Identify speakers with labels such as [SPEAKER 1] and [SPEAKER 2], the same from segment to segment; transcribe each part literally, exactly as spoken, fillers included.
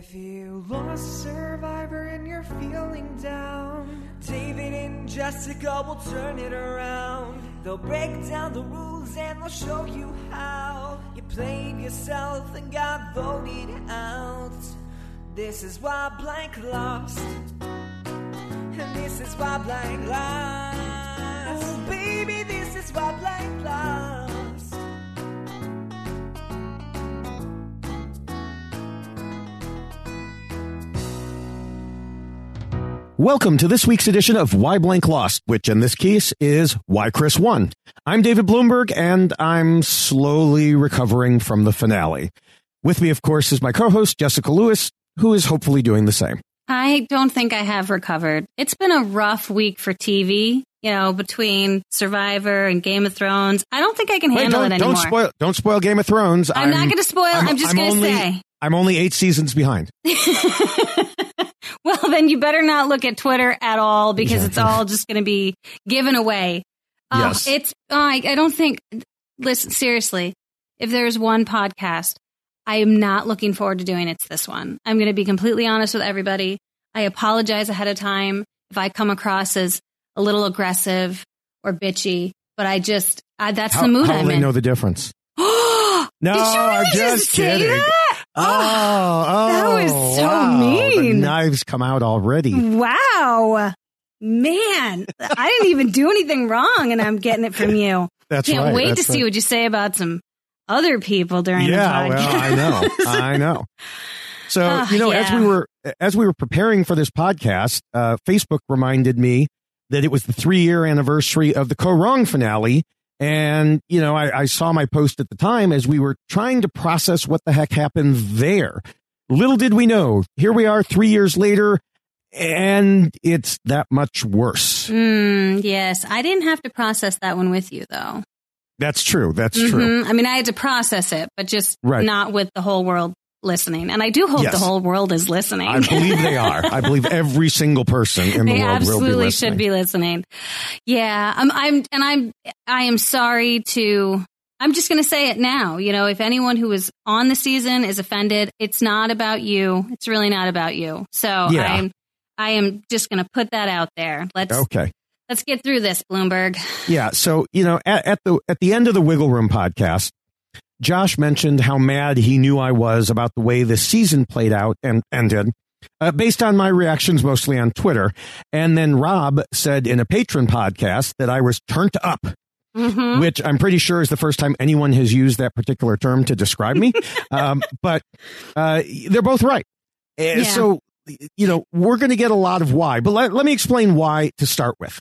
[SPEAKER 1] If you lost Survivor and you're feeling down, David and Jessica will turn it around. They'll break down the rules and they'll show you how you played yourself and got voted out. This is why Blank lost, and this is why Blank lost. Oh baby, this is why Blank lost.
[SPEAKER 2] Welcome to this week's edition of Why Blank Lost, which in this case is Why Chris Won. I'm David Bloomberg, and I'm slowly recovering from the finale. With me, of course, is my co-host, Jessica Lewis, who is hopefully doing the same.
[SPEAKER 3] I don't think I have recovered. It's been a rough week for T V, you know, between Survivor and Game of Thrones. I don't think I can handle
[SPEAKER 2] Wait,
[SPEAKER 3] it anymore.
[SPEAKER 2] Don't spoil, don't spoil Game of Thrones.
[SPEAKER 3] I'm, I'm not going to spoil. I'm, I'm just going to say.
[SPEAKER 2] I'm only eight seasons behind.
[SPEAKER 3] Well, then you better not look at Twitter at all, because it's all just going to be given away. Uh,
[SPEAKER 2] yes.
[SPEAKER 3] It's, uh, I, I don't think, listen, seriously, if there's one podcast I am not looking forward to doing, it's this one. I'm going to be completely honest with everybody. I apologize ahead of time if I come across as a little aggressive or bitchy, but I just, I, that's
[SPEAKER 2] how,
[SPEAKER 3] the mood
[SPEAKER 2] how
[SPEAKER 3] I'm
[SPEAKER 2] will they
[SPEAKER 3] in.
[SPEAKER 2] know the difference?
[SPEAKER 3] No,
[SPEAKER 2] Did you really I'm just,
[SPEAKER 3] just say
[SPEAKER 2] kidding.
[SPEAKER 3] That?
[SPEAKER 2] Oh, oh,
[SPEAKER 3] that was so
[SPEAKER 2] wow.
[SPEAKER 3] mean.
[SPEAKER 2] The knives come out already.
[SPEAKER 3] Wow. Man, I didn't even do anything wrong, and I'm getting it from you.
[SPEAKER 2] That's
[SPEAKER 3] Can't
[SPEAKER 2] right.
[SPEAKER 3] wait
[SPEAKER 2] That's
[SPEAKER 3] to see
[SPEAKER 2] right.
[SPEAKER 3] what you say about some other people during
[SPEAKER 2] yeah,
[SPEAKER 3] the podcast.
[SPEAKER 2] well, I know. I know. So,
[SPEAKER 3] uh,
[SPEAKER 2] you know,
[SPEAKER 3] yeah.
[SPEAKER 2] as we were as we were preparing for this podcast, uh, Facebook reminded me that it was the three-year anniversary of the Ko Wrong finale. And, you know, I, I saw my post at the time as we were trying to process what the heck happened there. Little did we know, here we are three years later, and it's that much worse.
[SPEAKER 3] Mm, yes, I didn't have to process that one with you, though.
[SPEAKER 2] That's true. That's
[SPEAKER 3] mm-hmm.
[SPEAKER 2] true.
[SPEAKER 3] I mean, I had to process it, but just
[SPEAKER 2] right.
[SPEAKER 3] not with the whole world listening. And I do hope
[SPEAKER 2] yes.
[SPEAKER 3] the whole world is listening.
[SPEAKER 2] I believe they are. I believe every single person in the
[SPEAKER 3] they
[SPEAKER 2] world will be listening.
[SPEAKER 3] absolutely should be listening. Yeah, I'm, I'm, and I'm, I am sorry to, I'm just going to say it now. You know, if anyone who is on the season is offended, it's not about you. It's really not about you. So
[SPEAKER 2] yeah.
[SPEAKER 3] I'm, I am just going to put that out there. Let's,
[SPEAKER 2] okay.
[SPEAKER 3] Let's get through this, Bloomberg.
[SPEAKER 2] Yeah. So, you know, at, at the, at the end of the Wiggle Room podcast, Josh mentioned how mad he knew I was about the way the season played out and ended, uh, based on my reactions mostly on Twitter. And then Rob said in a Patreon podcast that I was turned up, mm-hmm. which I'm pretty sure is the first time anyone has used that particular term to describe me. um, but uh, they're both right. Yeah. So, you know, we're going to get a lot of why. But let, let me explain why to start with.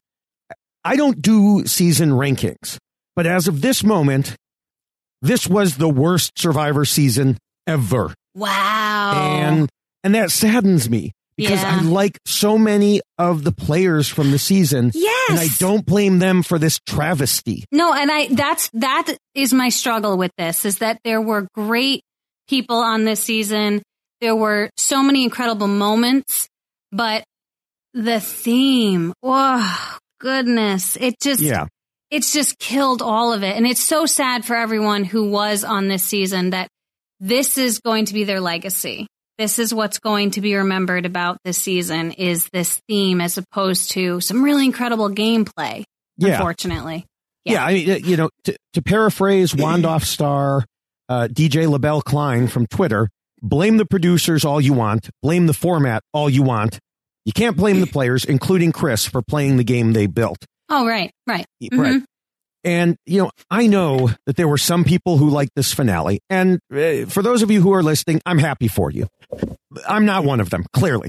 [SPEAKER 2] I don't do season rankings, but as of this moment, this was the worst Survivor season ever.
[SPEAKER 3] Wow.
[SPEAKER 2] And and that saddens me because
[SPEAKER 3] yeah.
[SPEAKER 2] I like so many of the players from the season.
[SPEAKER 3] Yes.
[SPEAKER 2] And I don't blame them for this travesty.
[SPEAKER 3] No, and I that's that is my struggle with this, is that there were great people on this season. There were so many incredible moments, but the theme, oh goodness, it just
[SPEAKER 2] yeah.
[SPEAKER 3] It's just killed all of it. And it's so sad for everyone who was on this season that this is going to be their legacy. This is what's going to be remembered about this season, is this theme, as opposed to some really incredible gameplay,
[SPEAKER 2] yeah.
[SPEAKER 3] unfortunately.
[SPEAKER 2] Yeah. yeah, I mean, you know, to, to paraphrase Wandoff star uh, D J LaBelle Klein from Twitter, blame the producers all you want, blame the format all you want. You can't blame the players, including Chris, for playing the game they built.
[SPEAKER 3] Oh, right, right. Mm-hmm.
[SPEAKER 2] Right. And, you know, I know that there were some people who liked this finale. And uh, for those of you who are listening, I'm happy for you. I'm not one of them, clearly.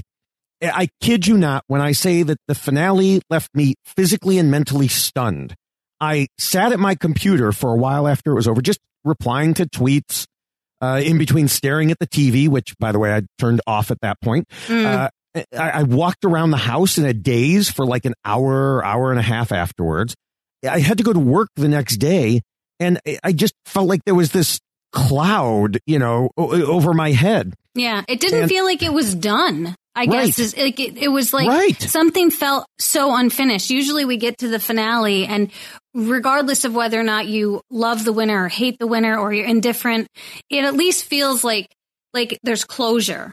[SPEAKER 2] I kid you not when I say that the finale left me physically and mentally stunned. I sat at my computer for a while after it was over, just replying to tweets, uh, in between staring at the T V, which, by the way, I turned off at that point. Mm. Uh, I, I walked around the house in a daze for like an hour, hour and a half afterwards. I had to go to work the next day, and I just felt like there was this cloud, you know, over my head.
[SPEAKER 3] Yeah, it didn't and, feel like it was done. I
[SPEAKER 2] right.
[SPEAKER 3] guess it's, it, it was like
[SPEAKER 2] right.
[SPEAKER 3] something felt so unfinished. Usually we get to the finale, and regardless of whether or not you love the winner or hate the winner or you're indifferent, it at least feels like like there's closure.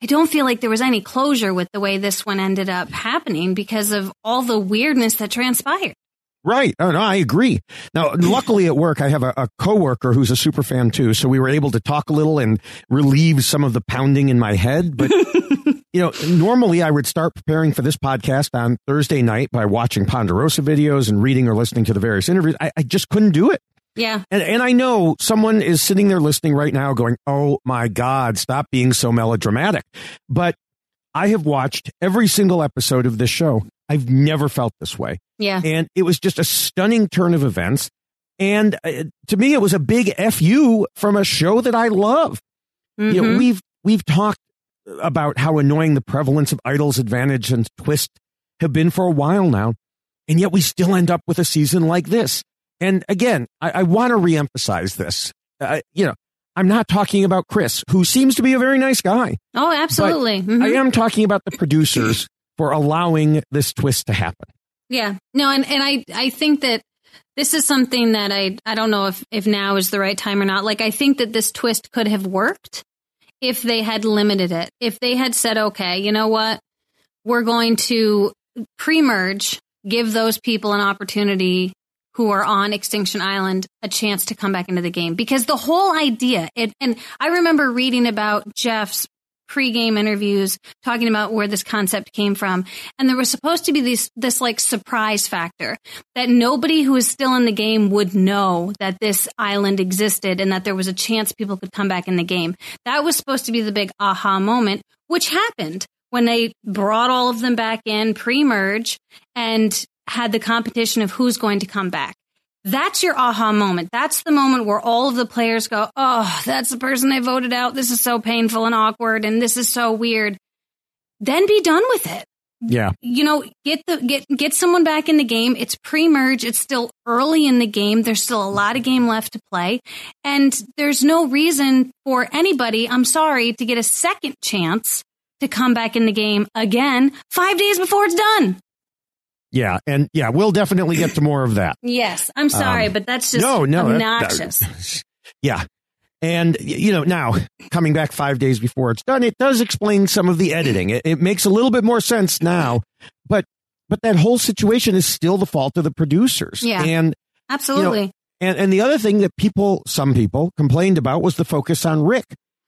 [SPEAKER 3] I don't feel like there was any closure with the way this one ended up happening because of all the weirdness that transpired.
[SPEAKER 2] Right. Oh, no, I agree. Now, luckily at work, I have a, a coworker who's a super fan too. So we were able to talk a little and relieve some of the pounding in my head. But, you know, normally I would start preparing for this podcast on Thursday night by watching Ponderosa videos and reading or listening to the various interviews. I, I just couldn't do it.
[SPEAKER 3] Yeah.
[SPEAKER 2] And, and I know someone is sitting there listening right now going, oh, my God, stop being so melodramatic. But I have watched every single episode of this show. I've never felt this way.
[SPEAKER 3] Yeah.
[SPEAKER 2] And it was just a stunning turn of events. And uh, to me, it was a big F U from a show that I love.
[SPEAKER 3] Mm-hmm.
[SPEAKER 2] You know, we've we've talked about how annoying the prevalence of Idol's Advantage and Twist have been for a while now. And yet we still end up with a season like this. And again, I, I want to reemphasize this. Uh, you know, I'm not talking about Chris, who seems to be a very nice guy.
[SPEAKER 3] Oh, absolutely. Mm-hmm.
[SPEAKER 2] I am talking about the producers for allowing this twist to happen.
[SPEAKER 3] Yeah. No, and, and I, I think that this is something that I, I don't know if, if now is the right time or not. Like, I think that this twist could have worked if they had limited it. If they had said, okay, you know what? We're going to pre-merge, give those people an opportunity who are on Extinction Island a chance to come back into the game. Because the whole idea, it, and I remember reading about Jeff's pre-game interviews talking about where this concept came from. And there was supposed to be this, this like surprise factor that nobody who is still in the game would know that this island existed and that there was a chance people could come back in the game. That was supposed to be the big aha moment, which happened when they brought all of them back in pre-merge and had the competition of who's going to come back. That's your aha moment. That's the moment where all of the players go, oh, that's the person I voted out. This is so painful and awkward, and this is so weird. Then be done with it.
[SPEAKER 2] Yeah.
[SPEAKER 3] You know, get the get get someone back in the game. It's pre-merge. It's still early in the game. There's still a lot of game left to play. And there's no reason for anybody, I'm sorry, to get a second chance to come back in the game again five days before it's done.
[SPEAKER 2] Yeah, and yeah, we'll definitely get to more of that.
[SPEAKER 3] Yes, I'm sorry, um, but that's just
[SPEAKER 2] no, no,
[SPEAKER 3] obnoxious.
[SPEAKER 2] That, that, yeah, and you know, now coming back five days before it's done, it does explain some of the editing. It, it makes a little bit more sense now, but but that whole situation is still the fault of the producers.
[SPEAKER 3] Yeah,
[SPEAKER 2] and
[SPEAKER 3] absolutely.
[SPEAKER 2] You know, and and the other thing that people, some people, complained about was the focus on Rick.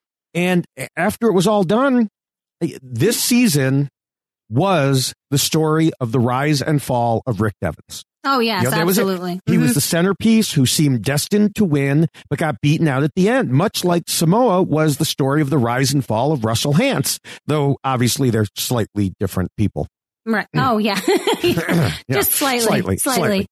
[SPEAKER 2] And after it was all done, this season was the story of the rise and fall of Rick Devens.
[SPEAKER 3] Oh, yes,
[SPEAKER 2] you know,
[SPEAKER 3] absolutely.
[SPEAKER 2] Was a, he mm-hmm. was the centerpiece who seemed destined to win, but got beaten out at the end, much like Samoa was the story of the rise and fall of Russell Hantz, though obviously they're slightly different people.
[SPEAKER 3] Right. Oh, yeah. yeah. Just slightly.
[SPEAKER 2] Slightly.
[SPEAKER 3] Slightly.
[SPEAKER 2] slightly.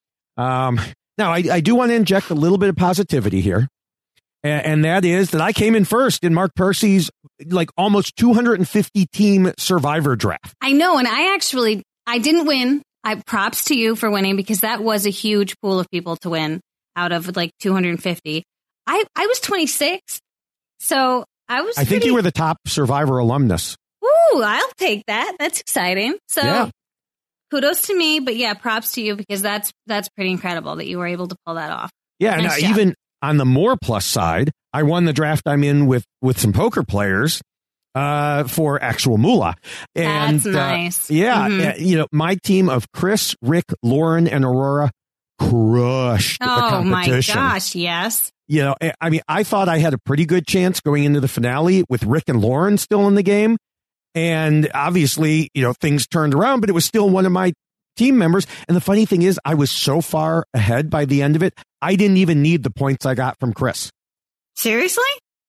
[SPEAKER 2] Um, now, I, I do want to inject a little bit of positivity here. And that is that I came in first in Mark Percy's like almost two hundred fifty team Survivor draft.
[SPEAKER 3] I know. And I actually, I didn't win. I props to you for winning because that was a huge pool of people to win out of like two hundred fifty. I, I was twenty-six. So I was
[SPEAKER 2] I
[SPEAKER 3] pretty...
[SPEAKER 2] think you were the top Survivor alumnus.
[SPEAKER 3] Ooh, I'll take that. That's exciting. So
[SPEAKER 2] yeah.
[SPEAKER 3] Kudos to me. But yeah, props to you because that's that's pretty incredible that you were able to pull that off.
[SPEAKER 2] Yeah.
[SPEAKER 3] Nice
[SPEAKER 2] and even on the more plus side, I won the draft I'm in with, with some poker players uh, for actual moolah. And,
[SPEAKER 3] That's nice.
[SPEAKER 2] Uh, yeah.
[SPEAKER 3] Mm-hmm.
[SPEAKER 2] Uh, you know, my team of Chris, Rick, Lauren, and Aurora crushed
[SPEAKER 3] oh,
[SPEAKER 2] the competition.
[SPEAKER 3] Oh, my gosh. Yes.
[SPEAKER 2] You know, I mean, I thought I had a pretty good chance going into the finale with Rick and Lauren still in the game. And obviously, you know, things turned around, but it was still one of my team members. And the funny thing is, I was so far ahead by the end of it, I didn't even need the points I got from Chris.
[SPEAKER 3] Seriously?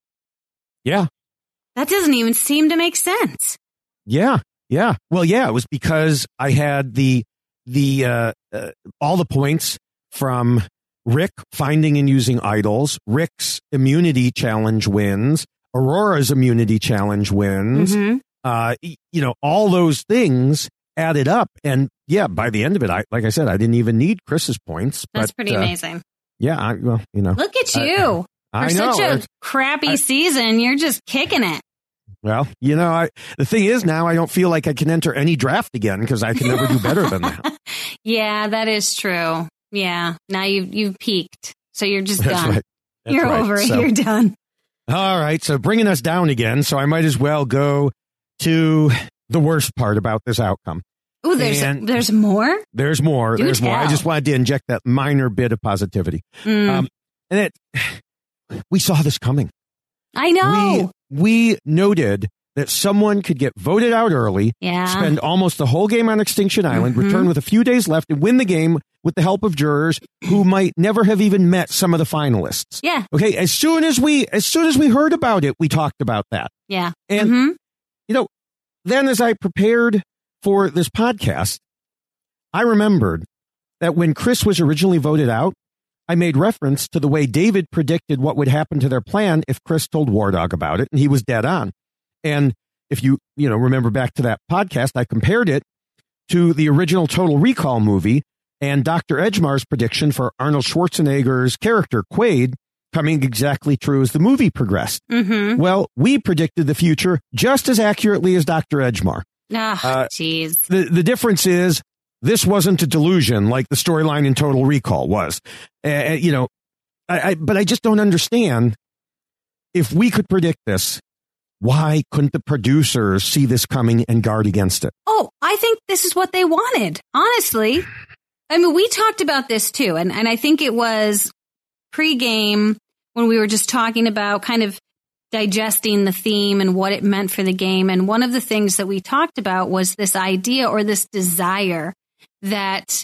[SPEAKER 2] Yeah.
[SPEAKER 3] That doesn't even seem to make sense.
[SPEAKER 2] Yeah. Yeah. Well, yeah, it was because I had the, the, uh, uh, all the points from Rick finding and using idols, Rick's immunity challenge wins, Aurora's immunity challenge wins,
[SPEAKER 3] mm-hmm.
[SPEAKER 2] uh, you know, all those things added up. And yeah, by the end of it, I, like I said, I didn't even need Chris's points.
[SPEAKER 3] That's
[SPEAKER 2] but,
[SPEAKER 3] pretty
[SPEAKER 2] uh,
[SPEAKER 3] amazing.
[SPEAKER 2] Yeah. I, well, you know,
[SPEAKER 3] look at you.
[SPEAKER 2] I, I
[SPEAKER 3] For
[SPEAKER 2] know.
[SPEAKER 3] such a
[SPEAKER 2] it's,
[SPEAKER 3] crappy
[SPEAKER 2] I,
[SPEAKER 3] season, you're just kicking it.
[SPEAKER 2] Well, you know, I, the thing is now I don't feel like I can enter any draft again because I can never do better than that.
[SPEAKER 3] Yeah, that is true. Yeah. Now you've, you've peaked. So you're just
[SPEAKER 2] That's
[SPEAKER 3] done.
[SPEAKER 2] right. That's
[SPEAKER 3] you're
[SPEAKER 2] right.
[SPEAKER 3] over it.
[SPEAKER 2] So,
[SPEAKER 3] you're done.
[SPEAKER 2] All right, so bringing us down again, so I might as well go to the worst part about this outcome.
[SPEAKER 3] Oh, there's
[SPEAKER 2] And
[SPEAKER 3] there's more?
[SPEAKER 2] There's more.
[SPEAKER 3] Do
[SPEAKER 2] there's more. I
[SPEAKER 3] tell.
[SPEAKER 2] just wanted to inject that minor bit of positivity.
[SPEAKER 3] Mm.
[SPEAKER 2] Um, and it, we saw this coming.
[SPEAKER 3] I know.
[SPEAKER 2] We, we noted that someone could get voted out early,
[SPEAKER 3] Yeah.
[SPEAKER 2] spend almost the whole game on Extinction Island,
[SPEAKER 3] Mhm.
[SPEAKER 2] return with a few days left, and win the game with the help of jurors who might never have even met some of the finalists.
[SPEAKER 3] Yeah.
[SPEAKER 2] Okay, as soon as we as soon as we heard about it, we talked about that.
[SPEAKER 3] Yeah.
[SPEAKER 2] And
[SPEAKER 3] Mhm.
[SPEAKER 2] you know, then as I prepared for this podcast, I remembered that when Chris was originally voted out, I made reference to the way David predicted what would happen to their plan if Chris told War Dog about it, and he was dead on. And if you, you know, remember back to that podcast, I compared it to the original Total Recall movie and Doctor Edgemar's prediction for Arnold Schwarzenegger's character, Quaid, coming exactly true as the movie progressed.
[SPEAKER 3] Mhm.
[SPEAKER 2] Well, we predicted the future just as accurately as Doctor Edgemar.
[SPEAKER 3] Ah,
[SPEAKER 2] Uh,
[SPEAKER 3] jeez.
[SPEAKER 2] The the difference is this wasn't a delusion like the storyline in Total Recall was. Uh, you know, I, I but I just don't understand. If we could predict this, why couldn't the producers see this coming and guard against it?
[SPEAKER 3] Oh, I think this is what they wanted. Honestly. I mean, we talked about this too, and, and I think it was pre-game when we were just talking about kind of digesting the theme and what it meant for the game. And one of the things that we talked about was this idea or this desire that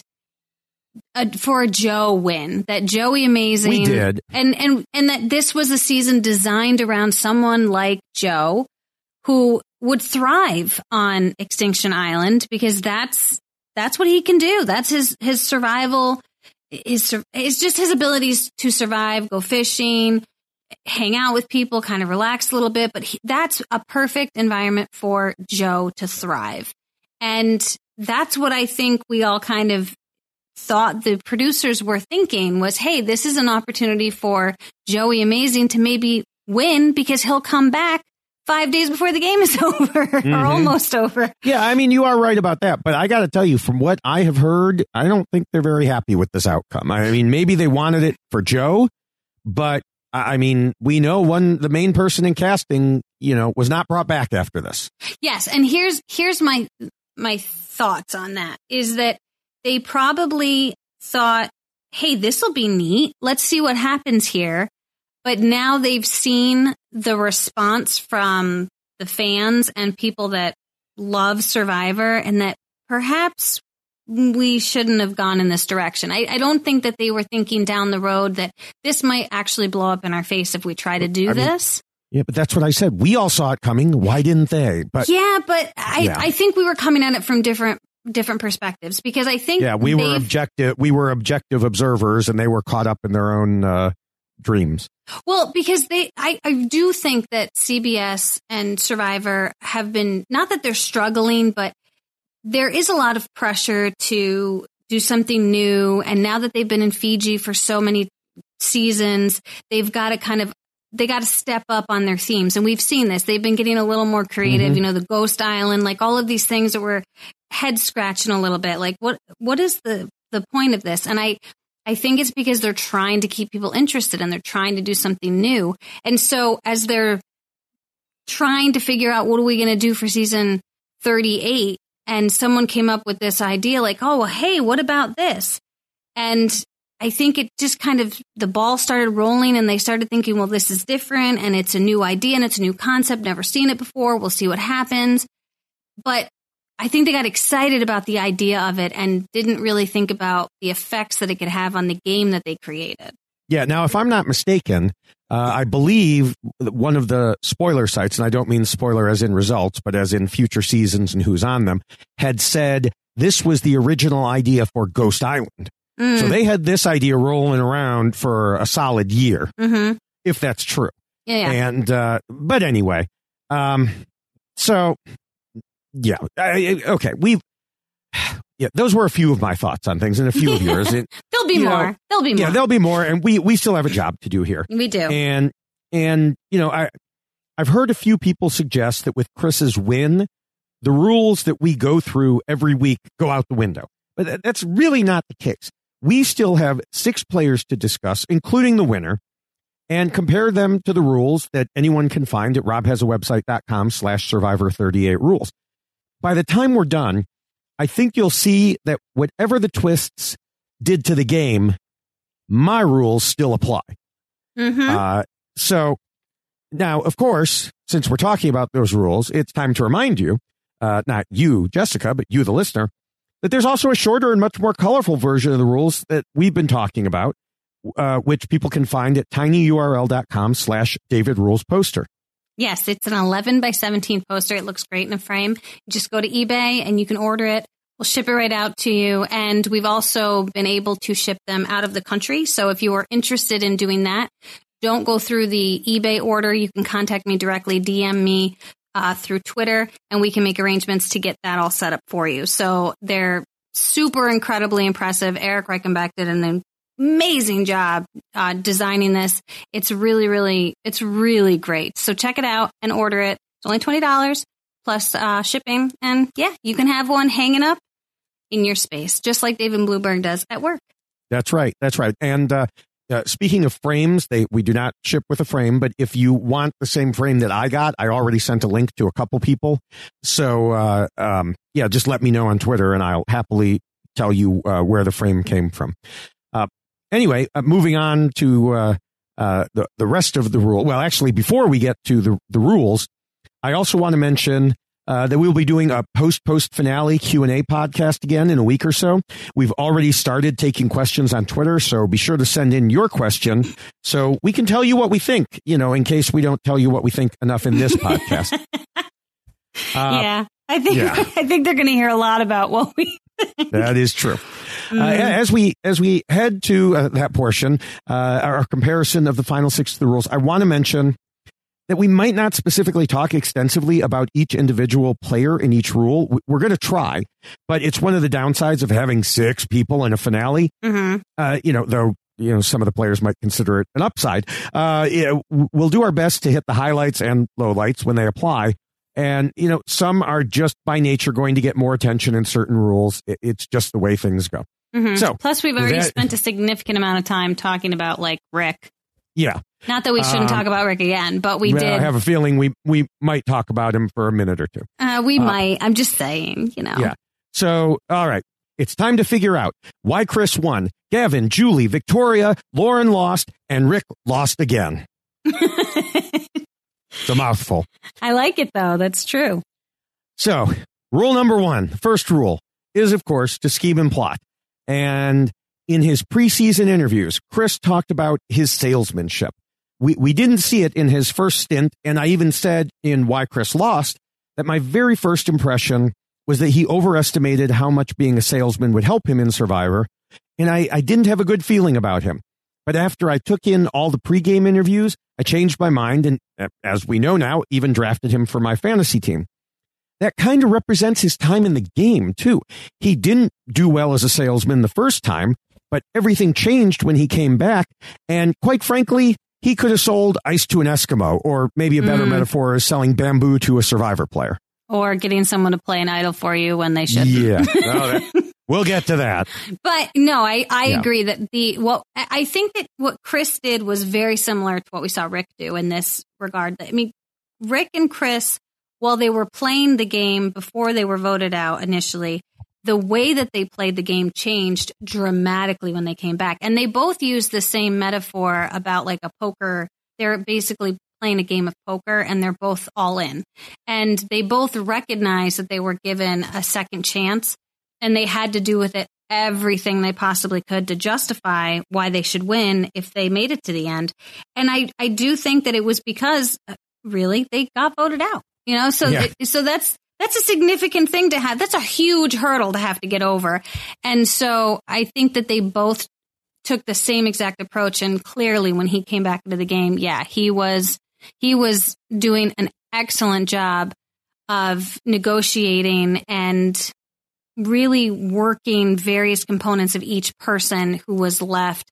[SPEAKER 3] uh, for a Joe win, that Joey Amazing,
[SPEAKER 2] We did.
[SPEAKER 3] and and and that this was a season designed around someone like Joe who would thrive on Extinction Island because that's that's what he can do. That's his his survival. His it's just his abilities to survive, go fishing, hang out with people, kind of relax a little bit. But he, that's a perfect environment for Joe to thrive, and that's what I think we all kind of thought the producers were thinking was, hey, this is an opportunity for Joey Amazing to maybe win because he'll come back five days before the game is over
[SPEAKER 2] Mm-hmm.
[SPEAKER 3] or almost over.
[SPEAKER 2] Yeah, I mean, you are right about that. But I got to tell you, from what I have heard, I don't think they're very happy with this outcome. I mean, maybe they wanted it for Joe, but I mean, we know one, the main person in casting, you know, was not brought back after this.
[SPEAKER 3] Yes, and here's here's my my thoughts on that is that they probably thought, hey, this will be neat. Let's see what happens here. But now they've seen the response from the fans and people that love Survivor and that perhaps we shouldn't have gone in this direction. I, I don't think that they were thinking down the road that this might actually blow up in our face if we try to do
[SPEAKER 2] I mean,
[SPEAKER 3] this.
[SPEAKER 2] Yeah, but that's what I said. We all saw it coming. Why didn't they? But
[SPEAKER 3] Yeah, but I,
[SPEAKER 2] Yeah.
[SPEAKER 3] I think we were coming at it from different different perspectives because I think
[SPEAKER 2] yeah, we were
[SPEAKER 3] they've-
[SPEAKER 2] objective. We were objective observers, and they were caught up in their own uh, dreams.
[SPEAKER 3] Well, because they, I, I do think that C B S and Survivor have been, not that they're struggling, but there is a lot of pressure to do something new. And now that they've been in Fiji for so many seasons, they've got to kind of, they got to step up on their themes. And we've seen this. They've been getting a little more creative,
[SPEAKER 2] Mhm.
[SPEAKER 3] you know, the Ghost Island, like all of these things that were head scratching a little bit. Like what, what is the, the point of this? And I, I think it's because they're trying to keep people interested and they're trying to do something new. And so as they're trying to figure out what are we going to do for season thirty-eight, and someone came up with this idea like, oh, well, hey, what about this? And I think it just kind of, the ball started rolling and they started thinking, well, this is different and it's a new idea and it's a new concept, never seen it before. We'll see what happens. But I think they got excited about the idea of it and didn't really think about the effects that it could have on the game that they created.
[SPEAKER 2] Yeah. Now, if I'm not mistaken, uh, I believe one of the spoiler sites, and I don't mean spoiler as in results, but as in future seasons and who's on them, had said this was the original idea for Ghost Island.
[SPEAKER 3] Mm.
[SPEAKER 2] So they had this idea rolling around for a solid year,
[SPEAKER 3] Mm-hmm.
[SPEAKER 2] if that's true.
[SPEAKER 3] Yeah, yeah.
[SPEAKER 2] And, uh, but anyway, um, so yeah, I, I- okay, we've, yeah, those were a few of my thoughts on things and a few of yours. It,
[SPEAKER 3] There'll be
[SPEAKER 2] you
[SPEAKER 3] more.
[SPEAKER 2] know,
[SPEAKER 3] There'll be more.
[SPEAKER 2] yeah, there'll be more, and we, we still have a job to do here.
[SPEAKER 3] we do.
[SPEAKER 2] And, and, you know, I, I've heard a few people suggest that with Chris's win, the rules that we go through every week go out the window. But that- that's really not the case. We still have six players to discuss, including the winner. and compare them to the rules that anyone can find at robhasawebsite.com slash survivor 38 rules. By the time we're done, I think you'll see that whatever the twists did to the game, my rules still apply.
[SPEAKER 3] Mm-hmm.
[SPEAKER 2] Uh, so now, of course, since we're talking about those rules, it's time to remind you, uh, not you, Jessica, but you, the listener, that there's also a shorter and much more colorful version of the rules that we've been talking about, uh, which people can find at tinyurl.com slash David Rules Poster.
[SPEAKER 3] Yes, it's an eleven by seventeen poster. It looks great in a frame. You just go to eBay and you can order it. We'll ship it right out to you. And we've also been able to ship them out of the country. So if you are interested in doing that, don't go through the eBay order. You can contact me directly, D M me uh, through Twitter, and we can make arrangements to get that all set up for you. So they're super incredibly impressive. Eric Reichenbach did an amazing job uh, designing this. It's really, really, it's really great. So check it out and order it. It's only twenty dollars plus uh, shipping. And yeah, you can have one hanging up in your space, just like David Bloomberg does at work.
[SPEAKER 2] That's right. That's right. And uh, uh, speaking of frames, they we do not ship with a frame, but if you want the same frame that I got, I already sent a link to a couple people. So uh, um, yeah, just let me know on Twitter and I'll happily tell you uh, where the frame came from. Uh, Anyway, uh, moving on to uh, uh, the, the rest of the rule. Well, actually, before we get to the, the rules, I also want to mention uh, that we'll be doing a post-post finale Q and A podcast again in a week or so. We've already started taking questions on Twitter, so be sure to send in your question so we can tell you what we think, you know, in case we don't tell you what we think enough in this podcast.
[SPEAKER 3] Uh, yeah, I think yeah. I think they're going to hear a lot about what we think.
[SPEAKER 2] That is true.
[SPEAKER 3] Mm.
[SPEAKER 2] Uh, as we as we head to uh, that portion, uh, our comparison of the final six of the rules, I want to mention that we might not specifically talk extensively about each individual player in each rule. We're going to try, but it's one of the downsides of having six people in a finale.
[SPEAKER 3] Mm-hmm.
[SPEAKER 2] Uh, you know, though, you know, some of the players might consider it an upside. Uh, you know, we'll do our best to hit the highlights and lowlights when they apply. And, you know, some are just by nature going to get more attention in certain rules. It's just the way things go.
[SPEAKER 3] Mm-hmm.
[SPEAKER 2] So,
[SPEAKER 3] plus, we've already
[SPEAKER 2] that,
[SPEAKER 3] spent a significant amount of time talking about, like, Rick.
[SPEAKER 2] Yeah.
[SPEAKER 3] Not that we shouldn't um, talk about Rick again, but we
[SPEAKER 2] well,
[SPEAKER 3] did.
[SPEAKER 2] I have a feeling we, we might talk about him for a minute or two.
[SPEAKER 3] Uh, we
[SPEAKER 2] uh,
[SPEAKER 3] might. I'm just saying, you know.
[SPEAKER 2] Yeah. So, all right. It's time to figure out why Chris won. Gavin, Julie, Victoria, Lauren lost, and Rick lost again. It's a mouthful.
[SPEAKER 3] I like it, though. That's true.
[SPEAKER 2] So, rule number one, the first rule, is, of course, to scheme and plot. And in his preseason interviews, Chris talked about his salesmanship. We we didn't see it in his first stint, and I even said in Why Chris Lost that my very first impression was that he overestimated how much being a salesman would help him in Survivor, and I, I didn't have a good feeling about him. But after I took in all the pregame interviews, I changed my mind and, as we know now, even drafted him for my fantasy team. That kind of represents his time in the game, too. He didn't do well as a salesman the first time, but everything changed when he came back. And quite frankly, he could have sold ice to an Eskimo, or maybe a better mm. metaphor is selling bamboo to a Survivor player.
[SPEAKER 3] Or getting someone to play an idol for you when they shouldn't.
[SPEAKER 2] Yeah. Well, that, we'll get to that.
[SPEAKER 3] But no, I, I
[SPEAKER 2] yeah.
[SPEAKER 3] agree that the, well, I think that what Chris did was very similar to what we saw Rick do in this regard. I mean, Rick and Chris, while they were playing the game before they were voted out initially, the way that they played the game changed dramatically when they came back. And they both used the same metaphor about like a poker. They're basically playing a game of poker and they're both all in. And they both recognized that they were given a second chance and they had to do with it everything they possibly could to justify why they should win if they made it to the end. And I, I do think that it was because really they got voted out. You know, so
[SPEAKER 2] yeah.
[SPEAKER 3] th- so that's that's a significant thing to have. That's a huge hurdle to have to get over. And so I think that they both took the same exact approach. And clearly, when he came back into the game, yeah, he was he was doing an excellent job of negotiating and really working various components of each person who was left,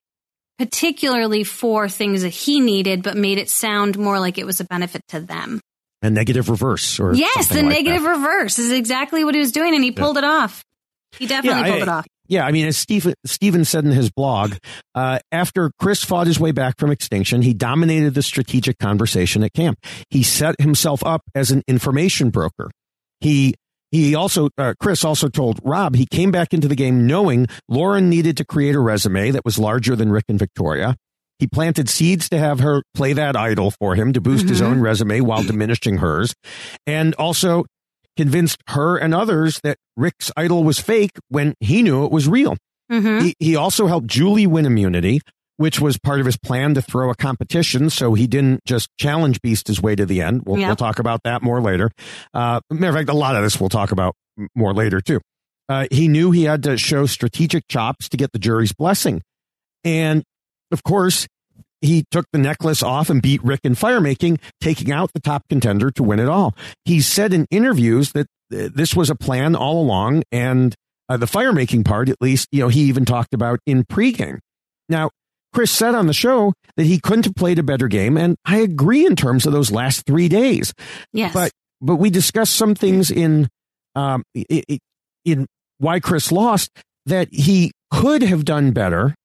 [SPEAKER 3] particularly for things that he needed, but made it sound more like it was a benefit to them.
[SPEAKER 2] A negative reverse, or
[SPEAKER 3] yes, the
[SPEAKER 2] like
[SPEAKER 3] negative
[SPEAKER 2] that.
[SPEAKER 3] reverse is exactly what he was doing, and he pulled yeah. it off. He definitely
[SPEAKER 2] yeah,
[SPEAKER 3] pulled
[SPEAKER 2] I,
[SPEAKER 3] it off.
[SPEAKER 2] Yeah, I mean, as Steve, Steven said in his blog, uh, after Chris fought his way back from extinction, he dominated the strategic conversation at camp. He set himself up as an information broker. He he also, uh, Chris also told Rob he came back into the game knowing Lauren needed to create a resume that was larger than Rick and Victoria. He planted seeds to have her play that idol for him to boost mm-hmm. his own resume while diminishing hers, and also convinced her and others that Rick's idol was fake when he knew it was real. Mm-hmm. He, he also helped Julie win immunity, which was part of his plan to throw a competition, so he didn't just challenge Beast his way to the end. We'll, yep. we'll talk about that more later. Uh, matter of fact, a lot of this we'll talk about more later, too. Uh, he knew he had to show strategic chops to get the jury's blessing. And, of course, he took the necklace off and beat Rick in firemaking, taking out the top contender to win it all. He said in interviews that uh, this was a plan all along, and uh, the firemaking part, at least, you know, he even talked about in pregame. Now, Chris said on the show that he couldn't have played a better game, and I agree in terms of those last three days.
[SPEAKER 3] Yes.
[SPEAKER 2] But but we discussed some things in um in, in why Chris lost that he could have done better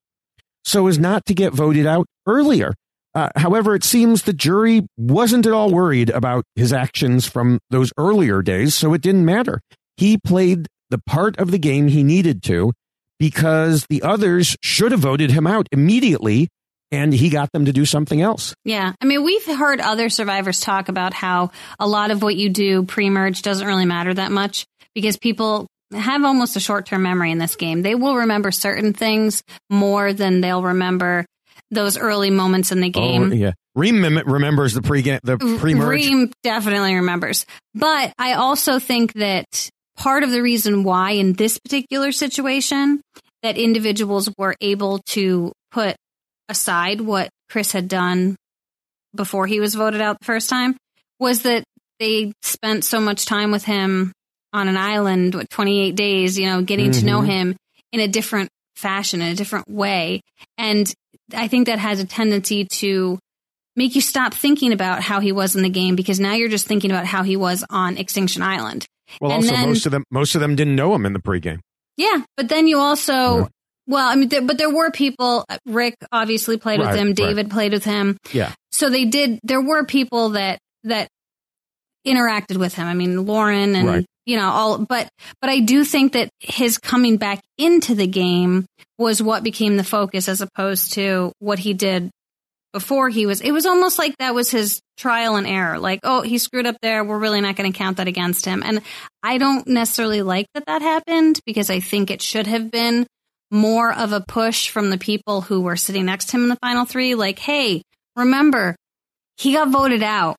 [SPEAKER 2] so as not to get voted out earlier. Uh, however, it seems the jury wasn't at all worried about his actions from those earlier days, so it didn't matter. He played the part of the game he needed to because the others should have voted him out immediately, and he got them to do something else.
[SPEAKER 3] Yeah. I mean, we've heard other survivors talk about how a lot of what you do pre-merge doesn't really matter that much because people have almost a short-term memory in this game. They will remember certain things more than they'll remember those early moments in the game.
[SPEAKER 2] Oh, yeah. Reem remembers the pre the pre-merge.
[SPEAKER 3] Reem definitely remembers. But I also think that part of the reason why in this particular situation that individuals were able to put aside what Chris had done before he was voted out the first time was that they spent so much time with him on an island with twenty-eight days, you know, getting mm-hmm. to know him in a different fashion, in a different way. And I think that has a tendency to make you stop thinking about how he was in the game because now you're just thinking about how he was on Extinction Island.
[SPEAKER 2] Well, and also then, most of them, most of them didn't know him in the pregame.
[SPEAKER 3] Yeah, but then you also, yeah. well, I mean, there, but there were people. Rick obviously played right, with him. David right. played with him.
[SPEAKER 2] Yeah.
[SPEAKER 3] So they did. There were people that that interacted with him. I mean, Lauren and right. you know all. But but I do think that his coming back into the game was what became the focus, as opposed to what he did before he was. It was almost like that was his trial and error. Like, oh, he screwed up there. We're really not going to count that against him. And I don't necessarily like that that happened because I think it should have been more of a push from the people who were sitting next to him in the final three. Like, hey, remember, he got voted out.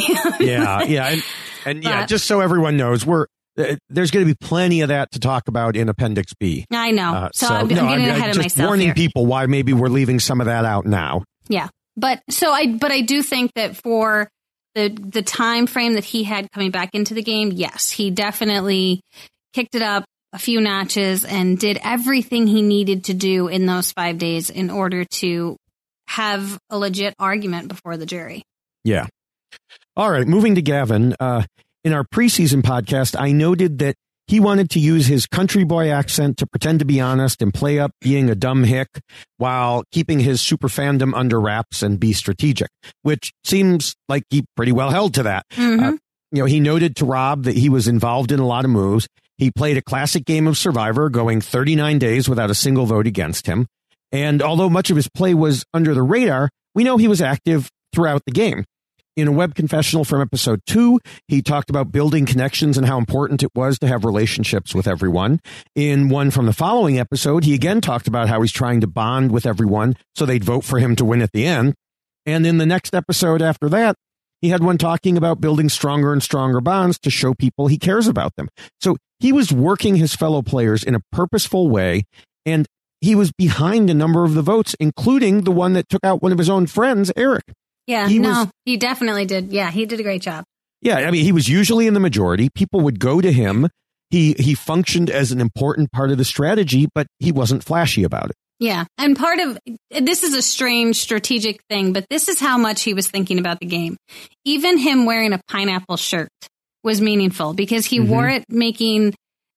[SPEAKER 2] yeah, yeah. And, and yeah, but, just so everyone knows, we're uh, there's going to be plenty of that to talk about in Appendix B.
[SPEAKER 3] I know. Uh, so, so I'm,
[SPEAKER 2] no,
[SPEAKER 3] I'm getting
[SPEAKER 2] I'm,
[SPEAKER 3] ahead
[SPEAKER 2] I'm
[SPEAKER 3] of
[SPEAKER 2] just
[SPEAKER 3] myself
[SPEAKER 2] warning
[SPEAKER 3] here.
[SPEAKER 2] people why maybe we're leaving some of that out now.
[SPEAKER 3] Yeah. But so I, but I do think that for the the time frame that he had coming back into the game, yes, he definitely kicked it up a few notches and did everything he needed to do in those five days in order to have a legit argument before the jury.
[SPEAKER 2] Yeah. All right. Moving to Gavin. Uh, in our preseason podcast, I noted that he wanted to use his country boy accent to pretend to be honest and play up being a dumb hick while keeping his super fandom under wraps and be strategic, which seems like he pretty well held to that. Mm-hmm. Uh, you know, he noted to Rob that he was involved in a lot of moves. He played a classic game of Survivor, going thirty-nine days without a single vote against him. And although much of his play was under the radar, we know he was active throughout the game. In a web confessional from episode two, he talked about building connections and how important it was to have relationships with everyone. In one from the following episode, he again talked about how he's trying to bond with everyone so they'd vote for him to win at the end. And in the next episode after that, he had one talking about building stronger and stronger bonds to show people he cares about them. So he was working his fellow players in a purposeful way, and he was behind a number of the votes, including the one that took out one of his own friends, Eric.
[SPEAKER 3] Yeah, he no, was, he definitely did. Yeah, he did a great job.
[SPEAKER 2] Yeah, I mean, he was usually in the majority. People would go to him. He he functioned as an important part of the strategy, but he wasn't flashy about it.
[SPEAKER 3] Yeah, and part of this is a strange strategic thing, but this is how much he was thinking about the game. Even him wearing a pineapple shirt was meaningful because he mm-hmm. wore it making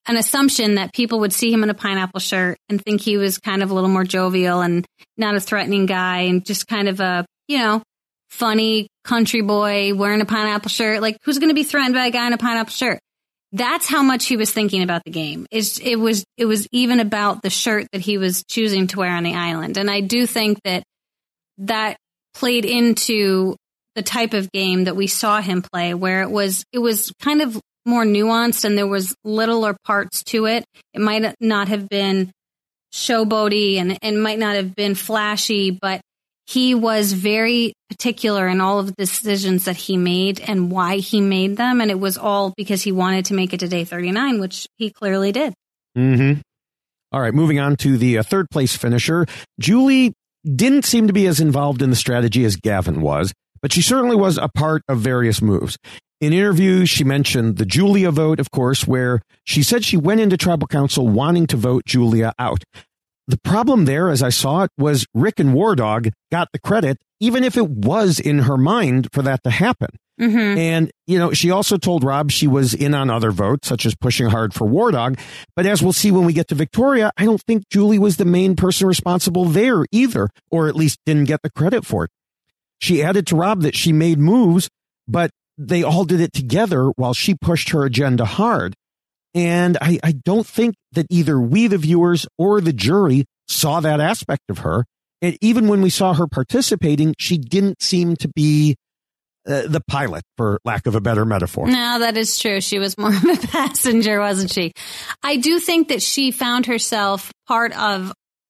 [SPEAKER 3] an assumption that people would see him in a pineapple shirt and think he was kind of a little more jovial and not a threatening guy and just kind of a, you know, funny country boy wearing a pineapple shirt. Like, who's going to be threatened by a guy in a pineapple shirt? That's how much he was thinking about the game. It's, it was, it was even about the shirt that he was choosing to wear on the island. And I do think that that played into the type of game that we saw him play, where it was, it was kind of more nuanced and there was littler parts to it. It might not have been showboaty and, and might not have been flashy, but he was very particular in all of the decisions that he made and why he made them. And it was all because he wanted to make it to day thirty-nine, which he clearly did.
[SPEAKER 2] Mm-hmm. All right, moving on to the uh, third place finisher. Julie didn't seem to be as involved in the strategy as Gavin was, but she certainly was a part of various moves. In interviews, she mentioned the Julia vote, of course, where she said she went into tribal council wanting to vote Julia out. The problem there, as I saw it, was Rick and War Dog got the credit, even if it was in her mind for that to happen.
[SPEAKER 3] Mm-hmm.
[SPEAKER 2] And, you know, she also told Rob she was in on other votes, such as pushing hard for War Dog. But as we'll see when we get to Victoria, I don't think Julie was the main person responsible there either, or at least didn't get the credit for it. She added to Rob that she made moves, but they all did it together while she pushed her agenda hard. And I, I don't think that either we, the viewers, or the jury saw that aspect of her. And even when we saw her participating, she didn't seem to be uh, the pilot, for lack of a better metaphor.
[SPEAKER 3] No, that is true. She was more of a passenger, wasn't she? I do think that she found herself part of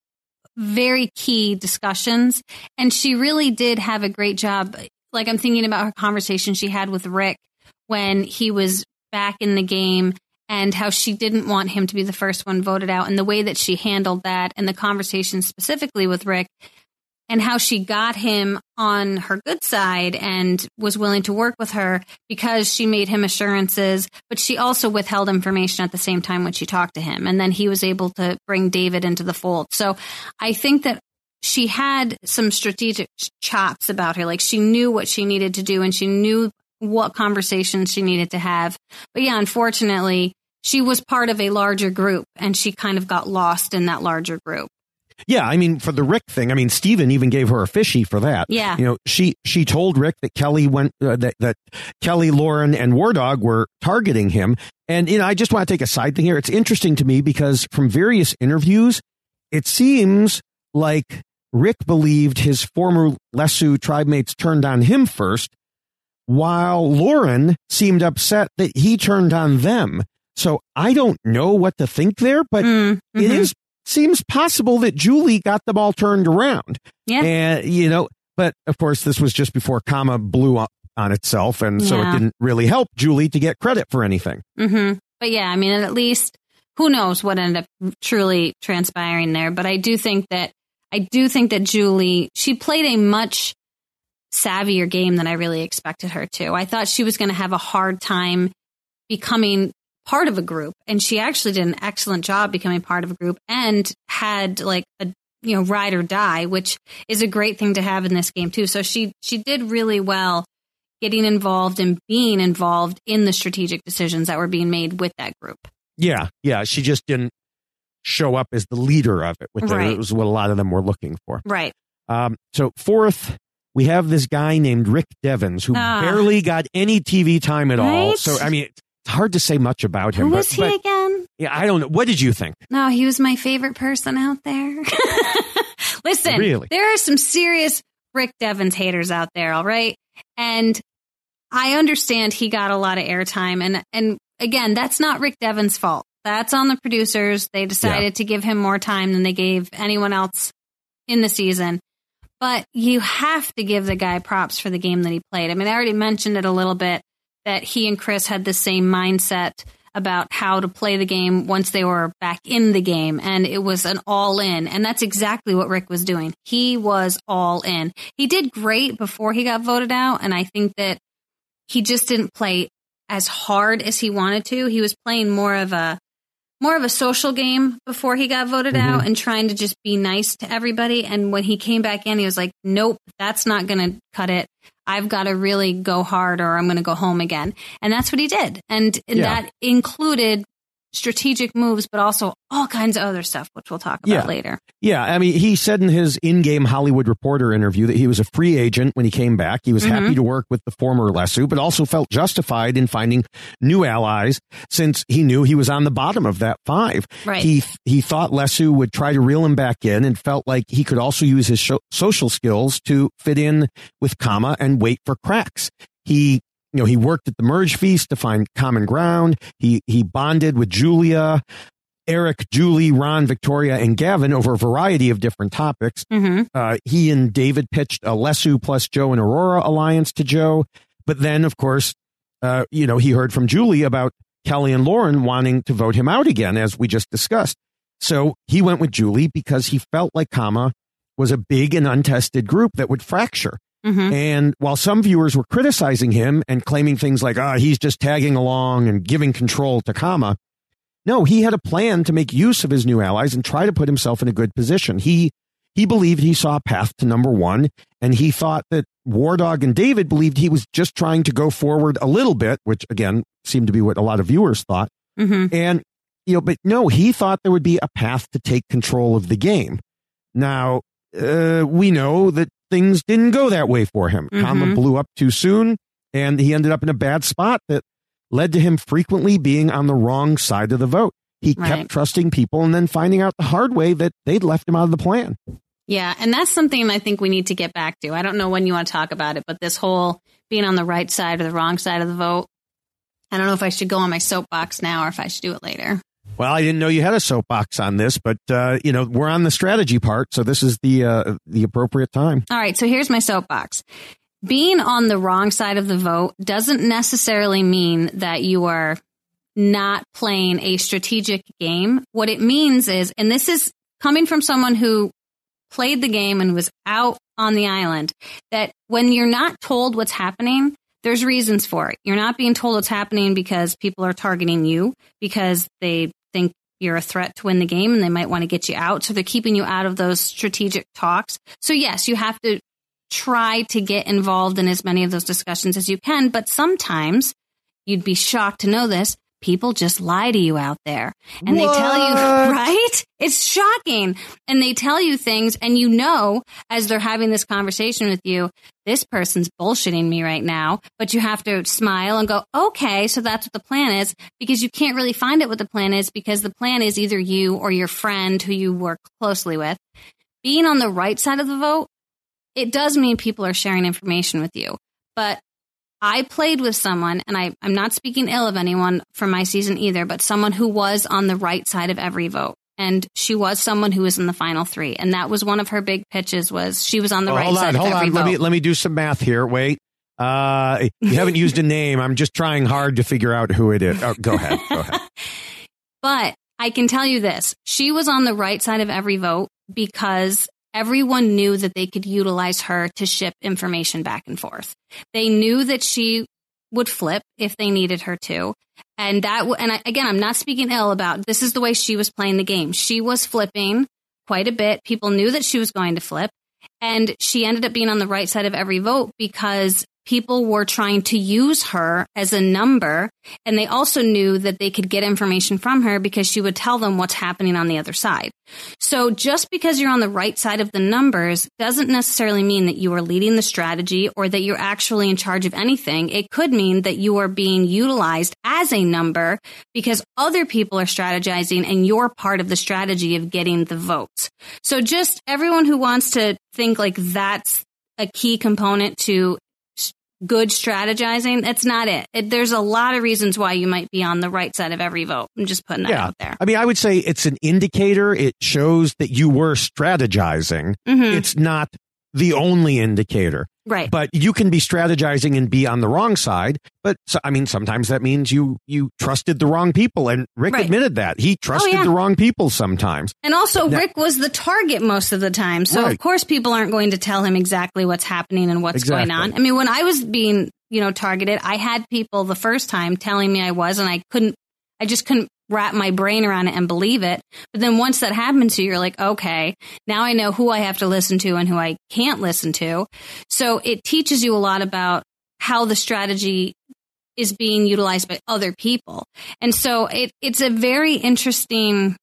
[SPEAKER 3] very key discussions, and she really did have a great job. Like, I'm thinking about her conversation she had with Rick when he was back in the game, and how she didn't want him to be the first one voted out, and the way that she handled that, and the conversation specifically with Rick, and how she got him on her good side and was willing to work with her because she made him assurances, but she also withheld information at the same time when she talked to him. And then he was able to bring David into the fold. So I think that she had some strategic chops about her. Like, she knew what she needed to do and she knew what conversations she needed to have. But yeah, unfortunately, she was part of a larger group and she kind of got lost in that larger group.
[SPEAKER 2] Yeah, I mean, for the Rick thing, I mean, Steven even gave her a fishy for that.
[SPEAKER 3] Yeah.
[SPEAKER 2] You know, she she told Rick that Kelly went uh, that, that Kelly, Lauren, and War Dog were targeting him. And, you know, I just want to take a side thing here. It's interesting to me because from various interviews, it seems like Rick believed his former Lesu tribe mates turned on him first, while Lauren seemed upset that he turned on them. So I don't know what to think there, but mm-hmm. it is seems possible that Julie got them all turned around.
[SPEAKER 3] Yeah.
[SPEAKER 2] And, you know, but of course, this was just before Kama blew up on itself. And yeah. so it didn't really help Julie to get credit for anything.
[SPEAKER 3] Mm-hmm. But yeah, I mean, at least who knows what ended up truly transpiring there. But I do think that I do think that Julie, she played a much savvier game than I really expected her to. I thought she was going to have a hard time becoming part of a group, and she actually did an excellent job becoming part of a group and had like a, you know, ride or die, which is a great thing to have in this game too. So she she did really well getting involved and being involved in the strategic decisions that were being made with that group.
[SPEAKER 2] Yeah, yeah, she just didn't show up as the leader of it, which
[SPEAKER 3] right.
[SPEAKER 2] was what a lot of them were looking for.
[SPEAKER 3] Right.
[SPEAKER 2] Um, so fourth, we have this guy named Rick Devens who ah. barely got any T V time at
[SPEAKER 3] right?
[SPEAKER 2] all. So I mean, it's hard to say much about him.
[SPEAKER 3] Who
[SPEAKER 2] but,
[SPEAKER 3] was he
[SPEAKER 2] but,
[SPEAKER 3] again?
[SPEAKER 2] Yeah, I don't know. What did you think?
[SPEAKER 3] No, he was my favorite person out there. Listen,
[SPEAKER 2] really?
[SPEAKER 3] There are some serious Rick Devens haters out there, all right? And I understand he got a lot of airtime. And, and again, that's not Rick Devens' fault. That's on the producers. They decided yeah. to give him more time than they gave anyone else in the season. But you have to give the guy props for the game that he played. I mean, I already mentioned it a little bit, that he and Chris had the same mindset about how to play the game once they were back in the game. And it was an all in. And that's exactly what Rick was doing. He was all in. He did great before he got voted out. And I think that he just didn't play as hard as he wanted to. He was playing more of a more of a social game before he got voted mm-hmm. out and trying to just be nice to everybody. And when he came back in, he was like, nope, that's not going to cut it. I've got to really go hard or I'm going to go home again. And that's what he did. And, and yeah. that included strategic moves, but also all kinds of other stuff, which we'll talk about
[SPEAKER 2] yeah.
[SPEAKER 3] later.
[SPEAKER 2] Yeah, I mean, he said in his in-game Hollywood Reporter interview that he was a free agent when he came back. He was mm-hmm. happy to work with the former Lesu, but also felt justified in finding new allies since he knew he was on the bottom of that five.
[SPEAKER 3] Right.
[SPEAKER 2] He he thought Lesu would try to reel him back in and felt like he could also use his sho- social skills to fit in with Kama and wait for cracks. He You know, he worked at the Merge Feast to find common ground. He he bonded with Julia, Eric, Julie, Ron, Victoria, and Gavin over a variety of different topics.
[SPEAKER 3] Mm-hmm.
[SPEAKER 2] Uh, he and David pitched a Lesu plus Joe and Aurora alliance to Joe. But then, of course, uh, you know, he heard from Julie about Kelly and Lauren wanting to vote him out again, as we just discussed. So he went with Julie because he felt like Kama was a big and untested group that would fracture.
[SPEAKER 3] Mm-hmm.
[SPEAKER 2] And while some viewers were criticizing him and claiming things like, ah, oh, he's just tagging along and giving control to Kama, no, he had a plan to make use of his new allies and try to put himself in a good position. He he believed he saw a path to number one, and he thought that War Dog and David believed he was just trying to go forward a little bit, which, again, seemed to be what a lot of viewers thought.
[SPEAKER 3] Mm-hmm.
[SPEAKER 2] And, you know, but no, he thought there would be a path to take control of the game. Now, uh, we know that things didn't go that way for him.
[SPEAKER 3] Mm-hmm.
[SPEAKER 2] Kama blew up too soon, and he ended up in a bad spot that led to him frequently being on the wrong side of the vote. He
[SPEAKER 3] right.
[SPEAKER 2] kept trusting people and then finding out the hard way that they'd left him out of the plan.
[SPEAKER 3] Yeah, and that's something I think we need to get back to. I don't know when you want to talk about it, but this whole being on the right side or the wrong side of the vote, I don't know if I should go on my soapbox now or if I should do it later.
[SPEAKER 2] Well, I didn't know you had a soapbox on this, but, uh, you know, we're on the strategy part, so this is the uh, the appropriate time.
[SPEAKER 3] All right, so here's my soapbox. Being on the wrong side of the vote doesn't necessarily mean that you are not playing a strategic game. What it means is, and this is coming from someone who played the game and was out on the island, that when you're not told what's happening, there's reasons for it. You're not being told what's happening because people are targeting you, because they think you're a threat to win the game and they might want to get you out. So they're keeping you out of those strategic talks. So yes, you have to try to get involved in as many of those discussions as you can. But sometimes, you'd be shocked to know this, people just lie to you out there. And what? They tell you, right? It's shocking. And they tell you things, and you know, as they're having this conversation with you, this person's bullshitting me right now. But you have to smile and go, okay, so that's what the plan is, because you can't really find out what the plan is, because the plan is either you or your friend who you work closely with. Being on the right side of the vote, it does mean people are sharing information with you. But I played with someone, and I, I'm not speaking ill of anyone from my season either, but someone who was on the right side of every vote. And she was someone who was in the final three. And that was one of her big pitches, was she was on the
[SPEAKER 2] oh,
[SPEAKER 3] right
[SPEAKER 2] hold
[SPEAKER 3] side
[SPEAKER 2] on,
[SPEAKER 3] of
[SPEAKER 2] hold
[SPEAKER 3] every
[SPEAKER 2] on.
[SPEAKER 3] vote.
[SPEAKER 2] Let me, let me do some math here. Wait. Uh, you haven't used a name. I'm just trying hard to figure out who it is. Oh, go ahead. Go ahead.
[SPEAKER 3] But I can tell you this. She was on the right side of every vote because everyone knew that they could utilize her to ship information back and forth. They knew that she would flip if they needed her to. And that, w- and I, again, I'm not speaking ill about, this is the way she was playing the game. She was flipping quite a bit. People knew that she was going to flip. And she ended up being on the right side of every vote because people were trying to use her as a number. And they also knew that they could get information from her because she would tell them what's happening on the other side. So just because you're on the right side of the numbers doesn't necessarily mean that you are leading the strategy or that you're actually in charge of anything. It could mean that you are being utilized as a number because other people are strategizing and you're part of the strategy of getting the votes. So just everyone who wants to think like that's a key component to good strategizing, that's not it. it. There's a lot of reasons why you might be on the right side of every vote. I'm just putting that
[SPEAKER 2] yeah.
[SPEAKER 3] out there.
[SPEAKER 2] I mean, I would say it's an indicator. It shows that you were strategizing.
[SPEAKER 3] Mm-hmm.
[SPEAKER 2] It's not the only indicator.
[SPEAKER 3] Right.
[SPEAKER 2] But you can be strategizing and be on the wrong side. But so, I mean, sometimes that means you you trusted the wrong people. And Rick
[SPEAKER 3] right.
[SPEAKER 2] admitted that. He trusted
[SPEAKER 3] oh, yeah.
[SPEAKER 2] the wrong people sometimes.
[SPEAKER 3] And also,
[SPEAKER 2] now,
[SPEAKER 3] Rick was the target most of the time. So,
[SPEAKER 2] right.
[SPEAKER 3] of course, people aren't going to tell him exactly what's happening and what's
[SPEAKER 2] exactly.
[SPEAKER 3] going on. I mean, when I was being, you know, targeted, I had people the first time telling me I was, and I couldn't, I just couldn't wrap my brain around it and believe it. But then once that happened to you, you're like, okay, now I know who I have to listen to and who I can't listen to. So it teaches you a lot about how the strategy is being utilized by other people. And so it, it's a very interesting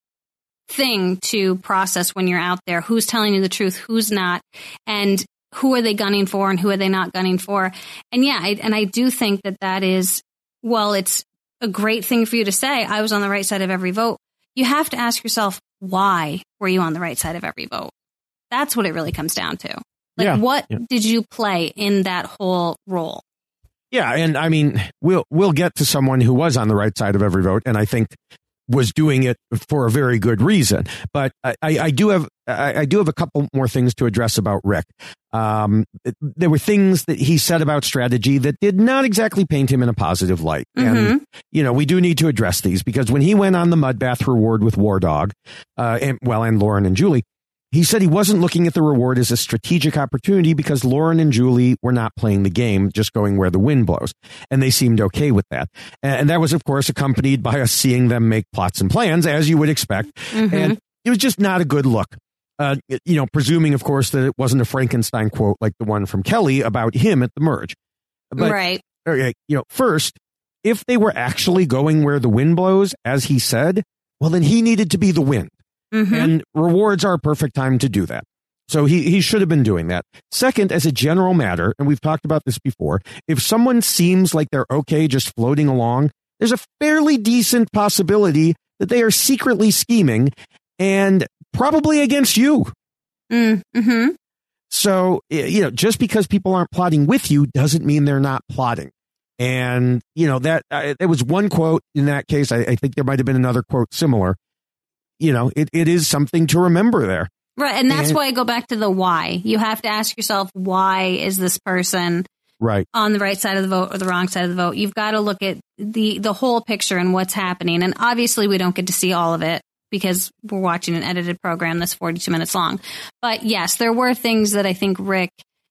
[SPEAKER 3] thing to process when you're out there. Who's telling you the truth? Who's not? And who are they gunning for and who are they not gunning for? And yeah, I, and I do think that that is, well, it's a great thing for you to say, I was on the right side of every vote. You have to ask yourself, why were you on the right side of every vote? That's what it really comes down to. Like,
[SPEAKER 2] yeah,
[SPEAKER 3] what
[SPEAKER 2] yeah.
[SPEAKER 3] did you play in that whole role?
[SPEAKER 2] Yeah, and I mean, we'll we'll get to someone who was on the right side of every vote, and I think was doing it for a very good reason. But I, I do have I, I do have a couple more things to address about Rick. Um, there were things that he said about strategy that did not exactly paint him in a positive light.
[SPEAKER 3] Mm-hmm.
[SPEAKER 2] And, you know, we do need to address these because when he went on the mud bath reward with War Dog, uh, and well, and Lauren and Julie, he said he wasn't looking at the reward as a strategic opportunity because Lauren and Julie were not playing the game, just going where the wind blows. And they seemed okay with that. And that was, of course, accompanied by us seeing them make plots and plans, as you would expect. Mm-hmm. And it was just not a good look. Uh, you know, presuming, of course, that it wasn't a Frankenstein quote like the one from Kelly about him at the merge. But,
[SPEAKER 3] right.
[SPEAKER 2] Okay, you know, first, if they were actually going where the wind blows, as he said, well, then he needed to be the wind. Mm-hmm. And rewards are a perfect time to do that. So he, he should have been doing that. Second, as a general matter, and we've talked about this before, if someone seems like they're okay just floating along, there's a fairly decent possibility that they are secretly scheming and probably against you.
[SPEAKER 3] Mm-hmm.
[SPEAKER 2] So, you know, just because people aren't plotting with you doesn't mean they're not plotting. And, you know, that uh, there was one quote in that case. I, I think there might have been another quote similar. You know, it, it is something to remember there.
[SPEAKER 3] Right. And that's
[SPEAKER 2] and,
[SPEAKER 3] why I go back to the why. You have to ask yourself, why is this person
[SPEAKER 2] right
[SPEAKER 3] on the right side of the vote or the wrong side of the vote? You've got to look at the, the whole picture and what's happening. And obviously we don't get to see all of it because we're watching an edited program that's forty-two minutes long. But yes, there were things that I think Rick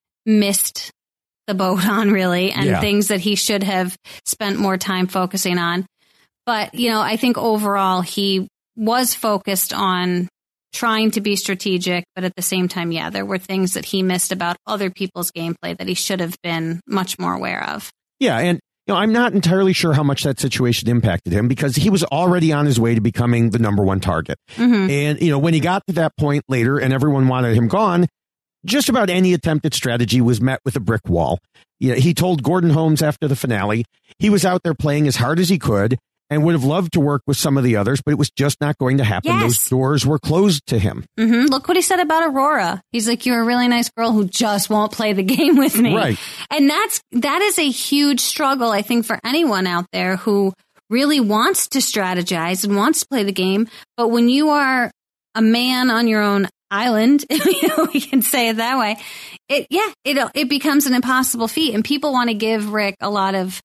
[SPEAKER 3] missed the boat on, really, and
[SPEAKER 2] yeah.
[SPEAKER 3] things that he should have spent more time focusing on. But, you know, I think overall he was focused on trying to be strategic, but at the same time, yeah, there were things that he missed about other people's gameplay that he should have been much more aware of.
[SPEAKER 2] Yeah, and you know, I'm not entirely sure how much that situation impacted him because he was already on his way to becoming the number one target.
[SPEAKER 3] Mm-hmm.
[SPEAKER 2] And, you know, when he got to that point later and everyone wanted him gone, just about any attempted strategy was met with a brick wall. You know, he told Gordon Holmes after the finale he was out there playing as hard as he could and would have loved to work with some of the others, but it was just not going to happen.
[SPEAKER 3] Yes.
[SPEAKER 2] Those doors were closed to him.
[SPEAKER 3] Mm-hmm. Look what he said about Aurora. He's like, you're a really nice girl who just won't play the game with me.
[SPEAKER 2] Right.
[SPEAKER 3] And that's, that is a huge struggle, I think, for anyone out there who really wants to strategize and wants to play the game. But when you are a man on your own island, you know, we can say it that way, it, yeah, it, it becomes an impossible feat. And people want to give Rick a lot of,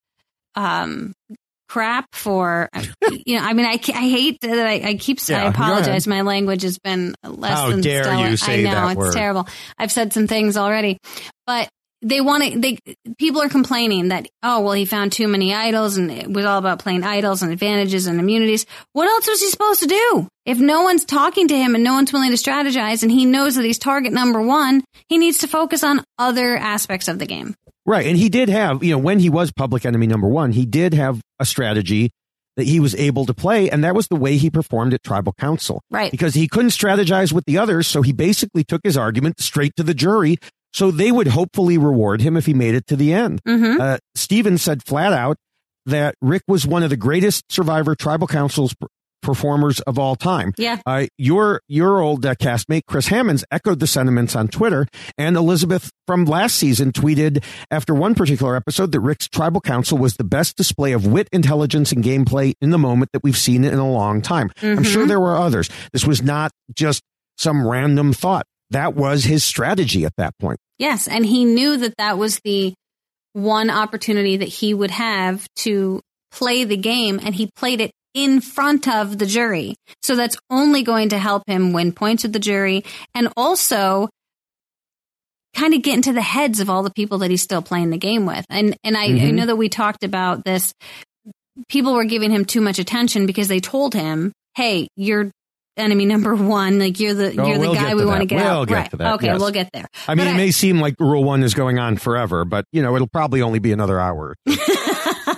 [SPEAKER 3] um, crap for, you know, I mean, I, I hate that I, I keep,
[SPEAKER 2] yeah,
[SPEAKER 3] I apologize. My language has been less
[SPEAKER 2] How
[SPEAKER 3] than
[SPEAKER 2] dare
[SPEAKER 3] stellar.
[SPEAKER 2] you say
[SPEAKER 3] I know,
[SPEAKER 2] that
[SPEAKER 3] it's
[SPEAKER 2] word.
[SPEAKER 3] terrible. I've said some things already, but they want to, they, people are complaining that, oh, well, he found too many idols and it was all about playing idols and advantages and immunities. What else was he supposed to do? If no one's talking to him and no one's willing to strategize and he knows that he's target number one, he needs to focus on other aspects of the game.
[SPEAKER 2] Right. And he did have, you know, when he was public enemy number one, he did have a strategy that he was able to play. And that was the way he performed at Tribal Council.
[SPEAKER 3] Right.
[SPEAKER 2] Because he couldn't strategize with the others. So he basically took his argument straight to the jury. So they would hopefully reward him if he made it to the end.
[SPEAKER 3] Mm-hmm.
[SPEAKER 2] Uh, Steven said flat out that Rick was one of the greatest Survivor Tribal Council's pr- performers of all time.
[SPEAKER 3] Yeah.
[SPEAKER 2] Uh, your your old uh, castmate, Chris Hammonds, echoed the sentiments on Twitter. And Elizabeth from last season tweeted after one particular episode that Rick's Tribal Council was the best display of wit, intelligence, and gameplay in the moment that we've seen in a long time. Mm-hmm. I'm sure there were others. This was not just some random thought. That was his strategy at that point.
[SPEAKER 3] Yes, and he knew that that was the one opportunity that he would have to play the game, and he played it in front of the jury. So that's only going to help him win points with the jury and also kind of get into the heads of all the people that he's still playing the game with. And and I, mm-hmm. I know that we talked about this. People were giving him too much attention because they told him, hey, you're enemy number one, like you're the
[SPEAKER 2] oh,
[SPEAKER 3] you're
[SPEAKER 2] we'll
[SPEAKER 3] the guy we want to get
[SPEAKER 2] we'll
[SPEAKER 3] out.
[SPEAKER 2] Get
[SPEAKER 3] right.
[SPEAKER 2] to that,
[SPEAKER 3] okay,
[SPEAKER 2] yes.
[SPEAKER 3] we'll get there.
[SPEAKER 2] I mean,
[SPEAKER 3] but
[SPEAKER 2] it
[SPEAKER 3] I,
[SPEAKER 2] may seem like rule one is going on forever, but you know, it'll probably only be another hour.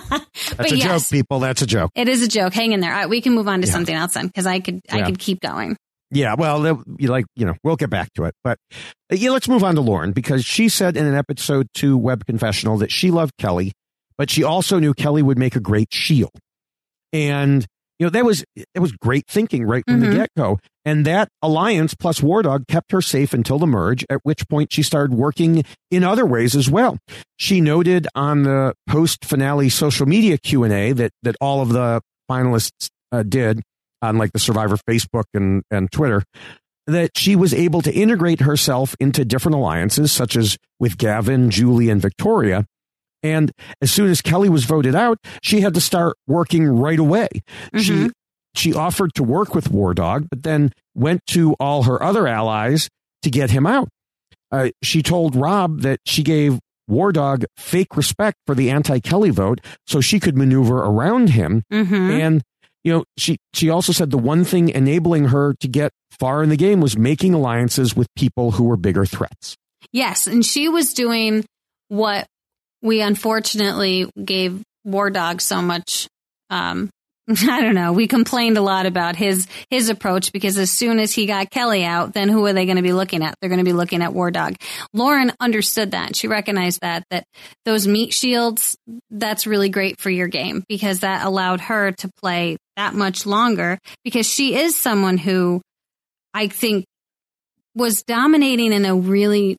[SPEAKER 2] That's
[SPEAKER 3] but
[SPEAKER 2] a
[SPEAKER 3] yes,
[SPEAKER 2] joke, people. That's a joke.
[SPEAKER 3] It is a joke. Hang in there. All right, we can move on to
[SPEAKER 2] Yeah.
[SPEAKER 3] something else then, because I could I
[SPEAKER 2] Yeah.
[SPEAKER 3] could keep going.
[SPEAKER 2] Yeah, well, you like, you know, we'll get back to it. But uh, yeah, let's move on to Lauren, because she said in an episode two Web Confessional that she loved Kelly, but she also knew Kelly would make a great Shield. And, you know, that was, it was great thinking right from
[SPEAKER 3] Mhm.
[SPEAKER 2] the get-go. And that alliance plus War Dog kept her safe until the merge, at which point she started working in other ways as well. She noted on the post-finale social media Q and A that, that all of the finalists uh, did, on like the Survivor Facebook and, and Twitter, that she was able to integrate herself into different alliances, such as with Gavin, Julie, and Victoria. And as soon as Kelly was voted out, she had to start working right away.
[SPEAKER 3] Mhm.
[SPEAKER 2] She she offered to work with War Dog, but then went to all her other allies to get him out. Uh, she told Rob that she gave War Dog fake respect for the anti-Kelly vote so she could maneuver around him.
[SPEAKER 3] Mhm.
[SPEAKER 2] And you know, she, she also said the one thing enabling her to get far in the game was making alliances with people who were bigger threats.
[SPEAKER 3] Yes, and she was doing what we unfortunately gave War Dog so much. Um, I don't know. We complained a lot about his his approach, because as soon as he got Kelly out, then who are they going to be looking at? They're going to be looking at War Dog. Lauren understood that. She recognized that, that those meat shields, that's really great for your game, because that allowed her to play that much longer, because she is someone who I think was dominating in a really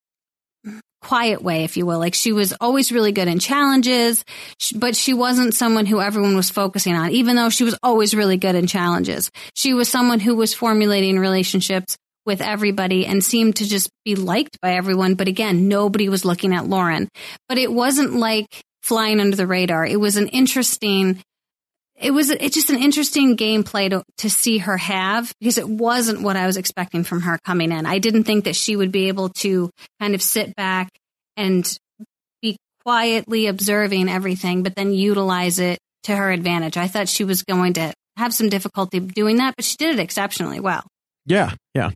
[SPEAKER 3] quiet way, if you will. Like, she was always really good in challenges, but she wasn't someone who everyone was focusing on, even though she was always really good in challenges. She was someone who was formulating relationships with everybody and seemed to just be liked by everyone. But again, nobody was looking at Lauren. But it wasn't like flying under the radar. It was an interesting It was it's just an interesting gameplay to, to see her have, because it wasn't what I was expecting from her coming in. I didn't think that she would be able to kind of sit back and be quietly observing everything, but then utilize it to her advantage. I thought she was going to have some difficulty doing that, but she did it exceptionally well.
[SPEAKER 2] Yeah, yeah.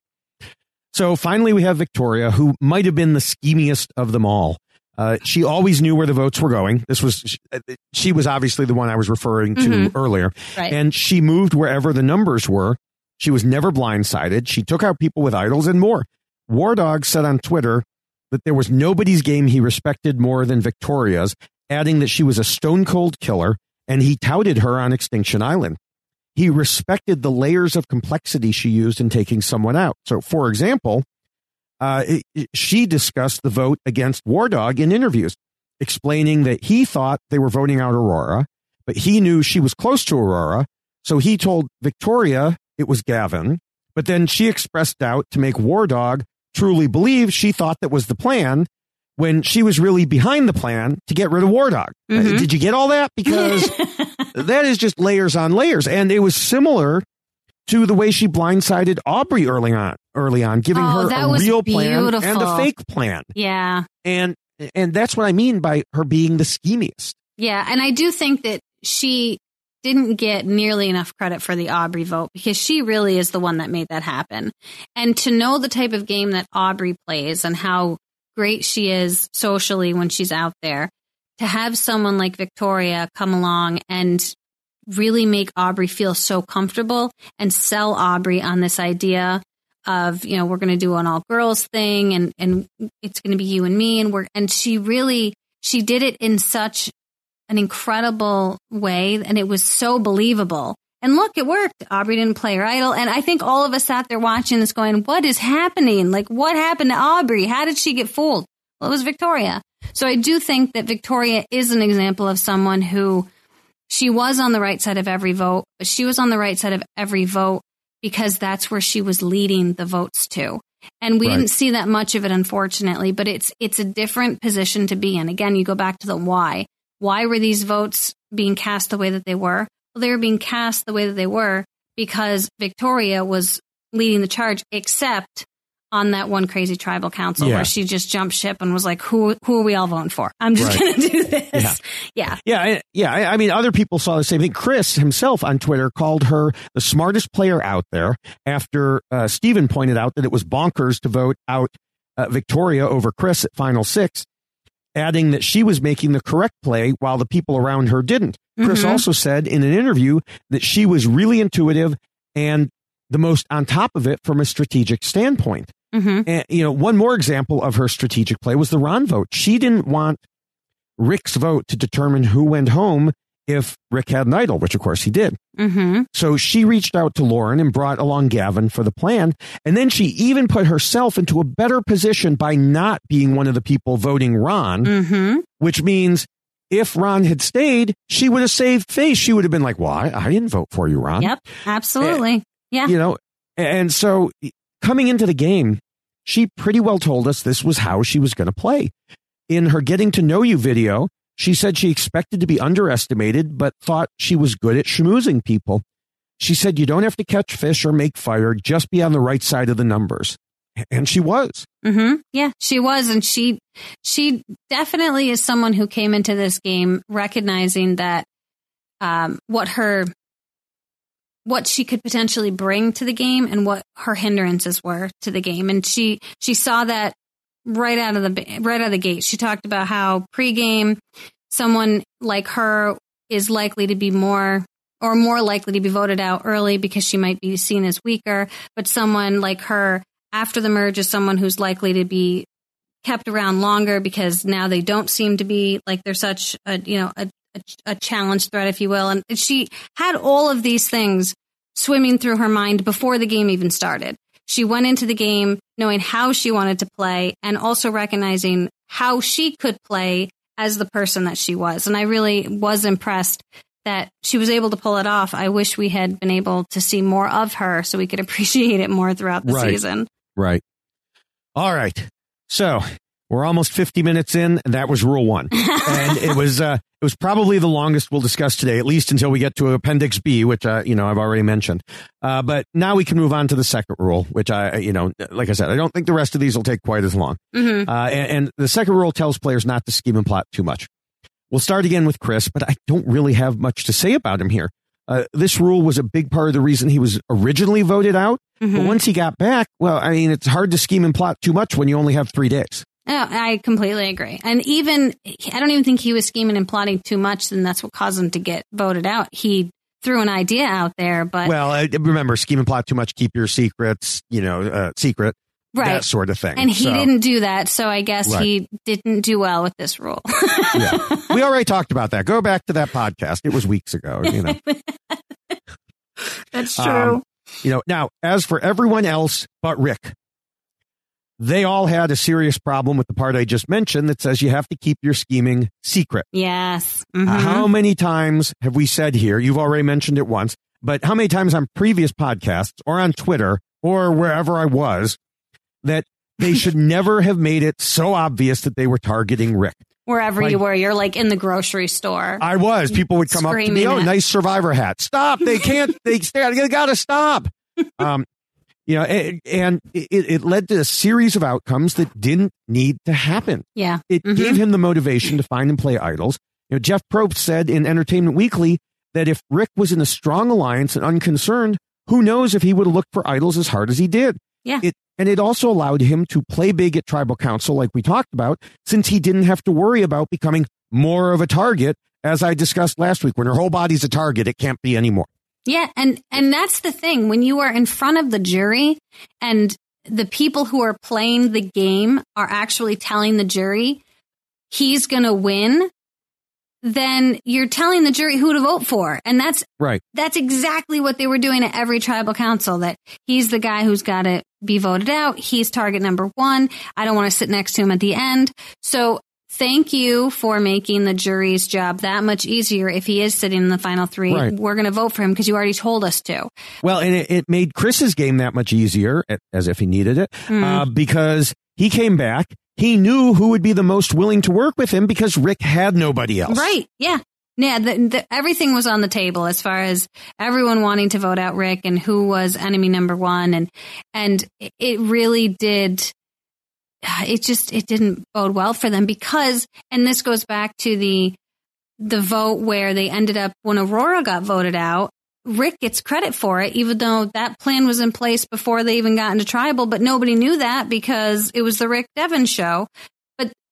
[SPEAKER 2] So finally we have Victoria, who might have been the schemiest of them all. Uh, she always knew where the votes were going. This was, she, she was obviously the one I was referring to
[SPEAKER 3] Mhm.
[SPEAKER 2] earlier.
[SPEAKER 3] Right.
[SPEAKER 2] And she moved wherever the numbers were. She was never blindsided. She took out people with idols and more. War Dog said on Twitter that there was nobody's game he respected more than Victoria's, adding that she was a stone cold killer, and he touted her on Extinction Island. He respected the layers of complexity she used in taking someone out. So, for example, Uh, it, it, she discussed the vote against War Dog in interviews, explaining that he thought they were voting out Aurora, but he knew she was close to Aurora, so he told Victoria it was Gavin. But then she expressed doubt to make War Dog truly believe she thought that was the plan, when she was really behind the plan to get rid of War Dog.
[SPEAKER 3] Mhm.
[SPEAKER 2] Uh, did you get all that? Because that is just layers on layers, and it was similar to the way she blindsided Aubrey early on, early on, giving
[SPEAKER 3] Oh,
[SPEAKER 2] her
[SPEAKER 3] that
[SPEAKER 2] a
[SPEAKER 3] was
[SPEAKER 2] real plan and a
[SPEAKER 3] beautiful.
[SPEAKER 2] fake plan.
[SPEAKER 3] Yeah.
[SPEAKER 2] And and that's what I mean by her being the schemiest.
[SPEAKER 3] Yeah, and I do think that she didn't get nearly enough credit for the Aubrey vote, because she really is the one that made that happen. And to know the type of game that Aubrey plays and how great she is socially when she's out there, to have someone like Victoria come along and really make Aubrey feel so comfortable and sell Aubrey on this idea of, you know, we're going to do an all girls thing, and, and it's going to be you and me. And we're, and she really, she did it in such an incredible way, and it was so believable. And look, it worked. Aubrey didn't play her idol. And I think all of us sat there watching this going, what is happening? Like, what happened to Aubrey? How did she get fooled? Well, it was Victoria. So I do think that Victoria is an example of someone who, she was on the right side of every vote, but she was on the right side of every vote because that's where she was leading the votes to. And we
[SPEAKER 2] Right.
[SPEAKER 3] didn't see that much of it, unfortunately, but it's it's a different position to be in. Again, you go back to the why. Why were these votes being cast the way that they were? Well, they were being cast the way that they were because Victoria was leading the charge, except on that one crazy tribal council
[SPEAKER 2] Yeah.
[SPEAKER 3] where she just jumped ship and was like, who who are we all voting for? I'm just
[SPEAKER 2] Right.
[SPEAKER 3] going to do this.
[SPEAKER 2] Yeah.
[SPEAKER 3] Yeah.
[SPEAKER 2] Yeah, I- yeah. I, I mean, other people saw the same thing. Chris himself on Twitter called her the smartest player out there after uh, Stephen pointed out that it was bonkers to vote out uh, Victoria over Chris at Final Six, adding that she was making the correct play while the people around her didn't. Chris
[SPEAKER 3] Mhm.
[SPEAKER 2] also said in an interview that she was really intuitive and the most on top of it from a strategic standpoint.
[SPEAKER 3] Mhm.
[SPEAKER 2] And, you know, one more example of her strategic play was the Ron vote. She didn't want Rick's vote to determine who went home if Rick had an idol, which of course he did.
[SPEAKER 3] Mhm.
[SPEAKER 2] So she reached out to Lauren and brought along Gavin for the plan. And then she even put herself into a better position by not being one of the people voting Ron,
[SPEAKER 3] Mhm.
[SPEAKER 2] which means if Ron had stayed, she would have saved face. She would have been like, well, I, I didn't vote for you, Ron.
[SPEAKER 3] Yep. Absolutely. Yeah.
[SPEAKER 2] You know, and so coming into the game, she pretty well told us this was how she was going to play. In her Getting to Know You video, she said she expected to be underestimated, but thought she was good at schmoozing people. She said you don't have to catch fish or make fire, just be on the right side of the numbers. And she was.
[SPEAKER 3] Mm-hmm. Yeah, she was. And she she definitely is someone who came into this game recognizing that um, what her what she could potentially bring to the game and what her hindrances were to the game. And she she saw that right out of the right out of the gate. She talked about how pregame someone like her is likely to be more or more likely to be voted out early because she might be seen as weaker, but someone like her after the merge is someone who's likely to be kept around longer because now they don't seem to be like they're such a, you know, a, a, a challenge threat, if you will. And she had all of these things swimming through her mind before the game even started. She went into the game knowing how she wanted to play and also recognizing how she could play as the person that she was. And I really was impressed that she was able to pull it off. I wish we had been able to see more of her so we could appreciate it more throughout the
[SPEAKER 2] Right.
[SPEAKER 3] season.
[SPEAKER 2] Right. All right. So we're almost fifty minutes in, and that was rule one. And it was uh, it was probably the longest we'll discuss today, at least until we get to Appendix B, which, uh, you know, I've already mentioned. Uh, but now we can move on to the second rule, which I, you know, like I said, I don't think the rest of these will take quite as long.
[SPEAKER 3] Mm-hmm.
[SPEAKER 2] Uh, and, and the second rule tells players not to scheme and plot too much. We'll start again with Chris, but I don't really have much to say about him here. Uh, this rule was a big part of the reason he was originally voted out.
[SPEAKER 3] Mm-hmm.
[SPEAKER 2] But once he got back, well, I mean, it's hard to scheme and plot too much when you only have three days.
[SPEAKER 3] Oh, I completely agree. And even, I don't even think he was scheming and plotting too much, and that's what caused him to get voted out. He threw an idea out there, but...
[SPEAKER 2] Well, I, remember, scheme and plot too much, keep your secrets, you know, uh, secret,
[SPEAKER 3] right.
[SPEAKER 2] that sort of thing.
[SPEAKER 3] And he
[SPEAKER 2] so,
[SPEAKER 3] didn't do that, so I guess
[SPEAKER 2] right.
[SPEAKER 3] he didn't do well with this rule.
[SPEAKER 2] Yeah. We already talked about that. Go back to that podcast. It was weeks ago, you know.
[SPEAKER 3] That's true.
[SPEAKER 2] Um, you know, now, as for everyone else but Rick, they all had a serious problem with the part I just mentioned that says you have to keep your scheming secret.
[SPEAKER 3] Yes. Mm-hmm.
[SPEAKER 2] Uh, how many times have we said here, you've already mentioned it once, but how many times on previous podcasts or on Twitter or wherever I was that they should never have made it so obvious that they were targeting Rick?
[SPEAKER 3] Wherever
[SPEAKER 2] like,
[SPEAKER 3] you were, you're like in the grocery store.
[SPEAKER 2] I was. People would come up to me, oh,
[SPEAKER 3] it.
[SPEAKER 2] nice Survivor hat. Stop. They can't. They, they got to stop. Um, you know, and, and it, it led to a series of outcomes that didn't need to happen.
[SPEAKER 3] Yeah.
[SPEAKER 2] It
[SPEAKER 3] mm-hmm.
[SPEAKER 2] gave him the motivation to find and play idols. You know, Jeff Probst said in Entertainment Weekly that if Rick was in a strong alliance and unconcerned, who knows if he would have looked for idols as hard as he did.
[SPEAKER 3] Yeah.
[SPEAKER 2] It, and it also allowed him to play big at Tribal Council, like we talked about, since he didn't have to worry about becoming more of a target, as I discussed last week. When her whole body's a target, it can't be anymore.
[SPEAKER 3] Yeah, and, and that's the thing. When you are in front of the jury and the people who are playing the game are actually telling the jury he's going to win, then you're telling the jury who to vote for. And that's
[SPEAKER 2] right.
[SPEAKER 3] That's exactly what they were doing at every tribal council, that he's the guy who's got to be voted out. He's target number one. I don't want to sit next to him at the end. So thank you for making the jury's job that much easier. If he is sitting in the final three,
[SPEAKER 2] right.
[SPEAKER 3] we're going to vote for him because you already told us to.
[SPEAKER 2] Well, and it, it made Chris's game that much easier, as if he needed it, mm. uh, because he came back. He knew who would be the most willing to work with him because Rick had nobody else.
[SPEAKER 3] Right. Yeah. Yeah. The, the, everything was on the table as far as everyone wanting to vote out Rick and who was enemy number one. And, and it really did. It just, it didn't bode well for them because, and this goes back to the, the vote where they ended up when Aurora got voted out, Rick gets credit for it, even though that plan was in place before they even got into tribal, but nobody knew that because it was the Rick Devens show. But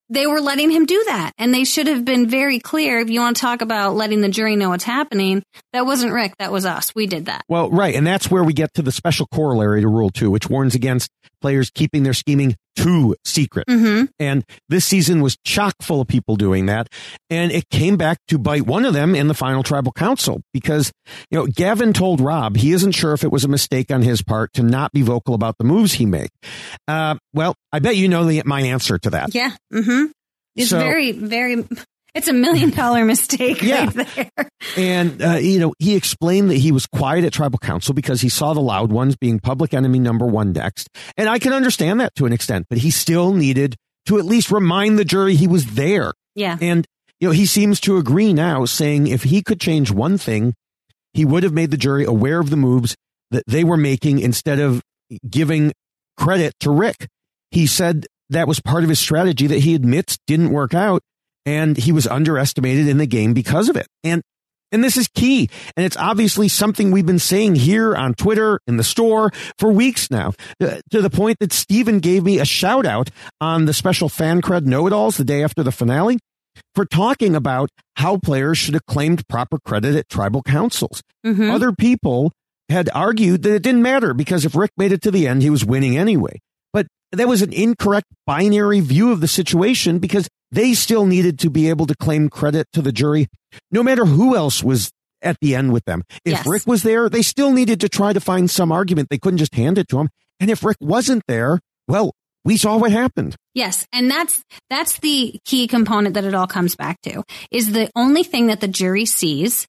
[SPEAKER 3] they were letting him do that. And they should have been very clear. If you want to talk about letting the jury know what's happening, that wasn't Rick. That was us. We did that.
[SPEAKER 2] Well, right. And that's where we get to the special corollary to Rule two, which warns against players keeping their scheming too secret.
[SPEAKER 3] Mm-hmm.
[SPEAKER 2] And this season was chock full of people doing that. And it came back to bite one of them in the final tribal council because, you know, Gavin told Rob he isn't sure if it was a mistake on his part to not be vocal about the moves he made. Uh, well, I bet you know the, my answer to that.
[SPEAKER 3] Yeah. Mm-hmm. It's
[SPEAKER 2] So-
[SPEAKER 3] very, very, it's a million dollar mistake
[SPEAKER 2] Yeah.
[SPEAKER 3] right there.
[SPEAKER 2] And, uh, you know, he explained that he was quiet at tribal council because he saw the loud ones being public enemy number one next. And I can understand that to an extent, but he still needed to at least remind the jury he was there.
[SPEAKER 3] Yeah.
[SPEAKER 2] And, you know, he seems to agree now, saying if he could change one thing, he would have made the jury aware of the moves that they were making instead of giving credit to Rick. He said that was part of his strategy that he admits didn't work out, and he was underestimated in the game because of it. And and this is key. And it's obviously something we've been saying here on Twitter, in the store, for weeks now, uh, to the point that Steven gave me a shout out on the special Fan Cred Know-It-Alls the day after the finale for talking about how players should have claimed proper credit at tribal councils.
[SPEAKER 3] Mm-hmm.
[SPEAKER 2] Other people had argued that it didn't matter because if Rick made it to the end, he was winning anyway. But that was an incorrect binary view of the situation because they still needed to be able to claim credit to the jury, no matter who else was at the end with them. If
[SPEAKER 3] Yes.
[SPEAKER 2] Rick was there, they still needed to try to find some argument. They couldn't just hand it to him. And if Rick wasn't there, well, we saw what happened.
[SPEAKER 3] Yes, and that's that's the key component that it all comes back to. Is the only thing that the jury sees,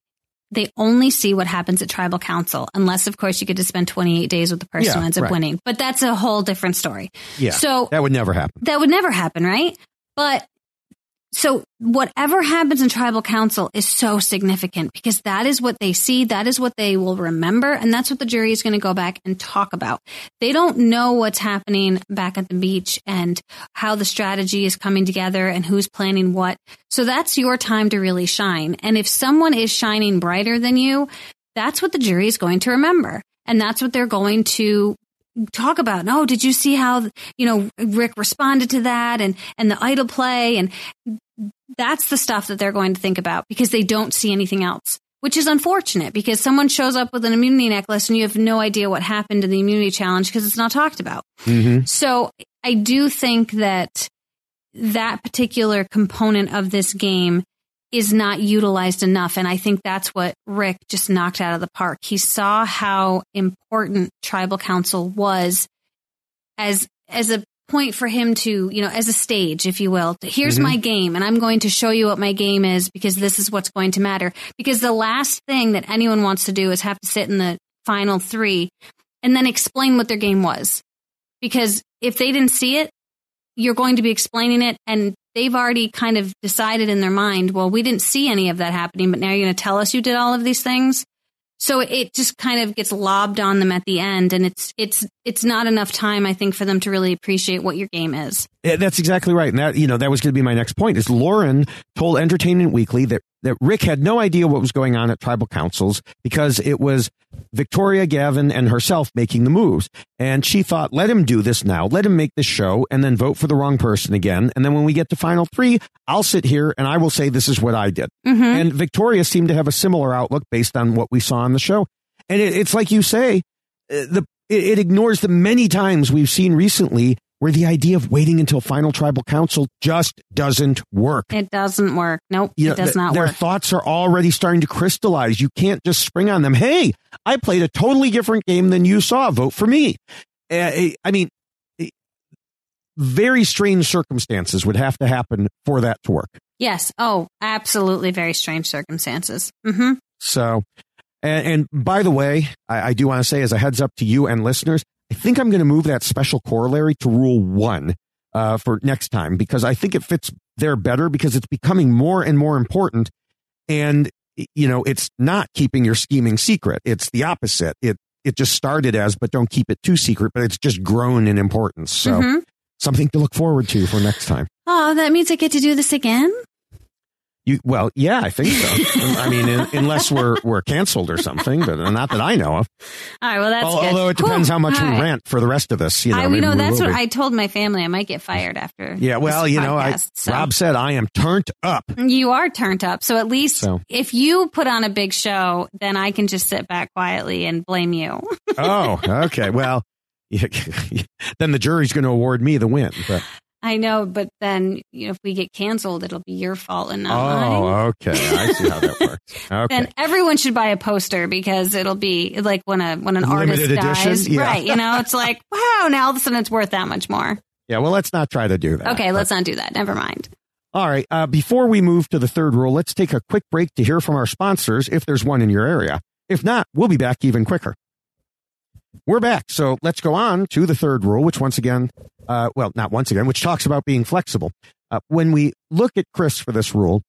[SPEAKER 3] they only see what happens at tribal council, unless, of course, you get to spend twenty-eight days with the person
[SPEAKER 2] Yeah,
[SPEAKER 3] who ends up
[SPEAKER 2] right.
[SPEAKER 3] winning. But that's a whole different story.
[SPEAKER 2] Yeah,
[SPEAKER 3] So
[SPEAKER 2] that would never happen.
[SPEAKER 3] that would never happen, right? But so whatever happens in tribal council is so significant because that is what they see. That is what they will remember. And that's what the jury is going to go back and talk about. They don't know what's happening back at the beach and how the strategy is coming together and who's planning what. So that's your time to really shine. And if someone is shining brighter than you, that's what the jury is going to remember. And that's what they're going to talk about. No, did you see how, you know, Rick responded to that and, and the idol play? And that's the stuff that they're going to think about because they don't see anything else, which is unfortunate because someone shows up with an immunity necklace and you have no idea what happened in the immunity challenge because it's not talked about.
[SPEAKER 2] Mm-hmm.
[SPEAKER 3] So I do think that that particular component of this game is not utilized enough. And I think that's what Rick just knocked out of the park. He saw how important tribal council was as, as a point for him to, you know, as a stage, if you will. Here's
[SPEAKER 2] Mm-hmm.
[SPEAKER 3] my game and I'm going to show you what my game is because this is what's going to matter. Because the last thing that anyone wants to do is have to sit in the final three and then explain what their game was. Because if they didn't see it, you're going to be explaining it and they've already kind of decided in their mind, well, we didn't see any of that happening, but now you're going to tell us you did all of these things. So it just kind of gets lobbed on them at the end. And it's, it's, it's not enough time, I think, for them to really appreciate what your game is.
[SPEAKER 2] Yeah, that's exactly right. And that, you know, that was going to be my next point is Lauren told Entertainment Weekly that, that Rick had no idea what was going on at tribal councils because it was Victoria, Gavin, and herself making the moves. And she thought, let him do this now. Let him make this show and then vote for the wrong person again. And then when we get to final three, I'll sit here and I will say, this is what I did.
[SPEAKER 3] Mm-hmm.
[SPEAKER 2] And Victoria seemed to have a similar outlook based on what we saw on the show. And it, it's like you say, uh, the it, it ignores the many times we've seen recently where the idea of waiting until final tribal council just doesn't work.
[SPEAKER 3] It doesn't work. Nope,
[SPEAKER 2] You know,
[SPEAKER 3] it does
[SPEAKER 2] th-
[SPEAKER 3] not
[SPEAKER 2] their
[SPEAKER 3] work.
[SPEAKER 2] thoughts are already starting to crystallize. You can't just spring on them. Hey, I played a totally different game than you saw. Vote for me. Uh, I mean, very strange circumstances would have to happen for that to work.
[SPEAKER 3] Yes. Oh, absolutely. Very strange circumstances. Mm-hmm.
[SPEAKER 2] So, and, and by the way, I, I do want to say as a heads up to you and listeners, I think I'm going to move that special corollary to rule one uh, for next time because I think it fits there better because it's becoming more and more important. And, you know, it's not keeping your scheming secret. It's the opposite. It it just started as, but don't keep it too secret, but it's just grown in importance. So
[SPEAKER 3] Mm-hmm.
[SPEAKER 2] something to look forward to for next time.
[SPEAKER 3] Oh, that means I get to do this again?
[SPEAKER 2] You, well, yeah, I think so. I mean, in, unless we're we're canceled or something, but not that I know of.
[SPEAKER 3] All right, well, that's
[SPEAKER 2] Al-
[SPEAKER 3] good.
[SPEAKER 2] Although it depends
[SPEAKER 3] Ooh,
[SPEAKER 2] how much we
[SPEAKER 3] right.
[SPEAKER 2] rant for the rest of this. You know,
[SPEAKER 3] I, you
[SPEAKER 2] maybe
[SPEAKER 3] know
[SPEAKER 2] we
[SPEAKER 3] that's
[SPEAKER 2] will
[SPEAKER 3] what
[SPEAKER 2] be.
[SPEAKER 3] I told my family. I might get fired after.
[SPEAKER 2] Yeah, well,
[SPEAKER 3] this
[SPEAKER 2] you know, I,
[SPEAKER 3] podcast, so.
[SPEAKER 2] Rob said I am turned up.
[SPEAKER 3] You are turned up. So at least
[SPEAKER 2] So.
[SPEAKER 3] if you put on a big show, then I can just sit back quietly and blame you.
[SPEAKER 2] Oh, okay. Well, then the jury's going to award me the win. But.
[SPEAKER 3] I know, but then you know, if we get canceled, it'll be your fault and not
[SPEAKER 2] Oh,
[SPEAKER 3] mine.
[SPEAKER 2] okay. I see how that works. Okay.
[SPEAKER 3] Then everyone should buy a poster because it'll be like when a when an
[SPEAKER 2] Limited
[SPEAKER 3] artist dies,
[SPEAKER 2] edition? Yeah.
[SPEAKER 3] right? You know, it's like wow. Now all of a sudden, it's worth that much more.
[SPEAKER 2] Yeah, well, let's not try to do that.
[SPEAKER 3] Okay,
[SPEAKER 2] but-
[SPEAKER 3] let's not do that. Never mind.
[SPEAKER 2] All right. Uh, before we move to the third rule, let's take a quick break to hear from our sponsors if there's one in your area. If not, we'll be back even quicker. We're back. So let's go on to the third rule, which once again, uh, well, not once again, which talks about being flexible. Uh, when we look at Chris for this rule,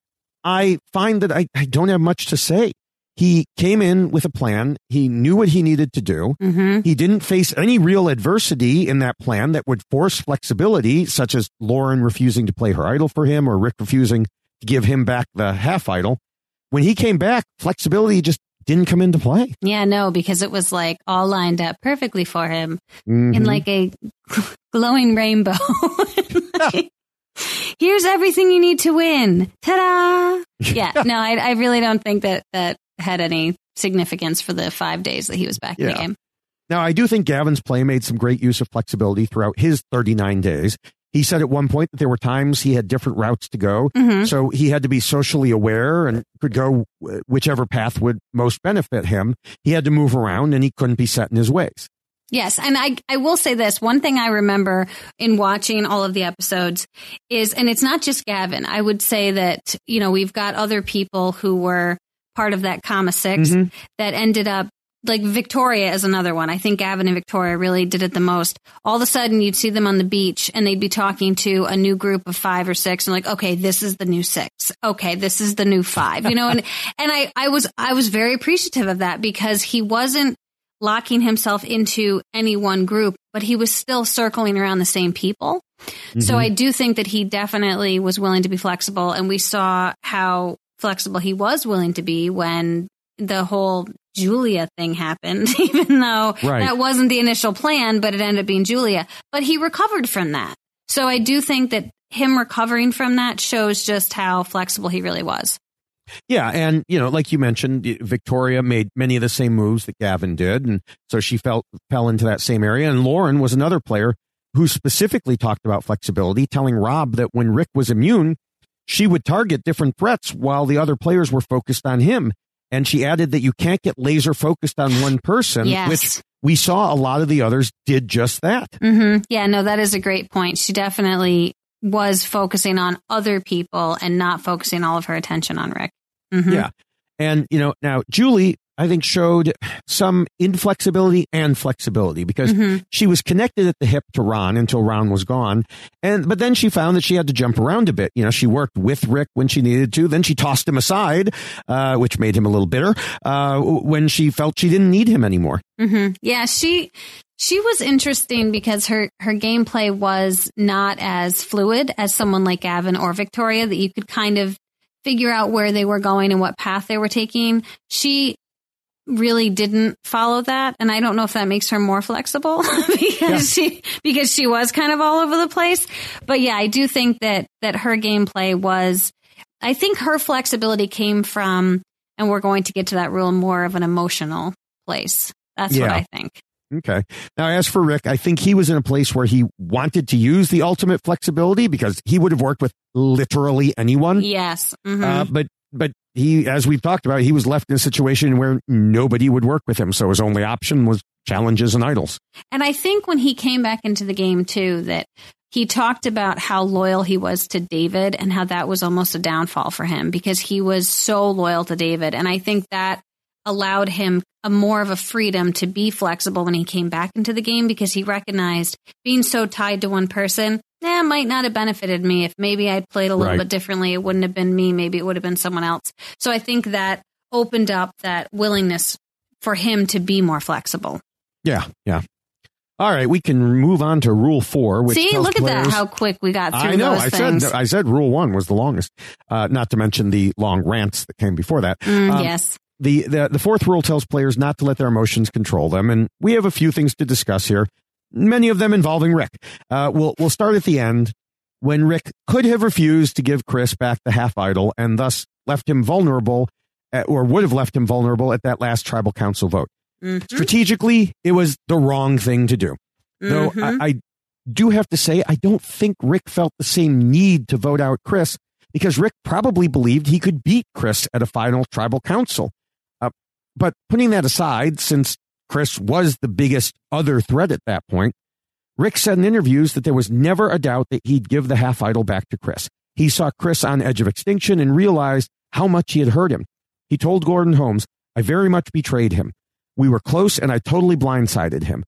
[SPEAKER 2] I find that I, I don't have much to say. He came in with a plan. He knew what he needed to do.
[SPEAKER 3] Mm-hmm.
[SPEAKER 2] He didn't face any real adversity in that plan that would force flexibility, such as Lauren refusing to play her idol for him or Rick refusing to give him back the half idol. When he came back, flexibility just didn't come into play.
[SPEAKER 3] Yeah, no, because it was like all lined up perfectly for him
[SPEAKER 2] Mhm.
[SPEAKER 3] in like a glowing rainbow. Like, here's everything you need to win. Ta-da! Yeah, no, I, I really don't think that that had any significance for the five days that he was back in
[SPEAKER 2] Yeah.
[SPEAKER 3] the game.
[SPEAKER 2] Now, I do think Gavin's play made some great use of flexibility throughout his thirty-nine days. He said at one point that there were times he had different routes to go.
[SPEAKER 3] Mhm.
[SPEAKER 2] So he had to be socially aware and could go uh, whichever path would most benefit him. He had to move around and he couldn't be set in his ways.
[SPEAKER 3] Yes, and I I will say this, one thing I remember in watching all of the episodes is, and it's not just Gavin, I would say that, you know, we've got other people who were part of that comma six
[SPEAKER 2] Mhm.
[SPEAKER 3] that ended up, like Victoria is another one. I think Gavin and Victoria really did it the most. All of a sudden you'd see them on the beach and they'd be talking to a new group of five or six and like, okay, this is the new six. Okay, this is the new five, you know, and, and I, I was, I was very appreciative of that because he wasn't locking himself into any one group, but he was still circling around the same people. So I do think that he definitely was willing to be flexible. And we saw how flexible he was willing to be when the whole Julia thing happened, even though
[SPEAKER 2] Right.
[SPEAKER 3] that wasn't the initial plan, but it ended up being Julia. But he recovered from that. So I do think that him recovering from that shows just how flexible he really was.
[SPEAKER 2] Yeah, and you know, like you mentioned, Victoria made many of the same moves that Gavin did, and so she felt fell into that same area. And Lauren was another player who specifically talked about flexibility, telling Rob that when Rick was immune, she would target different threats while the other players were focused on him. And she added that you can't get laser focused on one person,
[SPEAKER 3] Yes.
[SPEAKER 2] which we saw a lot of the others did just that.
[SPEAKER 3] Mm-hmm. Yeah, no, that is a great point. She definitely was focusing on other people and not focusing all of her attention on Rick. Mhm.
[SPEAKER 2] Yeah. And, you know, now Julie, I think, showed some inflexibility and flexibility because
[SPEAKER 3] Mhm.
[SPEAKER 2] she was connected at the hip to Ron until Ron was gone. And, but then she found that she had to jump around a bit. You know, she worked with Rick when she needed to. Then she tossed him aside, uh, which made him a little bitter, uh, when she felt she didn't need him anymore.
[SPEAKER 3] Mm-hmm. Yeah, she she was interesting because her her gameplay was not as fluid as someone like Gavin or Victoria, that you could kind of figure out where they were going and what path they were taking. She really didn't follow that, and I don't know if that makes her more flexible because
[SPEAKER 2] Yeah.
[SPEAKER 3] she because she was kind of all over the place. But yeah, I do think that that her gameplay was, I think her flexibility came from, and we're going to get to that rule, more of an emotional place. That's what
[SPEAKER 2] Yeah.
[SPEAKER 3] I think.
[SPEAKER 2] Okay. Now, as for Rick, I think he was in a place where he wanted to use the ultimate flexibility because he would have worked with literally anyone.
[SPEAKER 3] Yes. Mhm.
[SPEAKER 2] Uh, but but he, as we've talked about, he was left in a situation where nobody would work with him. So his only option was challenges and idols.
[SPEAKER 3] And I think when he came back into the game too, that he talked about how loyal he was to David and how that was almost a downfall for him because he was so loyal to David. And I think that allowed him a more of a freedom to be flexible when he came back into the game because he recognized being so tied to one person, eh, might not have benefited me. If maybe I'd played a little
[SPEAKER 2] Right.
[SPEAKER 3] bit differently, it wouldn't have been me. Maybe it would have been someone else. So I think that opened up that willingness for him to be more flexible.
[SPEAKER 2] Yeah, yeah. All right, we can move on to Rule Four. Which
[SPEAKER 3] See,
[SPEAKER 2] tells
[SPEAKER 3] look at
[SPEAKER 2] players,
[SPEAKER 3] that! How quick we got through
[SPEAKER 2] I know.
[SPEAKER 3] those
[SPEAKER 2] I
[SPEAKER 3] things.
[SPEAKER 2] said I said Rule One was the longest. Uh, not to mention the long rants that came before that.
[SPEAKER 3] Mm,
[SPEAKER 2] um,
[SPEAKER 3] yes.
[SPEAKER 2] The, the the fourth rule tells players not to let their emotions control them, and we have a few things to discuss here. Many of them involving Rick. Uh, we'll we'll start at the end when Rick could have refused to give Chris back the half idol, and thus left him vulnerable, at, or would have left him vulnerable at that last tribal council vote.
[SPEAKER 3] Mm-hmm.
[SPEAKER 2] Strategically, it was the wrong thing to do. Though
[SPEAKER 3] Mm-hmm.
[SPEAKER 2] I, I do have to say, I don't think Rick felt the same need to vote out Chris, because Rick probably believed he could beat Chris at a final tribal council. Uh, but putting that aside, since Chris was the biggest other threat at that point, Rick said in interviews that there was never a doubt that he'd give the half idol back to Chris. He saw Chris on edge of extinction and realized how much he had hurt him. He told Gordon Holmes, "I very much betrayed him. We were close and I totally blindsided him.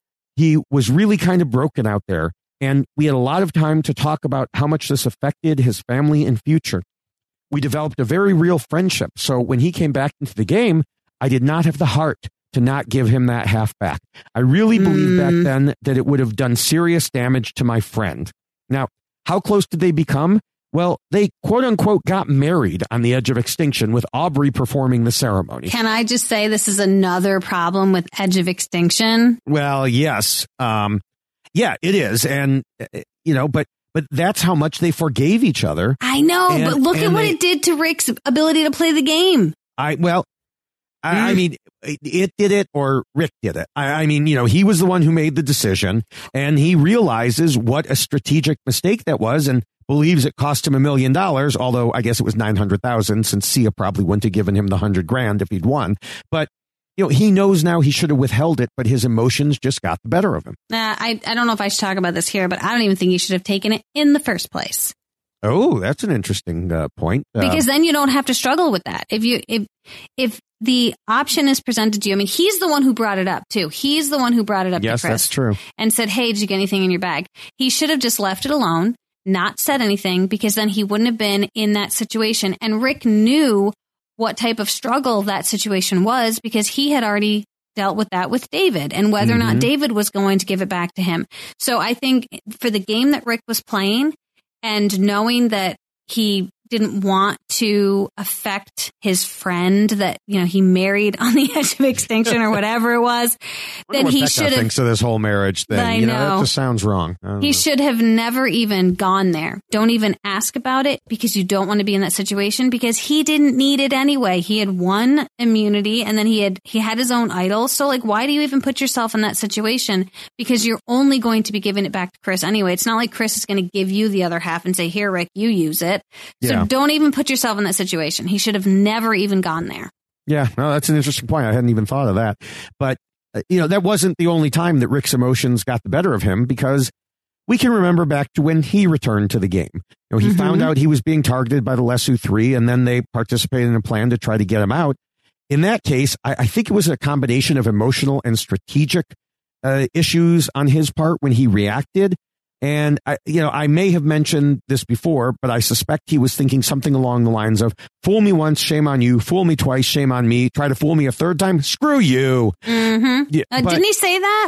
[SPEAKER 2] He was really kind of broken out there, and we had a lot of time to talk about how much this affected his family and future. We developed a very real friendship, so when he came back into the game, I did not have the heart to not give him that half back. I really mm. believed back then that it would have done serious damage to my friend." Now, how close did they become? Well, they quote-unquote got married on the edge of extinction, with Aubrey performing the ceremony.
[SPEAKER 3] Can I just say this is another problem with Edge of Extinction?
[SPEAKER 2] Well, yes. Um, yeah, it is. And, you know, but but that's how much they forgave each other.
[SPEAKER 3] I know,
[SPEAKER 2] and,
[SPEAKER 3] but look at what
[SPEAKER 2] they,
[SPEAKER 3] it did to Rick's ability to play the game.
[SPEAKER 2] I Well, I,
[SPEAKER 3] Mm.
[SPEAKER 2] I mean, it did it or Rick did it. I, I mean, you know, he was the one who made the decision, and he realizes what a strategic mistake that was, and believes it cost him a million dollars, although I guess it was nine hundred thousand, since Sia probably wouldn't have given him the hundred grand if he'd won. But, you know, he knows now he should have withheld it, but his emotions just got the better of him.
[SPEAKER 3] Uh, I, I don't know if I should talk about this here, but I don't even think you should have taken it in the first place.
[SPEAKER 2] Oh, that's an interesting uh, point. Uh,
[SPEAKER 3] Because then you don't have to struggle with that. If you, if, if the option is presented to you, I mean, he's the one who brought it up too. He's the one who brought it up
[SPEAKER 2] yes,
[SPEAKER 3] to Chris.
[SPEAKER 2] that's true.
[SPEAKER 3] And said, "Hey, did you get anything in your bag?" He should have just left it alone, not said anything, because then he wouldn't have been in that situation. And Rick knew what type of struggle that situation was, because he had already dealt with that with David, and whether mm-hmm. or not David was going to give it back to him. So I think for the game that Rick was playing, and knowing that he didn't want to affect his friend that, you know, he married on the edge of extinction or whatever it was, then he should have
[SPEAKER 2] thinks of this whole marriage thing.
[SPEAKER 3] I
[SPEAKER 2] you know,
[SPEAKER 3] know.
[SPEAKER 2] That just sounds wrong.
[SPEAKER 3] He
[SPEAKER 2] know.
[SPEAKER 3] should have never even gone there. Don't even ask about it, because you don't want to be in that situation, because he didn't need it anyway. He had won immunity, and then he had he had his own idol. So like, why do you even put yourself in that situation? Because you're only going to be giving it back to Chris anyway. It's not like Chris is going to give you the other half and say, "Here, Rick, you use it." So
[SPEAKER 2] yeah.
[SPEAKER 3] don't even put yourself in that situation. He should have never even gone there.
[SPEAKER 2] Yeah, no, that's an interesting point. I hadn't even thought of that. But, uh, you know, that wasn't the only time that Rick's emotions got the better of him, because we can remember back to when he returned to the game. You know, he mm-hmm. found out he was being targeted by the Lesu Three, and then they participated in a plan to try to get him out. In that case, I, I think it was a combination of emotional and strategic uh, issues on his part when he reacted. And, I, you know, I may have mentioned this before, but I suspect he was thinking something along the lines of, "Fool me once, shame on you. Fool me twice, shame on me. Try to fool me a third time, screw you."
[SPEAKER 3] Mm-hmm. Yeah, uh, but, didn't he say that?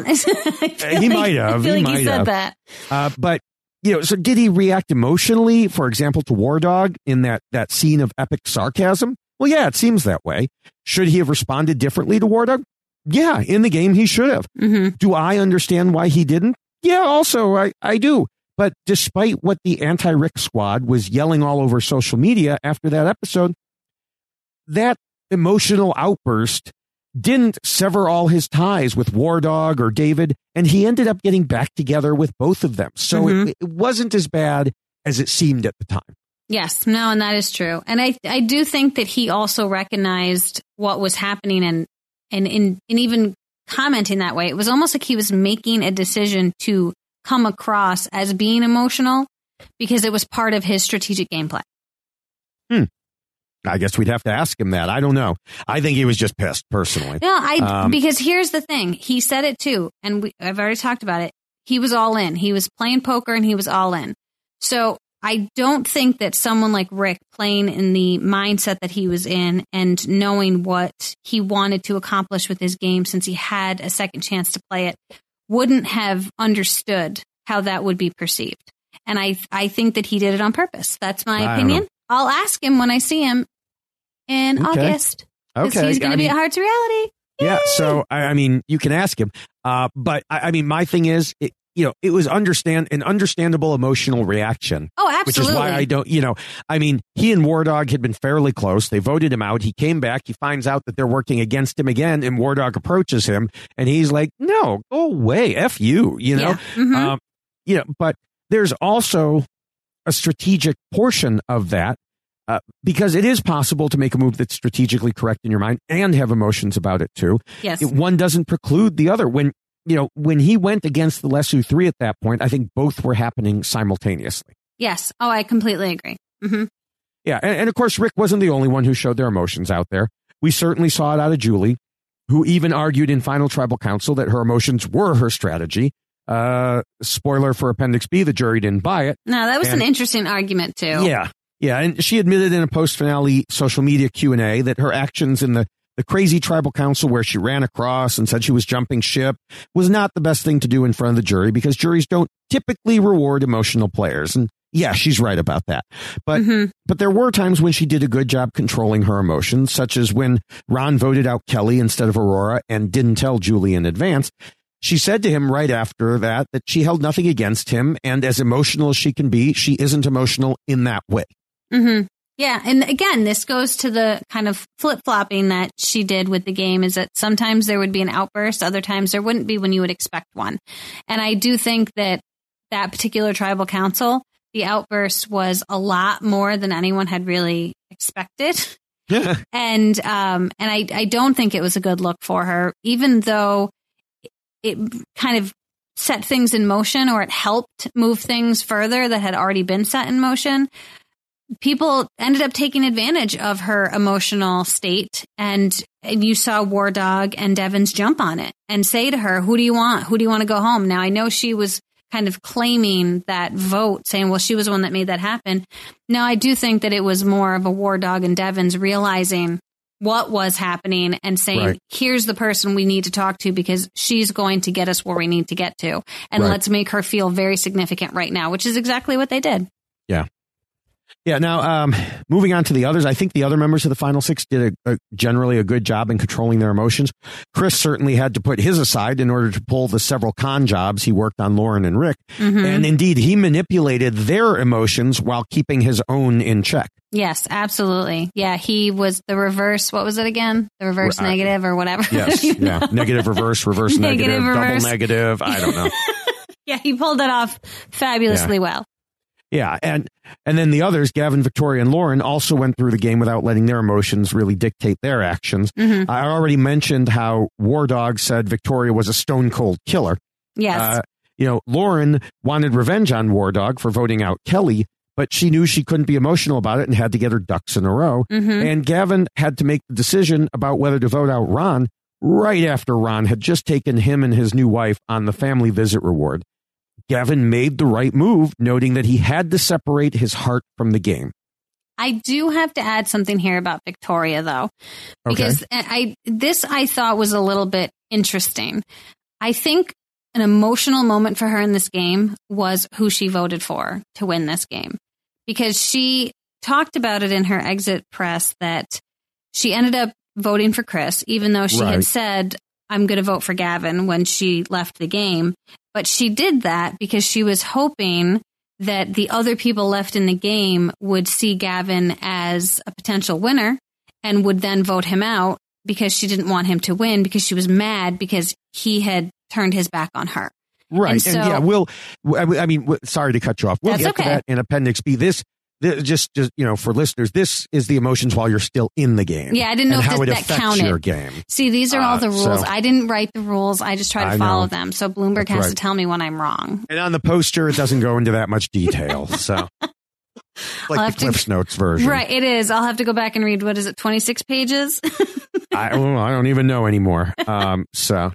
[SPEAKER 2] he
[SPEAKER 3] like,
[SPEAKER 2] might have.
[SPEAKER 3] I feel
[SPEAKER 2] he
[SPEAKER 3] like
[SPEAKER 2] might
[SPEAKER 3] he said
[SPEAKER 2] have.
[SPEAKER 3] that.
[SPEAKER 2] Uh, but, you know, so did he react emotionally, for example, to War Dog in that, that scene of epic sarcasm? Well, yeah, it seems that way. Should he have responded differently to War Dog? Yeah, in the game, he should have.
[SPEAKER 3] Mm-hmm.
[SPEAKER 2] Do I understand why he didn't? Yeah, also, I, I do. But despite what the anti-Rick squad was yelling all over social media after that episode, that emotional outburst didn't sever all his ties with War Dog or David, and he ended up getting back together with both of them. So mm-hmm. it, it wasn't as bad as it seemed at the time.
[SPEAKER 3] Yes, no, and that is true. And I, I do think that he also recognized what was happening, and, and in, in even commenting that way, it was almost like he was making a decision to come across as being emotional, because it was part of his strategic gameplay.
[SPEAKER 2] Hmm. I guess we'd have to ask him that. I don't know. I think he was just pissed personally.
[SPEAKER 3] No, I
[SPEAKER 2] um,
[SPEAKER 3] because here's the thing. He said it too, and we, I've already talked about it. He was all in. He was playing poker, and he was all in. So I don't think that someone like Rick, playing in the mindset that he was in and knowing what he wanted to accomplish with his game, since he had a second chance to play it, wouldn't have understood how that would be perceived. And I, I think that he did it on purpose. That's my
[SPEAKER 2] I
[SPEAKER 3] opinion. I'll ask him when I see him in
[SPEAKER 2] Okay.
[SPEAKER 3] August. Because
[SPEAKER 2] Okay.
[SPEAKER 3] he's going
[SPEAKER 2] I
[SPEAKER 3] to be
[SPEAKER 2] mean-
[SPEAKER 3] at Hearts Reality.
[SPEAKER 2] Yeah.
[SPEAKER 3] Yay!
[SPEAKER 2] So, I, I mean, you can ask him. Uh, but I, I mean, my thing is, it, you know, it was understand an understandable emotional reaction.
[SPEAKER 3] Oh, absolutely.
[SPEAKER 2] Which is why I don't, you know, I mean, he and War Dog had been fairly close. They voted him out. He came back. He finds out that they're working against him again, and War Dog approaches him, and he's like, no, go away. F you, you know?
[SPEAKER 3] Yeah. Mhm.
[SPEAKER 2] Um, you know, but there's also a strategic portion of that. Uh, because it is possible to make a move that's strategically correct in your mind and have emotions about it too.
[SPEAKER 3] Yes.
[SPEAKER 2] It- one doesn't preclude the other. When you know when he went against the Lesu three at that point, I think both were happening simultaneously.
[SPEAKER 3] Yes. Oh, I completely agree. hmm
[SPEAKER 2] Yeah, and, and of course, Rick wasn't the only one who showed their emotions out there. We certainly saw it out of Julie, who even argued in Final Tribal Council that her emotions were her strategy. Uh, spoiler for Appendix B: the jury didn't buy it.
[SPEAKER 3] No, that was
[SPEAKER 2] And-
[SPEAKER 3] an interesting argument too.
[SPEAKER 2] Yeah. Yeah. And she admitted in a post finale social media Q and A that her actions in the, the crazy tribal council where she ran across and said she was jumping ship was not the best thing to do in front of the jury because juries don't typically reward emotional players. And yeah, she's right about that. But,
[SPEAKER 3] Mhm.
[SPEAKER 2] but there were times when she did a good job controlling her emotions, such as when Ron voted out Kelly instead of Aurora and didn't tell Julie in advance. She said to him right after that that she held nothing against him, and as emotional as she can be, she isn't emotional in that way.
[SPEAKER 3] hmm Yeah. And again, this goes to the kind of flip flopping that she did with the game is that sometimes there would be an outburst. Other times there wouldn't be when you would expect one. And I do think that that particular tribal council, the outburst was a lot more than anyone had really expected. and, um, and I, I don't think it was a good look for her, even though it kind of set things in motion or it helped move things further that had already been set in motion. People ended up taking advantage of her emotional state, and, and you saw War Dog and Devins jump on it and say to her, who do you want? Who do you want to go home? Now, I know she was kind of claiming that vote, saying, well, she was the one that made that happen. Now, I do think that it was more of a War Dog and Devins realizing what was happening and saying,
[SPEAKER 2] Right.
[SPEAKER 3] here's the person we need to talk to because she's going to get us where we need to get to. And
[SPEAKER 2] Right.
[SPEAKER 3] let's make her feel very significant right now, which is exactly what they did.
[SPEAKER 2] Yeah. Yeah. Now, um, moving on to the others, I think the other members of the Final Six did a, a generally a good job in controlling their emotions. Chris certainly had to put his aside in order to pull the several con jobs he worked on Lauren and Rick.
[SPEAKER 3] Mhm.
[SPEAKER 2] And indeed, he manipulated their emotions while keeping his own in check.
[SPEAKER 3] Yes, absolutely. Yeah, he was the reverse. What was it again? The reverse
[SPEAKER 2] Uh,
[SPEAKER 3] negative or whatever.
[SPEAKER 2] Yes. Yeah. Negative, reverse, reverse,
[SPEAKER 3] Negative,
[SPEAKER 2] negative,
[SPEAKER 3] reverse.
[SPEAKER 2] double negative. I don't know.
[SPEAKER 3] Yeah, he pulled it off fabulously well.
[SPEAKER 2] Yeah, and and then the others, Gavin, Victoria, and Lauren, also went through the game without letting their emotions really dictate their actions.
[SPEAKER 3] Mhm.
[SPEAKER 2] I already mentioned how War Dog said Victoria was a stone cold killer.
[SPEAKER 3] Yes.
[SPEAKER 2] Uh, you know, Lauren wanted revenge on War Dog for voting out Kelly, but she knew she couldn't be emotional about it and had to get her ducks in a row.
[SPEAKER 3] Mhm.
[SPEAKER 2] And Gavin had to make the decision about whether to vote out Ron right after Ron had just taken him and his new wife on the family visit reward. Gavin made the right move, noting that he had to separate his heart from the game.
[SPEAKER 3] I do have to add something here about Victoria, though, because I this I thought was a little bit interesting. I think an emotional moment for her in this game was who she voted for to win this game, because she talked about it in her exit press that she ended up voting for Chris, even though she
[SPEAKER 2] Right.
[SPEAKER 3] had said, I'm going to vote for Gavin when she left the game. But she did that because she was hoping that the other people left in the game would see Gavin as a potential winner and would then vote him out because she didn't want him to win, because she was mad because he had turned his back on her.
[SPEAKER 2] Right.
[SPEAKER 3] And
[SPEAKER 2] And,
[SPEAKER 3] so-
[SPEAKER 2] yeah, we'll, I I mean, w- sorry to cut you off. We'll
[SPEAKER 3] That's
[SPEAKER 2] get
[SPEAKER 3] okay.
[SPEAKER 2] to that in Appendix B. This, this just, just, you know, for listeners, this is the emotions while you're still in the game.
[SPEAKER 3] Yeah, I didn't know
[SPEAKER 2] and
[SPEAKER 3] if
[SPEAKER 2] how
[SPEAKER 3] this-
[SPEAKER 2] it
[SPEAKER 3] that
[SPEAKER 2] affects
[SPEAKER 3] counted.
[SPEAKER 2] your game.
[SPEAKER 3] See, these are all
[SPEAKER 2] Uh,
[SPEAKER 3] the rules.
[SPEAKER 2] so-
[SPEAKER 3] I didn't write the rules. I just try to
[SPEAKER 2] I
[SPEAKER 3] follow
[SPEAKER 2] know.
[SPEAKER 3] them. So Bloomberg
[SPEAKER 2] That's
[SPEAKER 3] has
[SPEAKER 2] right.
[SPEAKER 3] to tell me when I'm wrong.
[SPEAKER 2] And on the poster, it doesn't go into that much detail. So,
[SPEAKER 3] I'll
[SPEAKER 2] like
[SPEAKER 3] have
[SPEAKER 2] the
[SPEAKER 3] to-
[SPEAKER 2] Cliff's Notes version.
[SPEAKER 3] Right, it is. I'll have to go back and read, what is it, twenty-six pages?
[SPEAKER 2] I, oh, I don't even know anymore. Um, so,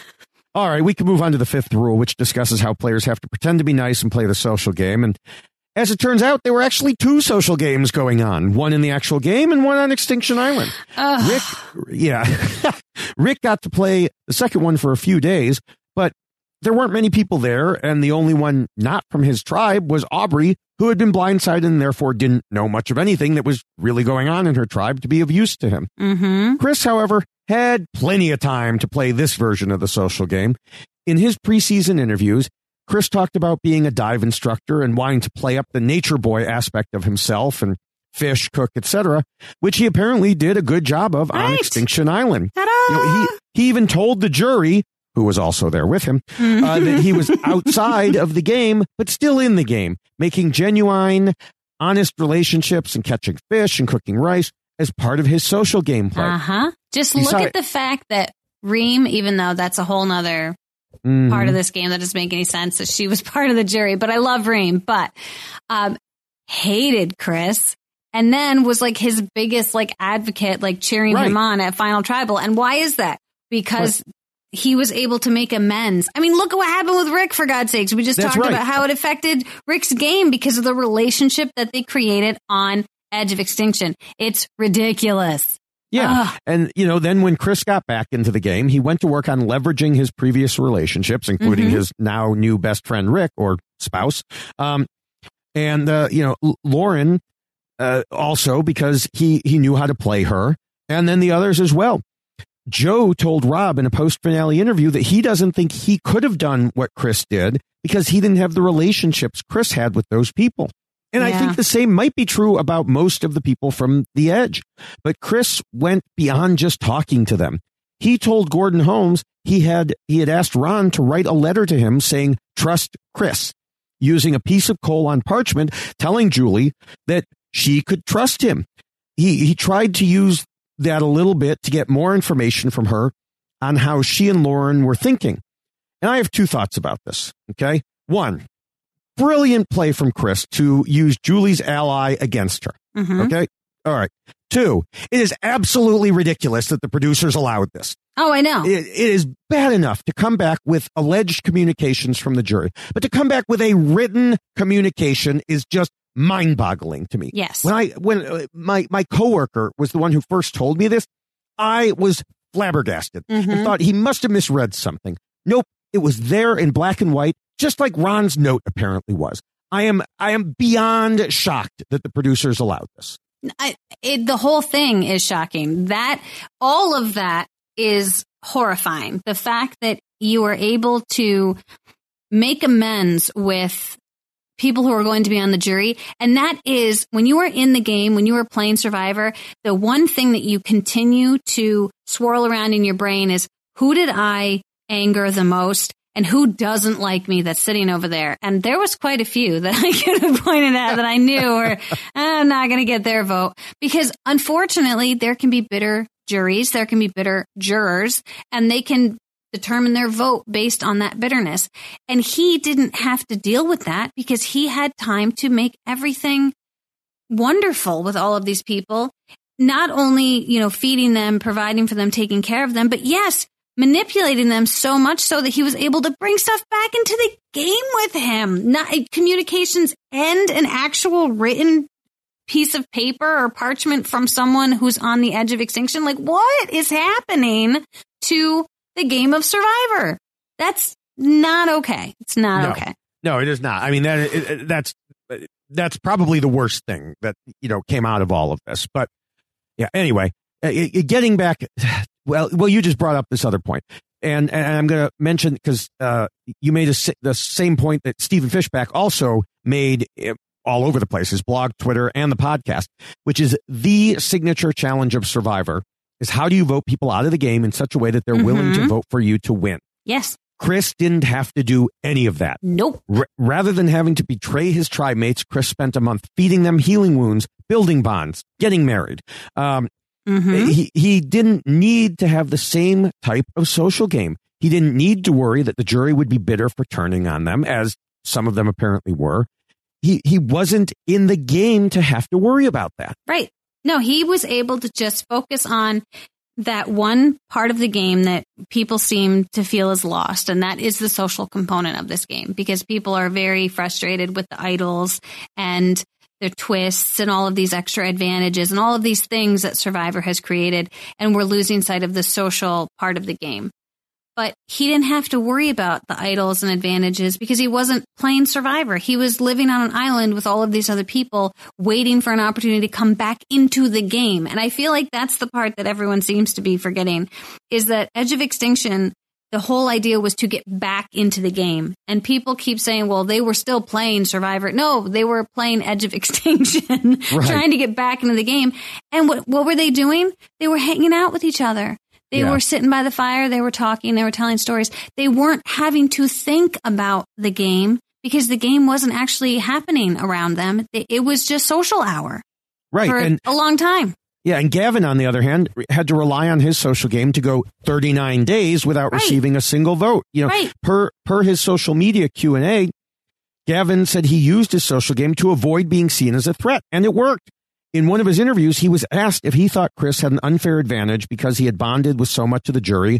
[SPEAKER 2] all right, we can move on to the fifth rule, which discusses how players have to pretend to be nice and play the social game. And as it turns out, there were actually two social games going on, one in the actual game and one on Extinction Island.
[SPEAKER 3] Ugh.
[SPEAKER 2] Rick, yeah, Rick got to play the second one for a few days, but there weren't many people there, and the only one not from his tribe was Aubrey, who had been blindsided and therefore didn't know much of anything that was really going on in her tribe to be of use to him.
[SPEAKER 3] Mm-hmm.
[SPEAKER 2] Chris, however, had plenty of time to play this version of the social game. In his preseason interviews, Chris talked about being a dive instructor and wanting to play up the nature boy aspect of himself and fish, cook, et cetera, which he apparently did a good job of
[SPEAKER 3] right.
[SPEAKER 2] on Extinction Island.
[SPEAKER 3] Ta-da!
[SPEAKER 2] You know, he, he even told the jury, who was also there with him, uh, that he was outside of the game, but still in the game, making genuine, honest relationships and catching fish and cooking rice as part of his social gameplay.
[SPEAKER 3] Uh-huh. Just
[SPEAKER 2] He
[SPEAKER 3] look
[SPEAKER 2] saw
[SPEAKER 3] at
[SPEAKER 2] it.
[SPEAKER 3] the fact that Reem, even though that's a whole nother
[SPEAKER 2] Mhm.
[SPEAKER 3] part of this game that doesn't make any sense, that she was part of the jury, but I love Reem, but um, hated Chris. And then was like his biggest like advocate, like cheering
[SPEAKER 2] Right.
[SPEAKER 3] him on at Final Tribal. And why is that? Because he was able to make amends. I mean, look at what happened with Rick, for God's sakes. We just
[SPEAKER 2] That's
[SPEAKER 3] talked
[SPEAKER 2] right.
[SPEAKER 3] about how it affected Rick's game because of the relationship that they created on Edge of Extinction. It's ridiculous.
[SPEAKER 2] Yeah.
[SPEAKER 3] Ugh.
[SPEAKER 2] And, you know, then when Chris got back into the game, he went to work on leveraging his previous relationships, including
[SPEAKER 3] Mhm.
[SPEAKER 2] his now new best friend, Rick, or spouse. Um, and, uh, you know, L- Lauren, uh, also because he, he knew how to play her, and then the others as well. Joe told Rob in a post-finale interview that he doesn't think he could have done what Chris did because he didn't have the relationships Chris had with those people. And I
[SPEAKER 3] Yeah.
[SPEAKER 2] think the same might be true about most of the people from The Edge. But Chris went beyond just talking to them. He told Gordon Holmes he had he had asked Ron to write a letter to him saying, "Trust Chris," using a piece of coal on parchment, telling Julie that she could trust him. He he tried to use that a little bit to get more information from her on how she and Lauren were thinking. And I have two thoughts about this. Okay. One, brilliant play from Chris to use Julie's ally against her.
[SPEAKER 3] Mhm.
[SPEAKER 2] Okay. All right. Two, it is absolutely ridiculous that the producers allowed this.
[SPEAKER 3] Oh, I know.
[SPEAKER 2] It, it is bad enough to come back with alleged communications from the jury, but to come back with a written communication is just mind-boggling to me.
[SPEAKER 3] Yes.
[SPEAKER 2] When I when uh, my my coworker was the one who first told me this, I was flabbergasted and
[SPEAKER 3] Mhm.
[SPEAKER 2] thought he must have misread something. Nope, it was there in black and white, just like Ron's note apparently was. I am I am beyond shocked that the producers allowed this.
[SPEAKER 3] I, it, the whole thing is shocking. That all of that is horrifying. The fact that you were able to make amends with people who are going to be on the jury. And that is when you are in the game, when you are playing Survivor, the one thing that you continue to swirl around in your brain is, who did I anger the most? And who doesn't like me that's sitting over there? And there was quite a few that I could have pointed out that I knew were, I'm not going to get their vote. Because unfortunately, there can be bitter juries, there can be bitter jurors, and they can determine their vote based on that bitterness. And he didn't have to deal with that because he had time to make everything wonderful with all of these people. Not only, you know, feeding them, providing for them, taking care of them, but yes, manipulating them so much so that he was able to bring stuff back into the game with him. Not communications and an actual written piece of paper or parchment from someone who's on the edge of extinction. Like, what is happening to the game of Survivor? That's not okay. It's not
[SPEAKER 2] No.
[SPEAKER 3] okay.
[SPEAKER 2] No, it is not. I mean, that it, it- that's that's probably the worst thing that, you know, came out of all of this. But yeah, anyway, uh, it- it- getting back, well, well, you just brought up this other point, and and I'm going to mention because uh, you made a, sa- the same point that Stephen Fishback also made uh, all over the place, his blog, Twitter, and the podcast, which is the signature challenge of Survivor: is how do you vote people out of the game in such a way that they're willing to
[SPEAKER 3] Mhm.
[SPEAKER 2] vote for you to win?
[SPEAKER 3] Yes.
[SPEAKER 2] Chris didn't have to do any of that.
[SPEAKER 3] Nope.
[SPEAKER 2] R- rather than having to betray his tribe mates, Chris spent a month feeding them healing wounds, building bonds, getting married. Um,
[SPEAKER 3] Mhm.
[SPEAKER 2] he, he didn't need to have the same type of social game. He didn't need to worry that the jury would be bitter for turning on them, as some of them apparently were. He, he wasn't in the game to have to worry about that.
[SPEAKER 3] Right. No, he was able to just focus on that one part of the game that people seem to feel is lost, and that is the social component of this game, because people are very frustrated with the idols and their twists and all of these extra advantages and all of these things that Survivor has created, and we're losing sight of the social part of the game. but he didn't have to worry about the idols and advantages because he wasn't playing Survivor. He was living on an island with all of these other people waiting for an opportunity to come back into the game. And I feel like that's the part that everyone seems to be forgetting, is that Edge of Extinction, the whole idea was to get back into the game. And people keep saying, well, they were still playing Survivor. No, they were playing Edge of Extinction, right. trying to get back into the game. And what, what were they doing? They were hanging out with each other. They yeah. were sitting by the fire. They were talking. They were telling stories. They weren't having to think about the game because the game wasn't actually happening around them. It was just social hour
[SPEAKER 2] right.
[SPEAKER 3] for
[SPEAKER 2] and,
[SPEAKER 3] a long time.
[SPEAKER 2] Yeah. And Gavin, on the other hand, had to rely on his social game to go thirty-nine days without right. receiving a single vote. You know,
[SPEAKER 3] right.
[SPEAKER 2] per, per his social media Q and A, Gavin said he used his social game to avoid being seen as a threat, and it worked. In one of his interviews, he was asked if he thought Chris had an unfair advantage because he had bonded with so much of the jury,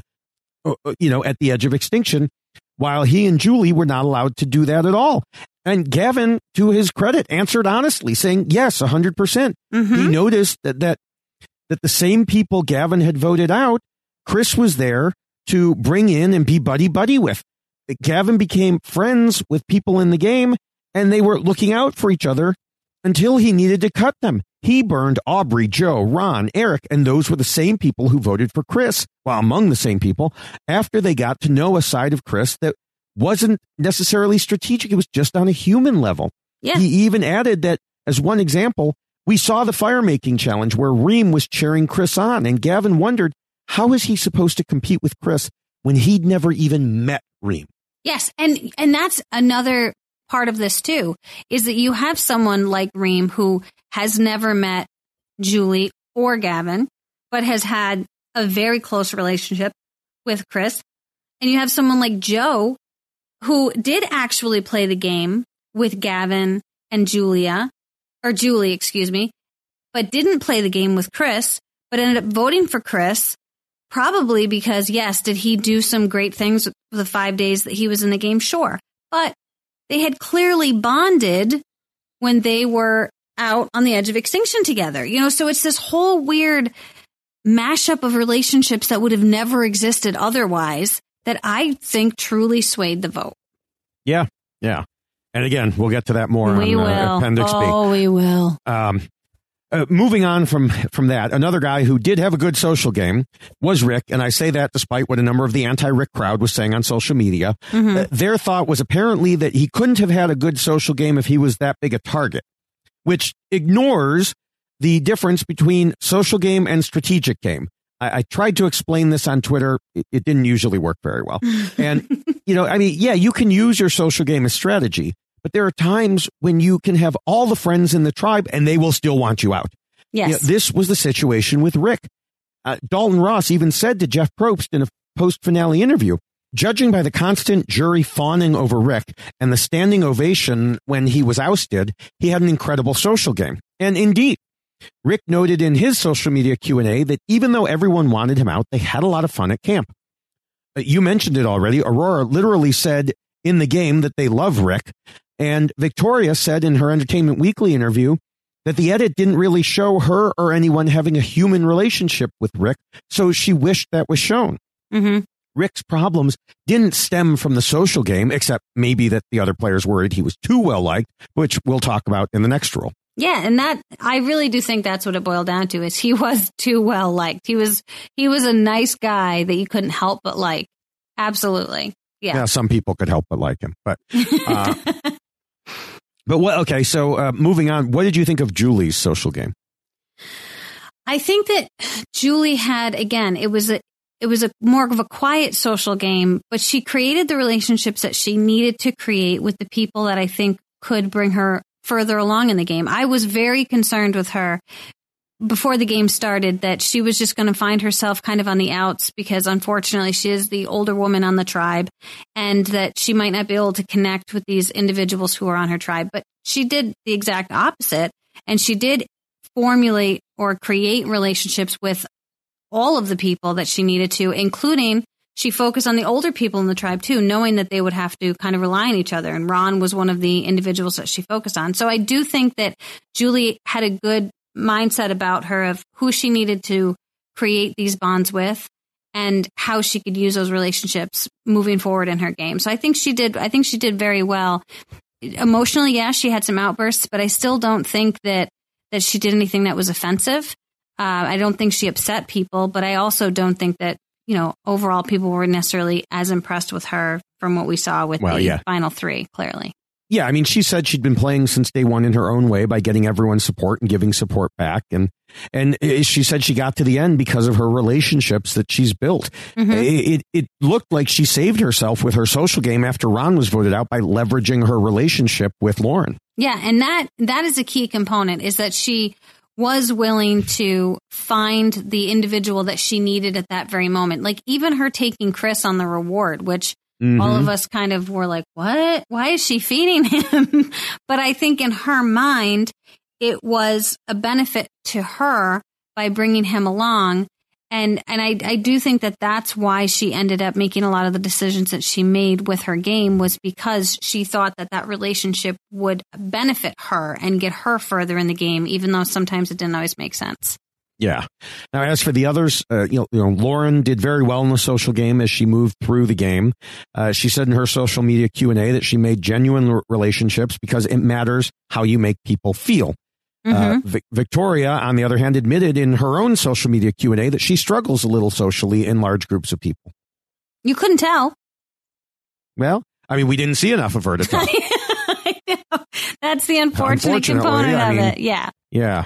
[SPEAKER 2] you know, at the edge of extinction, while he and Julie were not allowed to do that at all. And Gavin, to his credit, answered honestly, saying, yes, one hundred percent. Mm-hmm. He noticed that, that that the same people Gavin had voted out, Chris was there to bring in and be buddy-buddy with. Gavin became friends with people in the game, and they were looking out for each other until he needed to cut them. He burned Aubrey, Joe, Ron, Eric, and those were the same people who voted for Chris, well, among the same people, after they got to know a side of Chris that wasn't necessarily strategic. It was just on a human level.
[SPEAKER 3] Yeah.
[SPEAKER 2] He even added that, as one example, we saw the fire-making challenge where Reem was cheering Chris on, and Gavin wondered, how is he supposed to compete with Chris when he'd never even met Reem?
[SPEAKER 3] Yes, and and that's another part of this too, is that you have someone like Reem who has never met Julie or Gavin, but has had a very close relationship with Chris. And you have someone like Joe who did actually play the game with Gavin and Julia, or Julie, excuse me, but didn't play the game with Chris, but ended up voting for Chris, probably because, yes, did he do some great things for the five days that he was in the game? Sure. But they had clearly bonded when they were out on the edge of extinction together. You know, so it's this whole weird mashup of relationships that would have never existed otherwise that I think truly swayed the vote.
[SPEAKER 2] Yeah, yeah. And again, we'll get to that more
[SPEAKER 3] we
[SPEAKER 2] on
[SPEAKER 3] will.
[SPEAKER 2] Uh, Appendix
[SPEAKER 3] oh,
[SPEAKER 2] B.
[SPEAKER 3] Oh, we will.
[SPEAKER 2] Um, uh, moving on from, from that, another guy who did have a good social game was Rick, and I say that despite what a number of the anti-Rick crowd was saying on social media. Mm-hmm. Uh, their thought was apparently that he couldn't have had a good social game if he was that big a target, which ignores the difference between social game and strategic game. I, I tried to explain this on Twitter. It, it didn't usually work very well. And, you know, I mean, yeah, you can use your social game as strategy, but there are times when you can have all the friends in the tribe and they will still want you out.
[SPEAKER 3] Yes.
[SPEAKER 2] You know, this was the situation with Rick. Uh, Dalton Ross even said to Jeff Probst in a post-finale interview, judging by the constant jury fawning over Rick and the standing ovation when he was ousted, he had an incredible social game. And indeed, Rick noted in his social media Q and A that even though everyone wanted him out, they had a lot of fun at camp. Uh, you mentioned it already. Aurora literally said in the game that they love Rick. And Victoria said in her Entertainment Weekly interview that the edit didn't really show her or anyone having a human relationship with Rick, so she wished that was shown.
[SPEAKER 3] Mm-hmm.
[SPEAKER 2] Rick's problems didn't stem from the social game, except maybe that the other players worried he was too well-liked, which we'll talk about in the next role.
[SPEAKER 3] Yeah, and that I really do think that's what it boiled down to, is he was too well-liked. He was he was a nice guy that you couldn't help but like. Absolutely. Yeah.
[SPEAKER 2] Yeah, some people could help but like him. But uh, but what? Okay, so uh, moving on. What did you think of Julie's social game?
[SPEAKER 3] I think that Julie had, again, it was a it was a more of a quiet social game, but she created the relationships that she needed to create with the people that I think could bring her further along in the game. I was very concerned with her before the game started that she was just going to find herself kind of on the outs because unfortunately she is the older woman on the tribe and that she might not be able to connect with these individuals who are on her tribe. But she did the exact opposite, and she did formulate or create relationships with all of the people that she needed to, including she focused on the older people in the tribe too, knowing that they would have to kind of rely on each other. And Ron was one of the individuals that she focused on. So I do think that Julie had a good mindset about her of who she needed to create these bonds with and how she could use those relationships moving forward in her game. So I think she did, I think she did very well. Emotionally, yeah, she had some outbursts, but I still don't think that, that she did anything that was offensive. Uh, I don't think she upset people, but I also don't think that, you know, overall people were necessarily as impressed with her from what we saw with
[SPEAKER 2] well,
[SPEAKER 3] the
[SPEAKER 2] yeah.
[SPEAKER 3] final three, clearly.
[SPEAKER 2] Yeah, I mean, she said she'd been playing since day one in her own way by getting everyone's support and giving support back. And and she said she got to the end because of her relationships that she's built. Mm-hmm. It, it looked like she saved herself with her social game after Ron was voted out by leveraging her relationship with Lauren.
[SPEAKER 3] Yeah, and that that is a key component, is that she was willing to find the individual that she needed at that very moment. Like even her taking Chris on the reward, which Mm-hmm. all of us kind of were like, what? Why is she feeding him? But I think in her mind, it was a benefit to her by bringing him along. And and I, I do think that that's why she ended up making a lot of the decisions that she made with her game, was because she thought that that relationship would benefit her and get her further in the game, even though sometimes it didn't always make sense.
[SPEAKER 2] Yeah. Now, as for the others, uh, you know, you know, Lauren did very well in the social game as she moved through the game. Uh, she said in her social media Q and A that she made genuine r- relationships because it matters how you make people feel. Mm-hmm. Uh, v- Victoria, on the other hand, admitted in her own social media Q and A that she struggles a little socially in large groups of people.
[SPEAKER 3] You couldn't tell.
[SPEAKER 2] Well, I mean, we didn't see enough of her to tell.
[SPEAKER 3] I know. That's the unfortunate component
[SPEAKER 2] I
[SPEAKER 3] of
[SPEAKER 2] mean,
[SPEAKER 3] it. Yeah.
[SPEAKER 2] Yeah.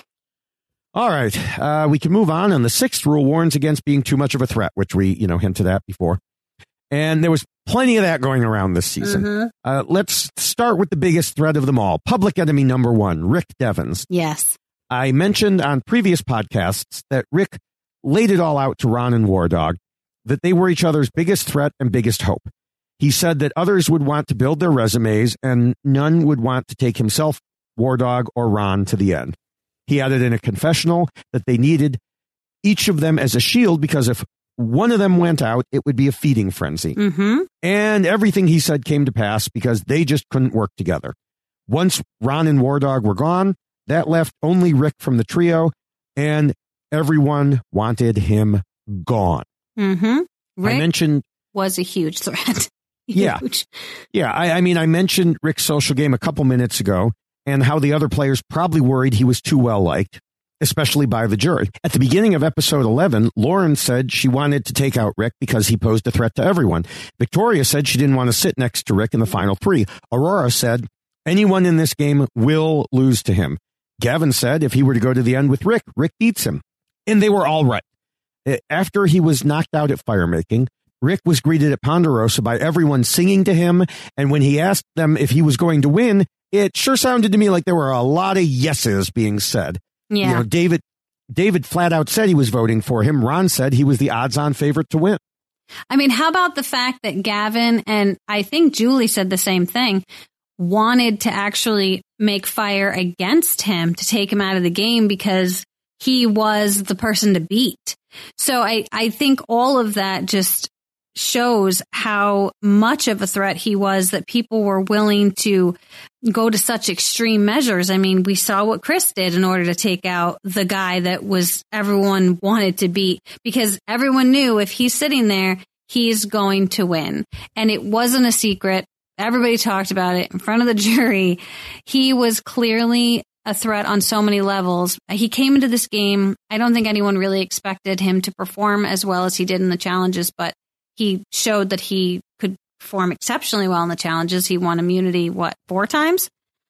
[SPEAKER 2] All right, uh, we can move on. And the sixth rule warns against being too much of a threat, which we, you know, hinted at before. And there was plenty of that going around this season. Mm-hmm. Uh, let's start with the biggest threat of them all. Public enemy number one, Rick Devens.
[SPEAKER 3] Yes.
[SPEAKER 2] I mentioned on previous podcasts that Rick laid it all out to Ron and War Dog, that they were each other's biggest threat and biggest hope. He said that others would want to build their resumes and none would want to take himself, War Dog, or Ron to the end. He added in a confessional that they needed each of them as a shield because if one of them went out, it would be a feeding frenzy.
[SPEAKER 3] Mm-hmm.
[SPEAKER 2] And everything he said came to pass because they just couldn't work together. Once Ron and War Dog were gone, that left only Rick from the trio, and everyone wanted him gone.
[SPEAKER 3] Mm-hmm. Rick
[SPEAKER 2] I mentioned
[SPEAKER 3] was a huge threat.
[SPEAKER 2] yeah.
[SPEAKER 3] Huge.
[SPEAKER 2] Yeah. I, I mean, I mentioned Rick's social game a couple minutes ago, and how the other players probably worried he was too well liked, especially by the jury. At the beginning of episode eleven, Lauren said she wanted to take out Rick because he posed a threat to everyone. Victoria said she didn't want to sit next to Rick in the final three. Aurora said anyone in this game will lose to him. Gavin said if he were to go to the end with Rick, Rick beats him. And they were all right. After he was knocked out at firemaking, Rick was greeted at Ponderosa by everyone singing to him. And when he asked them if he was going to win, it sure sounded to me like there were a lot of yeses being said.
[SPEAKER 3] Yeah.
[SPEAKER 2] You know, David, David flat out said he was voting for him. Ron said he was the odds-on favorite to win.
[SPEAKER 3] I mean, how about the fact that Gavin, and I think Julie said the same thing, wanted to actually make fire against him to take him out of the game because he was the person to beat. So I, I think all of that just shows how much of a threat he was, that people were willing to go to such extreme measures. I mean, we saw what Chris did in order to take out the guy that was everyone wanted to beat, because everyone knew if he's sitting there, he's going to win. And it wasn't a secret. Everybody talked about it in front of the jury. He was clearly a threat on so many levels. He came into this game. I don't think anyone really expected him to perform as well as he did in the challenges, but he showed that he could perform exceptionally well in the challenges. He won immunity, what, four times?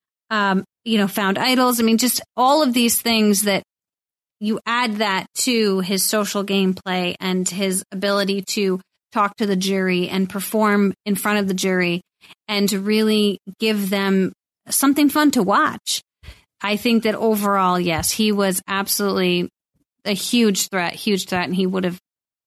[SPEAKER 3] Um, you know, found idols. I mean, just all of these things that you add that to his social gameplay and his ability to talk to the jury and perform in front of the jury and to really give them something fun to watch. I think that overall, yes, he was absolutely a huge threat, huge threat, and he would have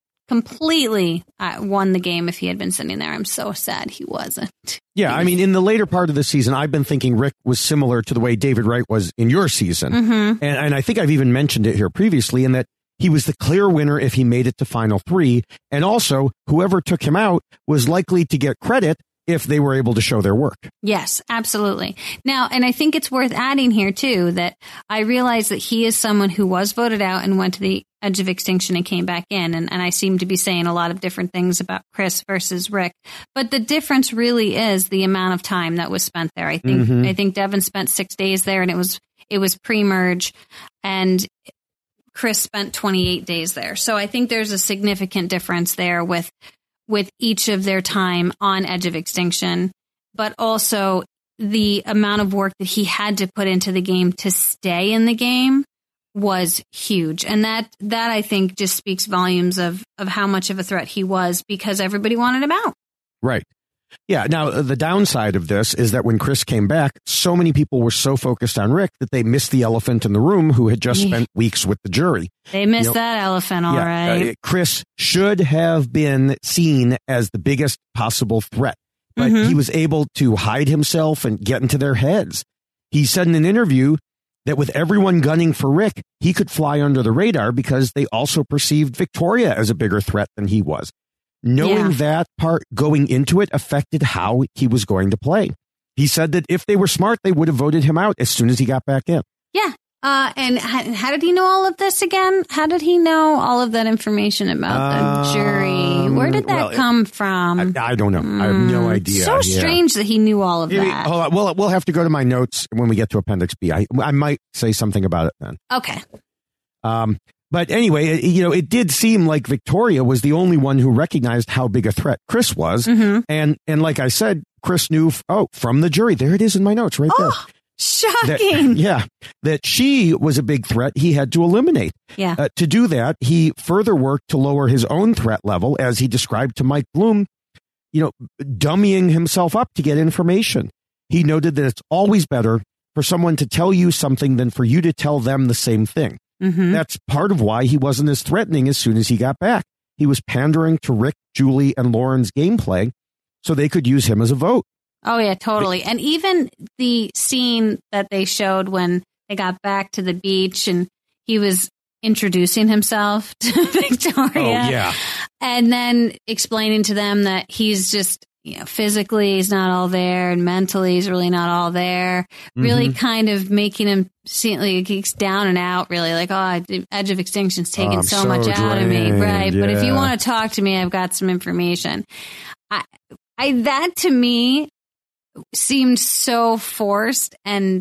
[SPEAKER 3] completely uh, won the game if he had been sitting there. I'm so sad he wasn't.
[SPEAKER 2] Yeah, I mean, in the later part of the season, I've been thinking Rick was similar to the way David Wright was in your season.
[SPEAKER 3] Mm-hmm.
[SPEAKER 2] And, and I think I've even mentioned it here previously, in that he was the clear winner if he made it to final three. And also, whoever took him out was likely to get credit if they were able to show their work.
[SPEAKER 3] Yes, absolutely. Now, and I think it's worth adding here, too, that I realize that he is someone who was voted out and went to the edge of extinction and came back in. And, and I seem to be saying a lot of different things about Chris versus Rick. But the difference really is the amount of time that was spent there. I think mm-hmm. I think Devin spent six days there, and it was it was pre-merge, and Chris spent twenty-eight days there. So I think there's a significant difference there with with each of their time on Edge of Extinction, but also the amount of work that he had to put into the game to stay in the game was huge. And that, that I think just speaks volumes of, of how much of a threat he was, because everybody wanted him out.
[SPEAKER 2] Right. Yeah. Now, the downside of this is that when Chris came back, so many people were so focused on Rick that they missed the elephant in the room who had just spent weeks with the jury.
[SPEAKER 3] They missed you know, that elephant, all yeah, right.
[SPEAKER 2] Uh, Chris should have been seen as the biggest possible threat, but mm-hmm. he was able to hide himself and get into their heads. He said in an interview that with everyone gunning for Rick, he could fly under the radar because they also perceived Victoria as a bigger threat than he was. Knowing yeah. that part going into it affected how he was going to play. He said that if they were smart, they would have voted him out as soon as he got back in.
[SPEAKER 3] Yeah. Uh, and how, how did he know all of this again? How did he know all of that information about the um, jury? Where did that well, come from?
[SPEAKER 2] I, I don't know. Mm, I have no idea.
[SPEAKER 3] So yeah. strange that he knew all of
[SPEAKER 2] Maybe,
[SPEAKER 3] that.
[SPEAKER 2] Hold on. We'll, we'll have to go to my notes when we get to Appendix B. I, I might say something about it then.
[SPEAKER 3] Okay.
[SPEAKER 2] Um. But anyway, it, you know, it did seem like Victoria was the only one who recognized how big a threat Chris was. Mm-hmm. And and like I said, Chris knew, oh, from the jury. There it is in my notes right
[SPEAKER 3] oh,
[SPEAKER 2] there.
[SPEAKER 3] Shocking.
[SPEAKER 2] That, yeah. That she was a big threat he had to eliminate.
[SPEAKER 3] Yeah.
[SPEAKER 2] Uh, to do that, he further worked to lower his own threat level, as he described to Mike Bloom, you know, dummying himself up to get information. He noted that it's always better for someone to tell you something than for you to tell them the same thing. Mm-hmm. That's part of why he wasn't as threatening as soon as he got back. He was pandering to Rick, Julie, and Lauren's gameplay so they could use him as a vote.
[SPEAKER 3] Oh, yeah, totally. And even the scene that they showed when they got back to the beach and he was introducing himself to Victoria.
[SPEAKER 2] Oh, yeah.
[SPEAKER 3] And then explaining to them that he's just, you know, physically he's not all there and mentally he's really not all there. Mm-hmm. Really kind of making him seem like he's down and out, really. Like, oh, Edge of Extinction's taking
[SPEAKER 2] oh,
[SPEAKER 3] so,
[SPEAKER 2] so
[SPEAKER 3] much
[SPEAKER 2] drained.
[SPEAKER 3] out of me. Right.
[SPEAKER 2] Yeah.
[SPEAKER 3] But if you want to talk to me, I've got some information. I, I, that to me seemed so forced and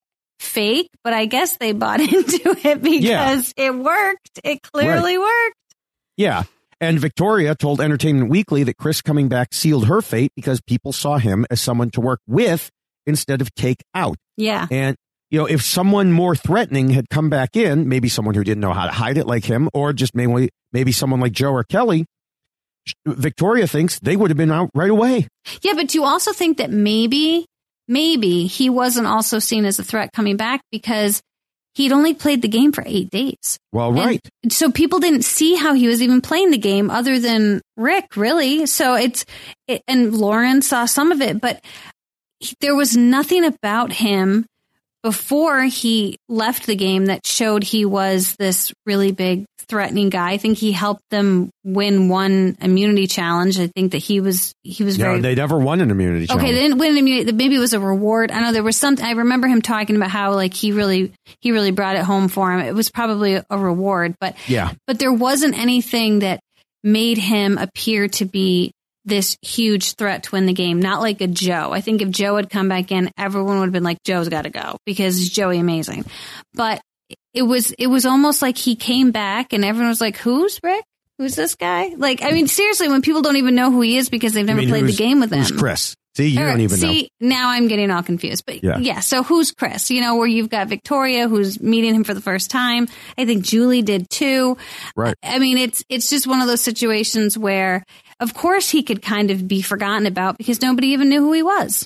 [SPEAKER 3] fake, but I guess they bought into it because yeah. it worked. It clearly right. worked.
[SPEAKER 2] Yeah. And Victoria told Entertainment Weekly that Chris coming back sealed her fate because people saw him as someone to work with instead of take out.
[SPEAKER 3] Yeah.
[SPEAKER 2] And, you know, if someone more threatening had come back in, maybe someone who didn't know how to hide it like him, or just mainly maybe someone like Joe or Kelly, Victoria thinks they would have been out right away.
[SPEAKER 3] Yeah, but do you also think that maybe, maybe he wasn't also seen as a threat coming back because he'd only played the game for eight days.
[SPEAKER 2] Well, right.
[SPEAKER 3] And so people didn't see how he was even playing the game other than Rick, really. So it's, it, and Lauren saw some of it, but he, there was nothing about him before he left the game that showed he was this really big threatening guy. I think he helped them win one immunity challenge. I think that he was he was very.
[SPEAKER 2] No, they never won an immunity challenge.
[SPEAKER 3] Okay, they didn't win an immunity. Maybe it was a reward. I know there was something. I remember him talking about how like he really he really brought it home for him. It was probably a reward, but
[SPEAKER 2] yeah,
[SPEAKER 3] but there wasn't anything that made him appear to be this huge threat to win the game. Not like a Joe. I think if Joe had come back in, everyone would have been like, Joe's got to go because he's Joey amazing. But it was it was almost like he came back and everyone was like, who's Rick? Who's this guy? Like, I mean, seriously, when people don't even know who he is because they've never
[SPEAKER 2] I mean,
[SPEAKER 3] played the game with him.
[SPEAKER 2] Who's Chris? See, you or, don't even
[SPEAKER 3] see,
[SPEAKER 2] know.
[SPEAKER 3] Now I'm getting all confused. But yeah. yeah, so who's Chris? You know, where you've got Victoria who's meeting him for the first time. I think Julie did too.
[SPEAKER 2] Right.
[SPEAKER 3] I mean, it's it's just one of those situations where, of course, he could kind of be forgotten about because nobody even knew who he was.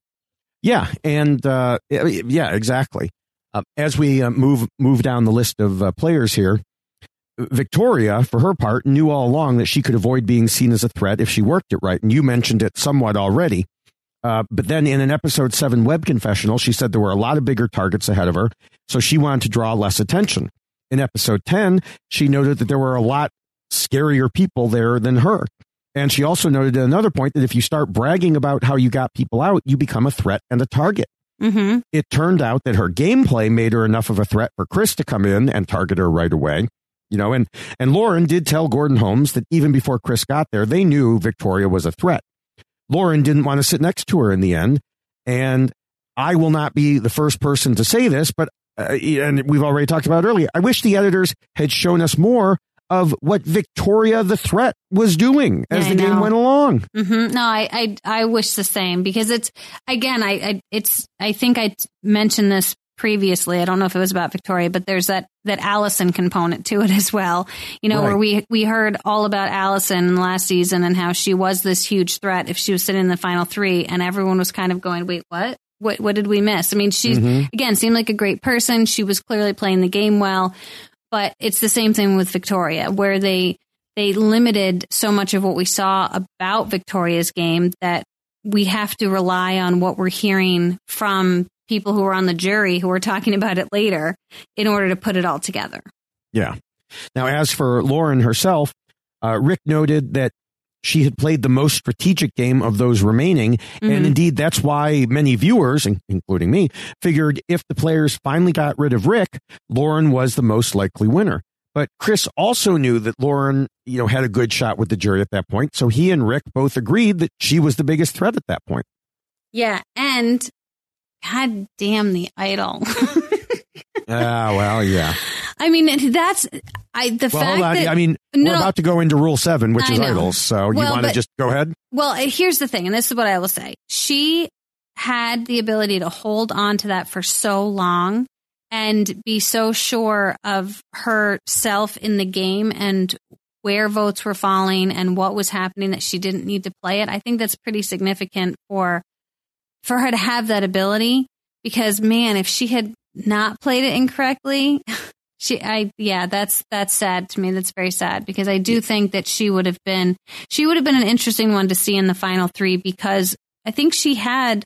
[SPEAKER 2] Yeah, and uh, yeah, exactly. Uh, as we uh, move move down the list of uh, players here, Victoria, for her part, knew all along that she could avoid being seen as a threat if she worked it right. And you mentioned it somewhat already. Uh, but then in an episode seven web confessional, she said there were a lot of bigger targets ahead of her, so she wanted to draw less attention. In episode ten, she noted that there were a lot scarier people there than her. And she also noted at another point that if you start bragging about how you got people out, you become a threat and a target.
[SPEAKER 3] Mm-hmm.
[SPEAKER 2] It turned out that her gameplay made her enough of a threat for Chris to come in and target her right away. You know, and, and Lauren did tell Gordon Holmes that even before Chris got there, they knew Victoria was a threat. Lauren didn't want to sit next to her in the end. And I will not be the first person to say this, but, uh, and we've already talked about it earlier, I wish the editors had shown us more of what Victoria the threat was doing as
[SPEAKER 3] yeah,
[SPEAKER 2] the game went along.
[SPEAKER 3] Mm-hmm. No, I, I I wish the same, because it's, again, I, I it's I think I mentioned this previously. I don't know if it was about Victoria, but there's that that Allison component to it as well. You know,
[SPEAKER 2] right.
[SPEAKER 3] where we we heard all about Allison last season and how she was this huge threat if she was sitting in the final three, and everyone was kind of going, wait, what? What what did we miss? I mean, she mm-hmm. again seemed like a great person. She was clearly playing the game well. But it's the same thing with Victoria, where they they limited so much of what we saw about Victoria's game that we have to rely on what we're hearing from people who are on the jury who are talking about it later in order to put it all together.
[SPEAKER 2] Yeah. Now, as for Lauren herself, uh, Rick noted that she had played the most strategic game of those remaining. Mm-hmm. And indeed, that's why many viewers, including me, figured if the players finally got rid of Rick, Lauren was the most likely winner. But Chris also knew that Lauren, you know, had a good shot with the jury at that point. So he and Rick both agreed that she was the biggest threat at that point.
[SPEAKER 3] Yeah. And God damn the idol.
[SPEAKER 2] Ah, well, yeah.
[SPEAKER 3] I mean, that's I the
[SPEAKER 2] well,
[SPEAKER 3] fact
[SPEAKER 2] hold on.
[SPEAKER 3] that
[SPEAKER 2] I mean,
[SPEAKER 3] no,
[SPEAKER 2] we're about to go into Rule Seven, which
[SPEAKER 3] I
[SPEAKER 2] is
[SPEAKER 3] know.
[SPEAKER 2] idols. So
[SPEAKER 3] well,
[SPEAKER 2] you want to just go ahead?
[SPEAKER 3] Well, here's the thing, and this is what I will say: she had the ability to hold on to that for so long and be so sure of herself in the game and where votes were falling and what was happening that she didn't need to play it. I think that's pretty significant for for her to have that ability. Because man, if she had not played it incorrectly, she, I, yeah, that's, that's sad to me. That's very sad, because I do think that she would have been, she would have been an interesting one to see in the final three, because I think she had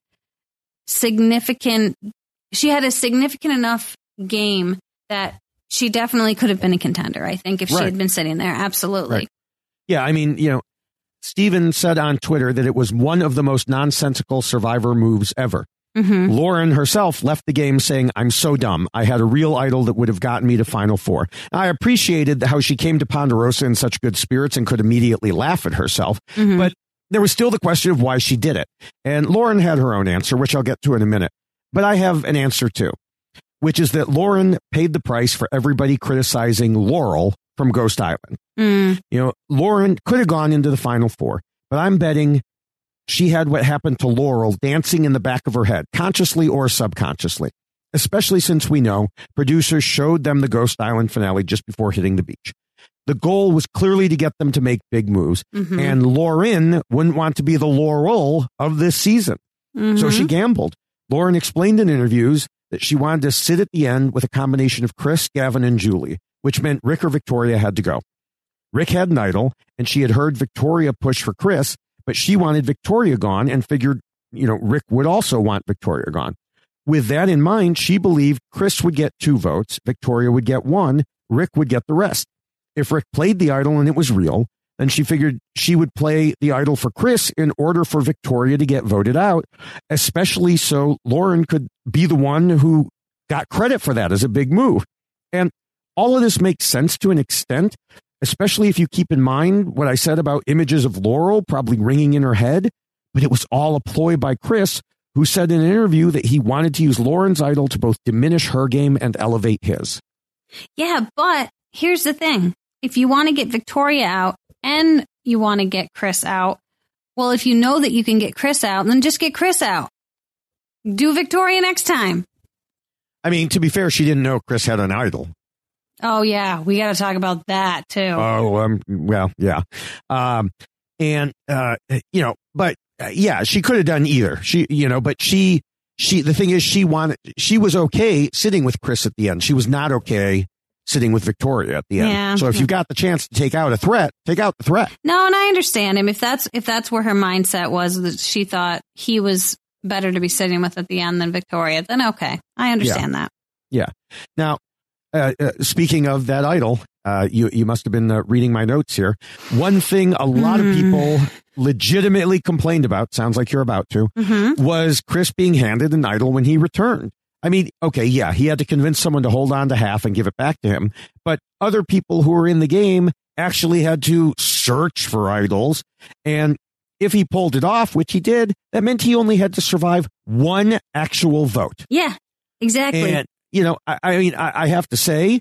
[SPEAKER 3] significant, she had a significant enough game that she definitely could have been a contender. I think if
[SPEAKER 2] right.
[SPEAKER 3] she had been sitting there. Absolutely.
[SPEAKER 2] Right. Yeah. I mean, you know, Steven said on Twitter that it was one of the most nonsensical Survivor moves ever. Mm-hmm. Lauren herself left the game saying, I'm so dumb. I had a real idol that would have gotten me to Final Four. I appreciated how she came to Ponderosa in such good spirits and could immediately laugh at herself. Mm-hmm. But there was still the question of why she did it. And Lauren had her own answer, which I'll get to in a minute. But I have an answer too, which is that Lauren paid the price for everybody criticizing Laurel from Ghost Island. Mm. You know, Lauren could have gone into the Final Four, but I'm betting she had what happened to Laurel dancing in the back of her head, consciously or subconsciously, especially since we know producers showed them the Ghost Island finale just before hitting the beach. The goal was clearly to get them to make big moves, mm-hmm. and Lauren wouldn't want to be the Laurel of this season. Mm-hmm. So she gambled. Lauren explained in interviews that she wanted to sit at the end with a combination of Chris, Gavin, and Julie, which meant Rick or Victoria had to go. Rick had an idol, and she had heard Victoria push for Chris, but she wanted Victoria gone and figured, you know, Rick would also want Victoria gone. With that in mind, she believed Chris would get two votes, Victoria would get one, Rick would get the rest. If Rick played the idol and it was real, then she figured she would play the idol for Chris in order for Victoria to get voted out, especially so Lauren could be the one who got credit for that as a big move. And all of this makes sense to an extent, especially if you keep in mind what I said about images of Laurel probably ringing in her head. But it was all a ploy by Chris, who said in an interview that he wanted to use Lauren's idol to both diminish her game and elevate his.
[SPEAKER 3] Yeah, but here's the thing. If you want to get Victoria out and you want to get Chris out, well, if you know that you can get Chris out, then just get Chris out. Do Victoria next time.
[SPEAKER 2] I mean, to be fair, she didn't know Chris had an idol.
[SPEAKER 3] Oh, yeah. We got to talk about that, too.
[SPEAKER 2] Oh, um, well, yeah. Um, and, uh, you know, but uh, yeah, she could have done either. She, you know, but she, she, the thing is, she wanted, she was okay sitting with Chris at the end. She was not okay sitting with Victoria at the end.
[SPEAKER 3] Yeah.
[SPEAKER 2] So if you got the chance to take out a threat, take out the threat.
[SPEAKER 3] No, and I understand him. If that's, if that's where her mindset was, that she thought he was better to be sitting with at the end than Victoria, then okay. I understand
[SPEAKER 2] yeah.
[SPEAKER 3] that.
[SPEAKER 2] Yeah. Now, Uh, uh, speaking of that idol, Uh, you you must have been uh, reading my notes here. One thing a lot mm. of people legitimately complained about, sounds like you're about to, mm-hmm. was Chris being handed an idol when he returned. I mean, okay, yeah, he had to convince someone to hold on to half and give it back to him. But other people who were in the game actually had to search for idols. And if he pulled it off, which he did, that meant he only had to survive one actual vote.
[SPEAKER 3] Yeah, exactly.
[SPEAKER 2] And, you know, I, I mean, I, I have to say,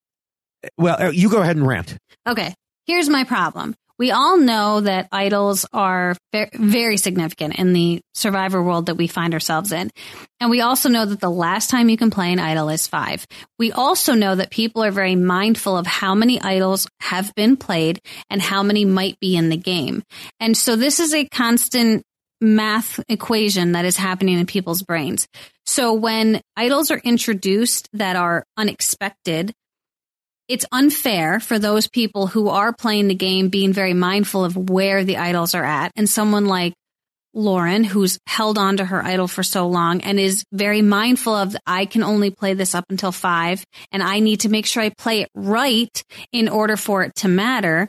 [SPEAKER 2] well, you go ahead and rant.
[SPEAKER 3] Okay, here's my problem. We all know that idols are very significant in the Survivor world that we find ourselves in. And we also know that the last time you can play an idol is five. We also know that people are very mindful of how many idols have been played and how many might be in the game. And so this is a constant math equation that is happening in people's brains. So when idols are introduced that are unexpected, it's unfair for those people who are playing the game being very mindful of where the idols are at. And someone like Lauren, who's held on to her idol for so long and is very mindful of, I can only play this up until five, and I need to make sure I play it right in order for it to matter.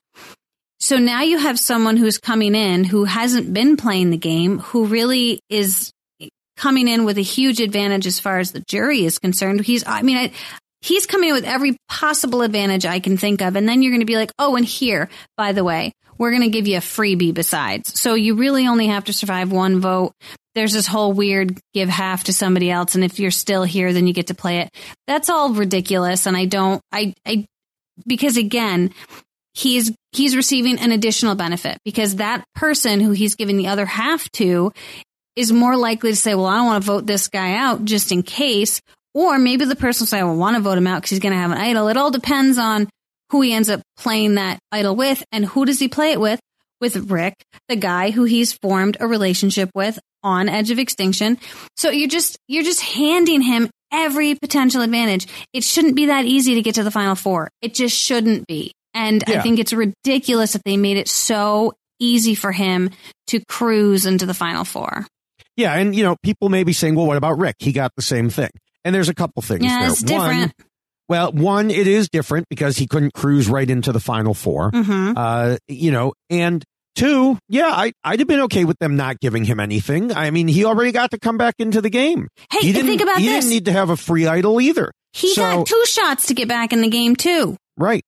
[SPEAKER 3] So now you have someone who's coming in who hasn't been playing the game, who really is coming in with a huge advantage as far as the jury is concerned. He's, I mean, I, He's coming in with every possible advantage I can think of. And then you're going to be like, oh, and here, by the way, we're going to give you a freebie besides. So you really only have to survive one vote. There's this whole weird give half to somebody else. And if you're still here, then you get to play it. That's all ridiculous. And I don't, I, I, because again, he's, he's receiving an additional benefit because that person who he's giving the other half to is more likely to say, well, I don't want to vote this guy out just in case. Or maybe the person will say, I will want to vote him out because he's going to have an idol. It all depends on who he ends up playing that idol with. And who does he play it with? With Rick, the guy who he's formed a relationship with on Edge of Extinction. So you're just, you're just handing him every potential advantage. It shouldn't be that easy to get to the final four. It just shouldn't be. And yeah. I think it's ridiculous that they made it so easy for him to cruise into the final four.
[SPEAKER 2] Yeah. And, you know, people may be saying, well, what about Rick? He got the same thing. And there's a couple things
[SPEAKER 3] yeah,
[SPEAKER 2] there.
[SPEAKER 3] It's different.
[SPEAKER 2] One, well, one, it is different because he couldn't cruise right into the final four. Mm-hmm. Uh, you know, and two, yeah, I, I'd have been okay with them not giving him anything. I mean, he already got to come back into the game.
[SPEAKER 3] Hey,
[SPEAKER 2] he didn't,
[SPEAKER 3] think about
[SPEAKER 2] he
[SPEAKER 3] this.
[SPEAKER 2] He didn't need to have a free idol either.
[SPEAKER 3] He
[SPEAKER 2] so,
[SPEAKER 3] got two shots to get back in the game too.
[SPEAKER 2] Right.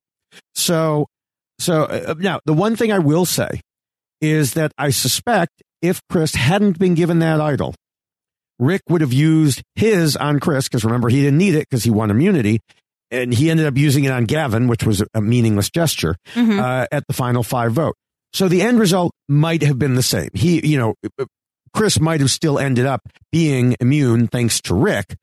[SPEAKER 2] So, so uh, now the one thing I will say is that I suspect if Chris hadn't been given that idol, Rick would have used his on Chris, because remember, he didn't need it because he won immunity, and he ended up using it on Gavin, which was a meaningless gesture, mm-hmm. uh, at the final five vote. So the end result might have been the same. He, you know, Chris might have still ended up being immune thanks to Rick,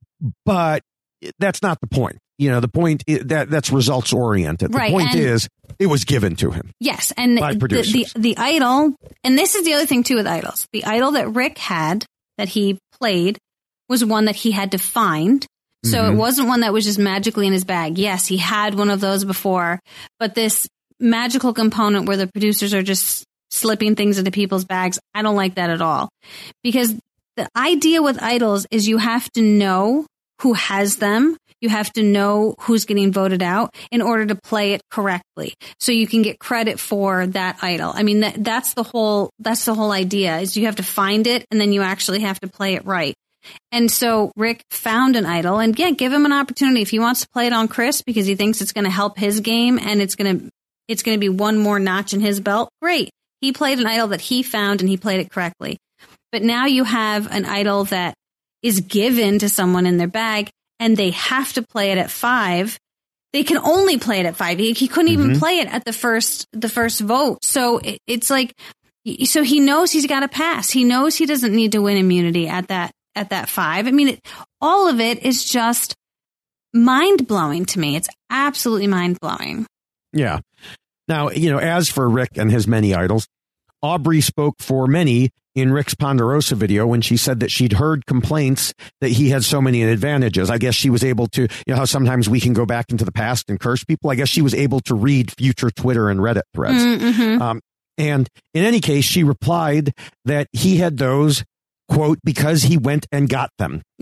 [SPEAKER 2] but that's not the point. You know, the point is that that's results oriented. The
[SPEAKER 3] right,
[SPEAKER 2] point is it was given to him.
[SPEAKER 3] Yes. And the, the, the idol, and this is the other thing too with idols, the idol that Rick had that he played was one that he had to find. So mm-hmm. it wasn't one that was just magically in his bag. Yes, he had one of those before, but this magical component where the producers are just slipping things into people's bags, I don't like that at all. Because the idea with idols is you have to know who has them. You have to know who's getting voted out in order to play it correctly. So you can get credit for that idol. I mean, that, that's the whole, that's the whole idea is you have to find it and then you actually have to play it right. And so Rick found an idol and yeah, give him an opportunity. If he wants to play it on Chris because he thinks it's going to help his game and it's going to, it's going to be one more notch in his belt. Great. He played an idol that he found and he played it correctly. But now you have an idol that is given to someone in their bag and they have to play it at five. They can only play it at five. He, he couldn't mm-hmm. even play it at the first, the first vote. So it, it's like, so he knows he's got to pass. He knows he doesn't need to win immunity at that, at that five. I mean, it, all of it is just mind blowing to me. It's absolutely mind blowing.
[SPEAKER 2] Yeah. Now, you know, as for Rick and his many idols, Aubrey spoke for many in Rick's Ponderosa video when she said that she'd heard complaints that he had so many advantages. I guess she was able to, you know, how sometimes we can go back into the past and curse people. I guess she was able to read future Twitter and Reddit threads. Mm-hmm. Um, and in any case, she replied that he had those, quote, because he went and got them.
[SPEAKER 3] Yeah.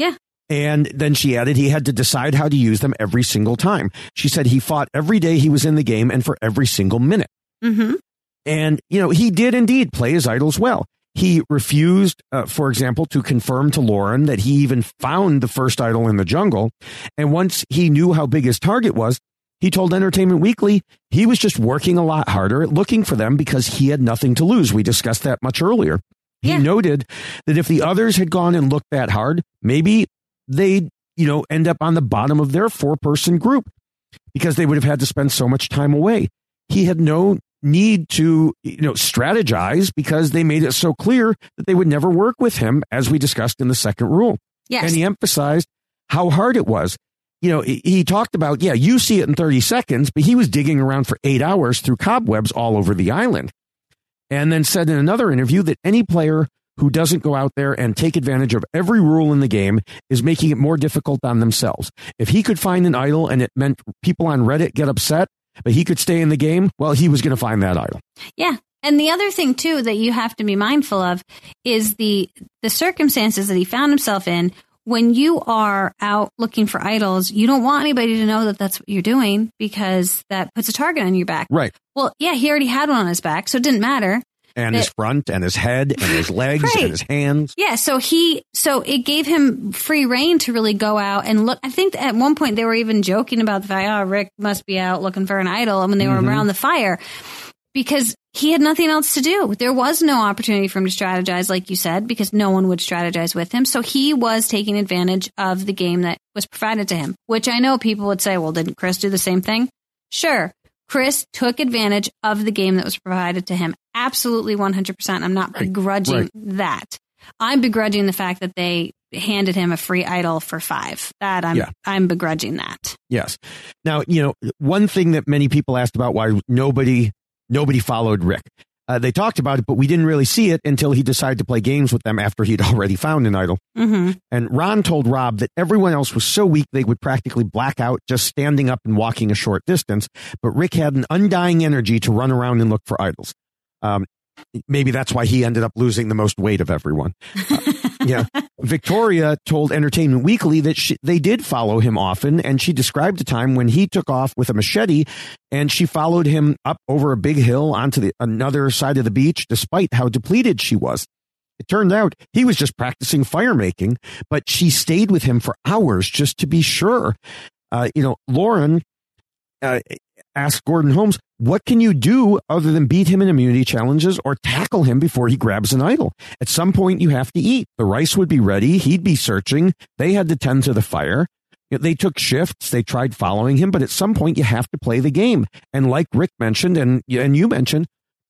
[SPEAKER 2] And then she added he had to decide how to use them every single time. She said he fought every day he was in the game and for every single minute.
[SPEAKER 3] Mm-hmm.
[SPEAKER 2] And, you know, he did indeed play his idols well. He refused, uh, for example, to confirm to Lauren that he even found the first idol in the jungle. And once he knew how big his target was, he told Entertainment Weekly he was just working a lot harder at looking for them because he had nothing to lose. We discussed that much earlier. He
[SPEAKER 3] Yeah.
[SPEAKER 2] noted that if the others had gone and looked that hard, maybe they'd, you know, end up on the bottom of their four-person group because they would have had to spend so much time away. He had no need to, you know, strategize because they made it so clear that they would never work with him, as we discussed in the second rule.
[SPEAKER 3] Yes.
[SPEAKER 2] And he emphasized how hard it was. You know, he he talked about, yeah, you see it in thirty seconds, but he was digging around for eight hours through cobwebs all over the island. And then said in another interview that any player who doesn't go out there and take advantage of every rule in the game is making it more difficult on themselves. If he could find an idol and it meant people on Reddit get upset, but he could stay in the game, well, he was going to find that idol.
[SPEAKER 3] Yeah. And the other thing, too, that you have to be mindful of is the the circumstances that he found himself in. When you are out looking for idols, you don't want anybody to know that that's what you're doing because that puts a target on your back.
[SPEAKER 2] Right.
[SPEAKER 3] Well, yeah, he already had one on his back, so it didn't matter.
[SPEAKER 2] And his front and his head and his legs
[SPEAKER 3] Right.
[SPEAKER 2] and his hands.
[SPEAKER 3] Yeah, so he, so it gave him free reign to really go out and look. I think at one point they were even joking about the fact, oh, Rick must be out looking for an idol, and when they were
[SPEAKER 2] Mhm.
[SPEAKER 3] around the fire, because he had nothing else to do. There was no opportunity for him to strategize, like you said, because no one would strategize with him. So he was taking advantage of the game that was provided to him, which I know people would say, well, didn't Chris do the same thing? Sure. Chris took advantage of the game that was provided to him. Absolutely one hundred percent. I'm not
[SPEAKER 2] Right.
[SPEAKER 3] begrudging
[SPEAKER 2] Right.
[SPEAKER 3] that. I'm begrudging the fact that they handed him a free idol for five. That I'm
[SPEAKER 2] Yeah.
[SPEAKER 3] I'm begrudging that.
[SPEAKER 2] Yes. Now, you know, one thing that many people asked about why nobody nobody followed Rick. Uh, they talked about it, but we didn't really see it until he decided to play games with them after he'd already found an idol.
[SPEAKER 3] Mm-hmm.
[SPEAKER 2] And Ron told Rob that everyone else was so weak they would practically black out just standing up and walking a short distance. But Rick had an undying energy to run around and look for idols. Um, maybe that's why he ended up losing the most weight of everyone. Uh, yeah. Victoria told Entertainment Weekly that she, they did follow him often, and she described a time when he took off with a machete and she followed him up over a big hill onto the another side of the beach, despite how depleted she was. It turned out he was just practicing fire making, but she stayed with him for hours just to be sure. Uh, you know, Lauren uh, asked Gordon Holmes, what can you do other than beat him in immunity challenges or tackle him before he grabs an idol? At some point, you have to eat. The rice would be ready. He'd be searching. They had to tend to the fire. They took shifts. They tried following him, but at some point, you have to play the game. And like Rick mentioned, and, and you mentioned,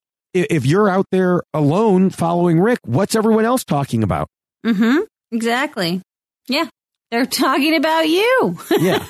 [SPEAKER 2] if you're out there alone following Rick, what's everyone else talking about?
[SPEAKER 3] Mm-hmm. Exactly. Yeah. They're talking about you.
[SPEAKER 2] Yeah.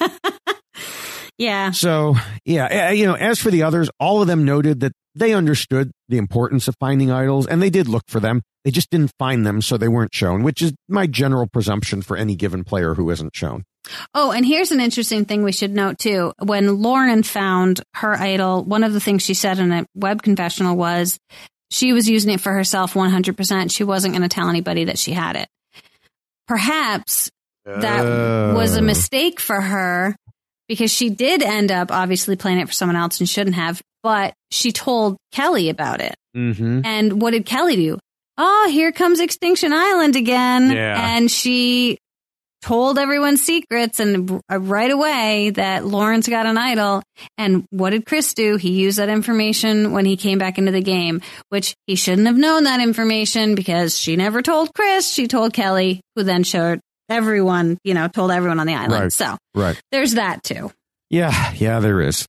[SPEAKER 3] Yeah.
[SPEAKER 2] So, yeah, you know, as for the others, all of them noted that they understood the importance of finding idols, and they did look for them. They just didn't find them, so they weren't shown, which is my general presumption for any given player who isn't shown.
[SPEAKER 3] Oh, and here's an interesting thing we should note, too. When Lauren found her idol, one of the things she said in a web confessional was she was using it for herself one hundred percent. She wasn't going to tell anybody that she had it. Perhaps that
[SPEAKER 2] Uh.
[SPEAKER 3] was a mistake for her because she did end up obviously playing it for someone else and shouldn't have, but she told Kelly about it.
[SPEAKER 2] Mm-hmm.
[SPEAKER 3] And what did Kelly do? Oh, here comes Extinction Island again.
[SPEAKER 2] Yeah.
[SPEAKER 3] And she told everyone's secrets and right away that Lauren's got an idol. And what did Chris do? He used that information when he came back into the game, which he shouldn't have known that information because she never told Chris. She told Kelly, who then showed everyone, you know, told everyone on the island.
[SPEAKER 2] Right.
[SPEAKER 3] So
[SPEAKER 2] Right.
[SPEAKER 3] there's that too.
[SPEAKER 2] Yeah, yeah, there is.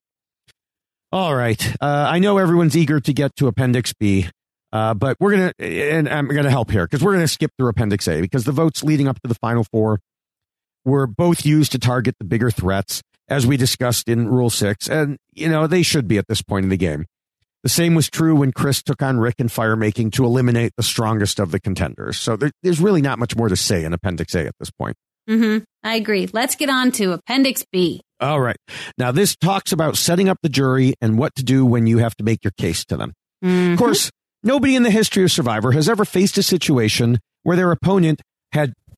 [SPEAKER 2] All right. Uh, I know everyone's eager to get to Appendix B, uh, but we're going to, and I'm going to help here because we're going to skip through Appendix A because the votes leading up to the Final Four were both used to target the bigger threats, as we discussed in Rule six, and, you know, they should be at this point in the game. The same was true when Chris took on Rick in firemaking to eliminate the strongest of the contenders. So there, there's really not much more to say in Appendix A at this point.
[SPEAKER 3] Mm-hmm. I agree. Let's get on to Appendix B.
[SPEAKER 2] All right. Now, this talks about setting up the jury and what to do when you have to make your case to them.
[SPEAKER 3] Mm-hmm.
[SPEAKER 2] Of course, nobody in the history of Survivor has ever faced a situation where their opponent had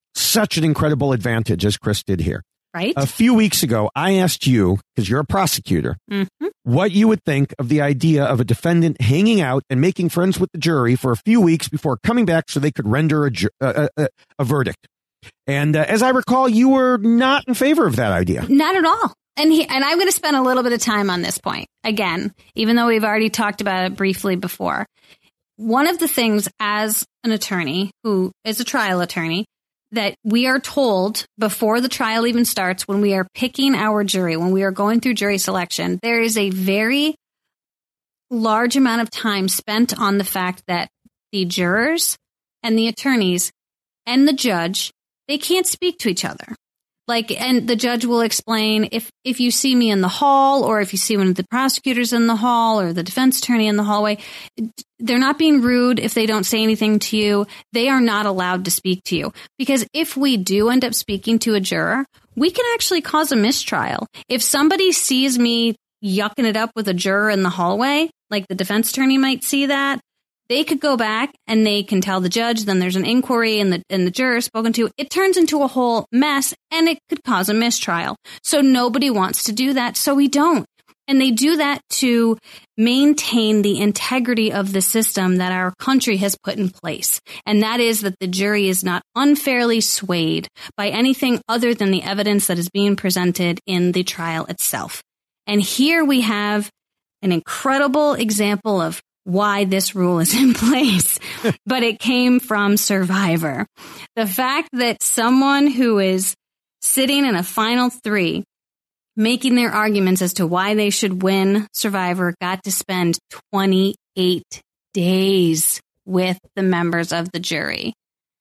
[SPEAKER 2] such an incredible advantage as Chris did here.
[SPEAKER 3] Right.
[SPEAKER 2] A few weeks ago, I asked you, because you're a prosecutor, mm-hmm. what you would think of the idea of a defendant hanging out and making friends with the jury for a few weeks before coming back so they could render a, ju- a, a, a verdict. And uh, as I recall, you were not in favor of that idea.
[SPEAKER 3] Not at all. And he, and I'm going to spend a little bit of time on this point. Again, even though we've already talked about it briefly before. One of the things as an attorney who is a trial attorney that we are told before the trial even starts, when we are picking our jury, when we are going through jury selection, there is a very large amount of time spent on the fact that the jurors and the attorneys and the judge, they can't speak to each other. Like, and the judge will explain, if, if you see me in the hall, or if you see one of the prosecutors in the hall or the defense attorney in the hallway, they're not being rude if they don't say anything to you. They are not allowed to speak to you. Because if we do end up speaking to a juror, we can actually cause a mistrial. If somebody sees me yucking it up with a juror in the hallway, like the defense attorney might see that, they could go back and they can tell the judge, then there's an inquiry and the, and the juror is spoken to. It turns into a whole mess and it could cause a mistrial. So nobody wants to do that. So we don't. And they do that to maintain the integrity of the system that our country has put in place. And that is that the jury is not unfairly swayed by anything other than the evidence that is being presented in the trial itself. And here we have an incredible example of why this rule is in place, but it came from Survivor. The fact that someone who is sitting in a final three, making their arguments as to why they should win Survivor, got to spend twenty-eight days with the members of the jury.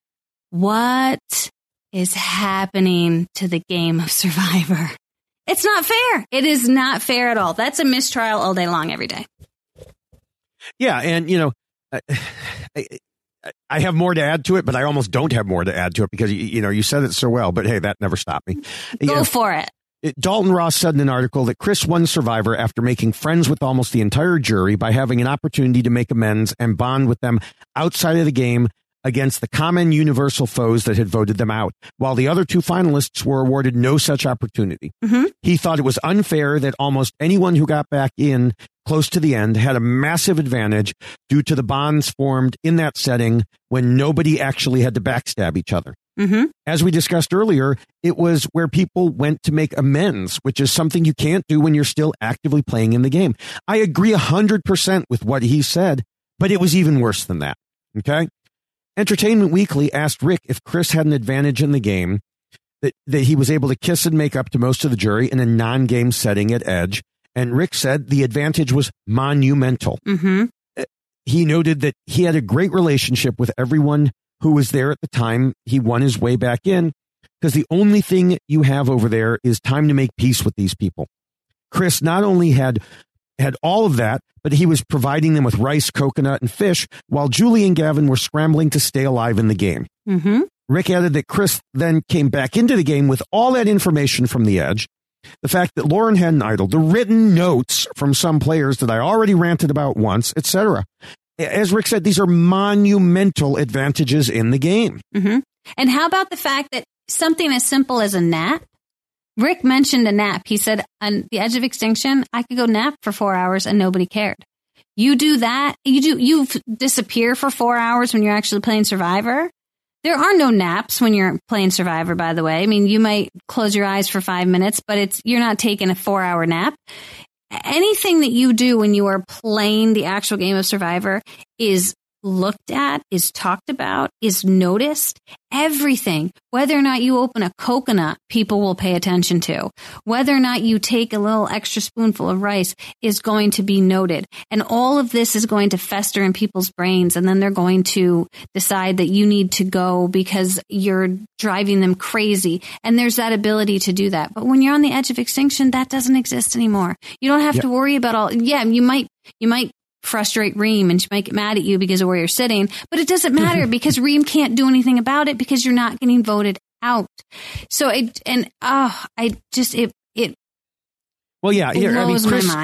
[SPEAKER 3] What is happening to the game of Survivor? It's not fair. It is not fair at all. That's a mistrial all day long, every day.
[SPEAKER 2] Yeah, and, you know, I, I, I have more to add to it, but I almost don't have more to add to it because, you, you know, you said it so well, but hey, that never stopped me.
[SPEAKER 3] Go
[SPEAKER 2] you know,
[SPEAKER 3] for it.
[SPEAKER 2] it. Dalton Ross said in an article that Chris won Survivor after making friends with almost the entire jury by having an opportunity to make amends and bond with them outside of the game against the common universal foes that had voted them out, while the other two finalists were awarded no such opportunity. Mm-hmm. He thought it was unfair that almost anyone who got back in close to the end had a massive advantage due to the bonds formed in that setting when nobody actually had to backstab each other. Mm-hmm. As we discussed earlier, it was where people went to make amends, which is something you can't do when you're still actively playing in the game. I agree one hundred percent with what he said, but it was even worse than that. Okay? Entertainment Weekly asked Rick if Chris had an advantage in the game, that, that he was able to kiss and make up to most of the jury in a non-game setting at Edge. And Rick said the advantage was monumental. Mm-hmm. He noted that he had a great relationship with everyone who was there at the time he won his way back in, because the only thing you have over there is time to make peace with these people. Chris not only had had all of that, but he was providing them with rice, coconut, and fish, while Julie and Gavin were scrambling to stay alive in the game. Mm-hmm. Rick added that Chris then came back into the game with all that information from the Edge, the fact that Lauren had an idol, the written notes from some players that I already ranted about once, et cetera. As Rick said, these are monumental advantages in the game.
[SPEAKER 3] Mm-hmm. And how about the fact that something as simple as a nap? Rick mentioned a nap. He said, on the Edge of Extinction, I could go nap for four hours and nobody cared. You do that, you do, you disappear for four hours when you're actually playing Survivor. There are no naps when you're playing Survivor, by the way. I mean, you might close your eyes for five minutes, but it's, you're not taking a four hour nap. Anything that you do when you are playing the actual game of Survivor is looked at, is talked about, is noticed. Everything, whether or not you open a coconut, people will pay attention to. Whether or not you take a little extra spoonful of rice is going to be noted. And all of this is going to fester in people's brains. And then they're going to decide that you need to go because you're driving them crazy. And there's that ability to do that. But when you're on the edge of extinction, that doesn't exist anymore. You don't have yep. to worry about all, yeah, you might, you might, frustrate Reem and she might get mad at you because of where you're sitting, but it doesn't matter because Reem can't do anything about it because you're not getting voted out. So it, and oh, I just, it, it
[SPEAKER 2] well, yeah,
[SPEAKER 3] blows
[SPEAKER 2] here, I mean, Chris,
[SPEAKER 3] my mind.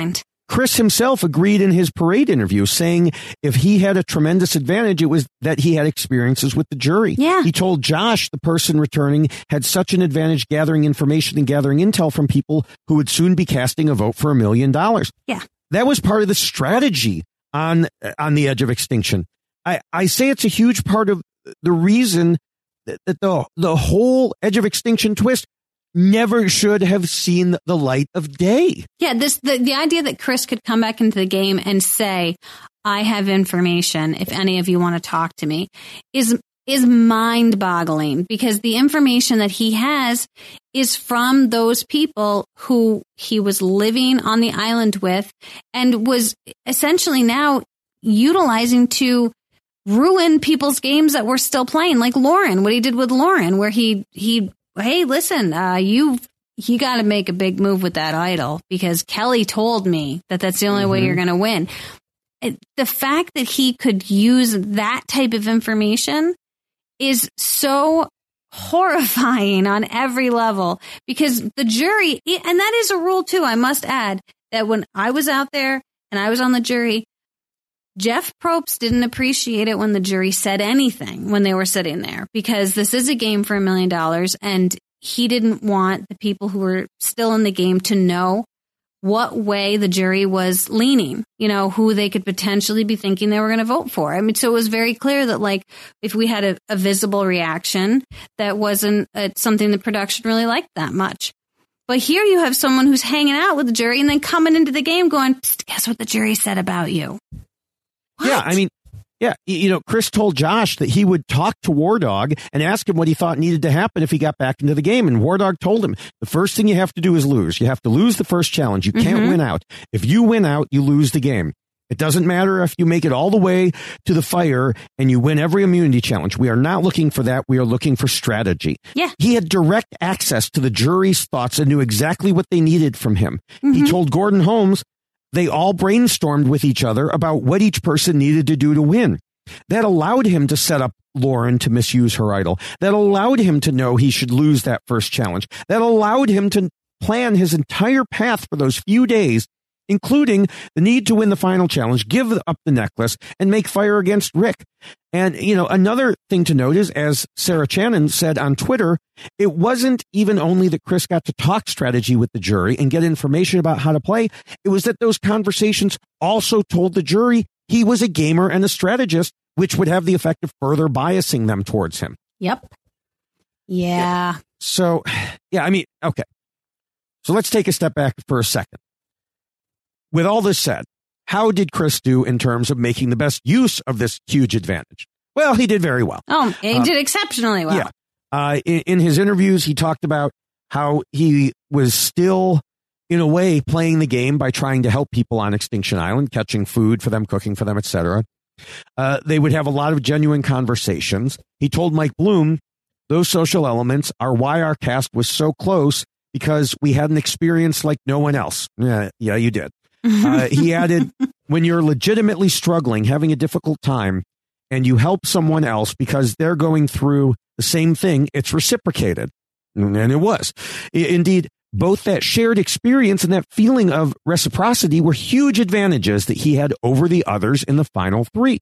[SPEAKER 2] Chris himself agreed in his parade interview, saying if he had a tremendous advantage, it was that he had experiences with the jury.
[SPEAKER 3] Yeah.
[SPEAKER 2] He told Josh, the person returning, had such an advantage gathering information and gathering intel from people who would soon be casting a vote for a million dollars.
[SPEAKER 3] Yeah.
[SPEAKER 2] That was part of the strategy on on the edge of extinction. I, I say it's a huge part of the reason that, that the, the whole edge of extinction twist never should have seen the light of day.
[SPEAKER 3] Yeah, this the, the idea that Chris could come back into the game and say, I have information if any of you want to talk to me is is mind-boggling, because the information that he has is from those people who he was living on the island with and was essentially now utilizing to ruin people's games that were still playing, like Lauren, what he did with Lauren, where he he hey, listen, uh, you you got to make a big move with that idol because Kelly told me that that's the only mm-hmm. way you're going to win. It, the fact that he could use that type of information is so horrifying on every level, because the jury, and that is a rule too, I must add, that when I was out there and I was on the jury, Jeff Probst didn't appreciate it when the jury said anything when they were sitting there, because this is a game for a million dollars, and he didn't want the people who were still in the game to know what way the jury was leaning, you know, who they could potentially be thinking they were going to vote for. I mean, so it was very clear that, like, if we had a, a visible reaction, that wasn't uh, something the production really liked that much. But here you have someone who's hanging out with the jury and then coming into the game going, guess what the jury said about you? What?
[SPEAKER 2] Yeah, I mean, yeah, you know, Chris told Josh that he would talk to War Dog and ask him what he thought needed to happen if he got back into the game. And War Dog told him, the first thing you have to do is lose. You have to lose the first challenge. You can't mm-hmm. win out. If you win out, you lose the game. It doesn't matter if you make it all the way to the fire and you win every immunity challenge. We are not looking for that. We are looking for strategy.
[SPEAKER 3] Yeah.
[SPEAKER 2] He had direct access to the jury's thoughts and knew exactly what they needed from him. Mm-hmm. He told Gordon Holmes, they all brainstormed with each other about what each person needed to do to win. That allowed him to set up Lauren to misuse her idol. That allowed him to know he should lose that first challenge. That allowed him to plan his entire path for those few days, including the need to win the final challenge, give up the necklace, and make fire against Rick. And, you know, another thing to note is, as Sarah Channon said on Twitter, it wasn't even only that Chris got to talk strategy with the jury and get information about how to play. It was that those conversations also told the jury he was a gamer and a strategist, which would have the effect of further biasing them towards him.
[SPEAKER 3] Yep. Yeah.
[SPEAKER 2] yeah. So, yeah, I mean, okay. So let's take a step back for a second. With all this said, how did Chris do in terms of making the best use of this huge advantage? Well, he did very well.
[SPEAKER 3] Oh, he uh, did exceptionally well.
[SPEAKER 2] Yeah. Uh, in, in his interviews, he talked about how he was still, in a way, playing the game by trying to help people on Extinction Island, catching food for them, cooking for them, et cetera. Uh, they would have a lot of genuine conversations. He told Mike Bloom, those social elements are why our cast was so close, because we had an experience like no one else. Yeah, yeah, you did. Uh, he added, when you're legitimately struggling, having a difficult time, and you help someone else because they're going through the same thing, it's reciprocated. And it was. Indeed, both that shared experience and that feeling of reciprocity were huge advantages that he had over the others in the final three.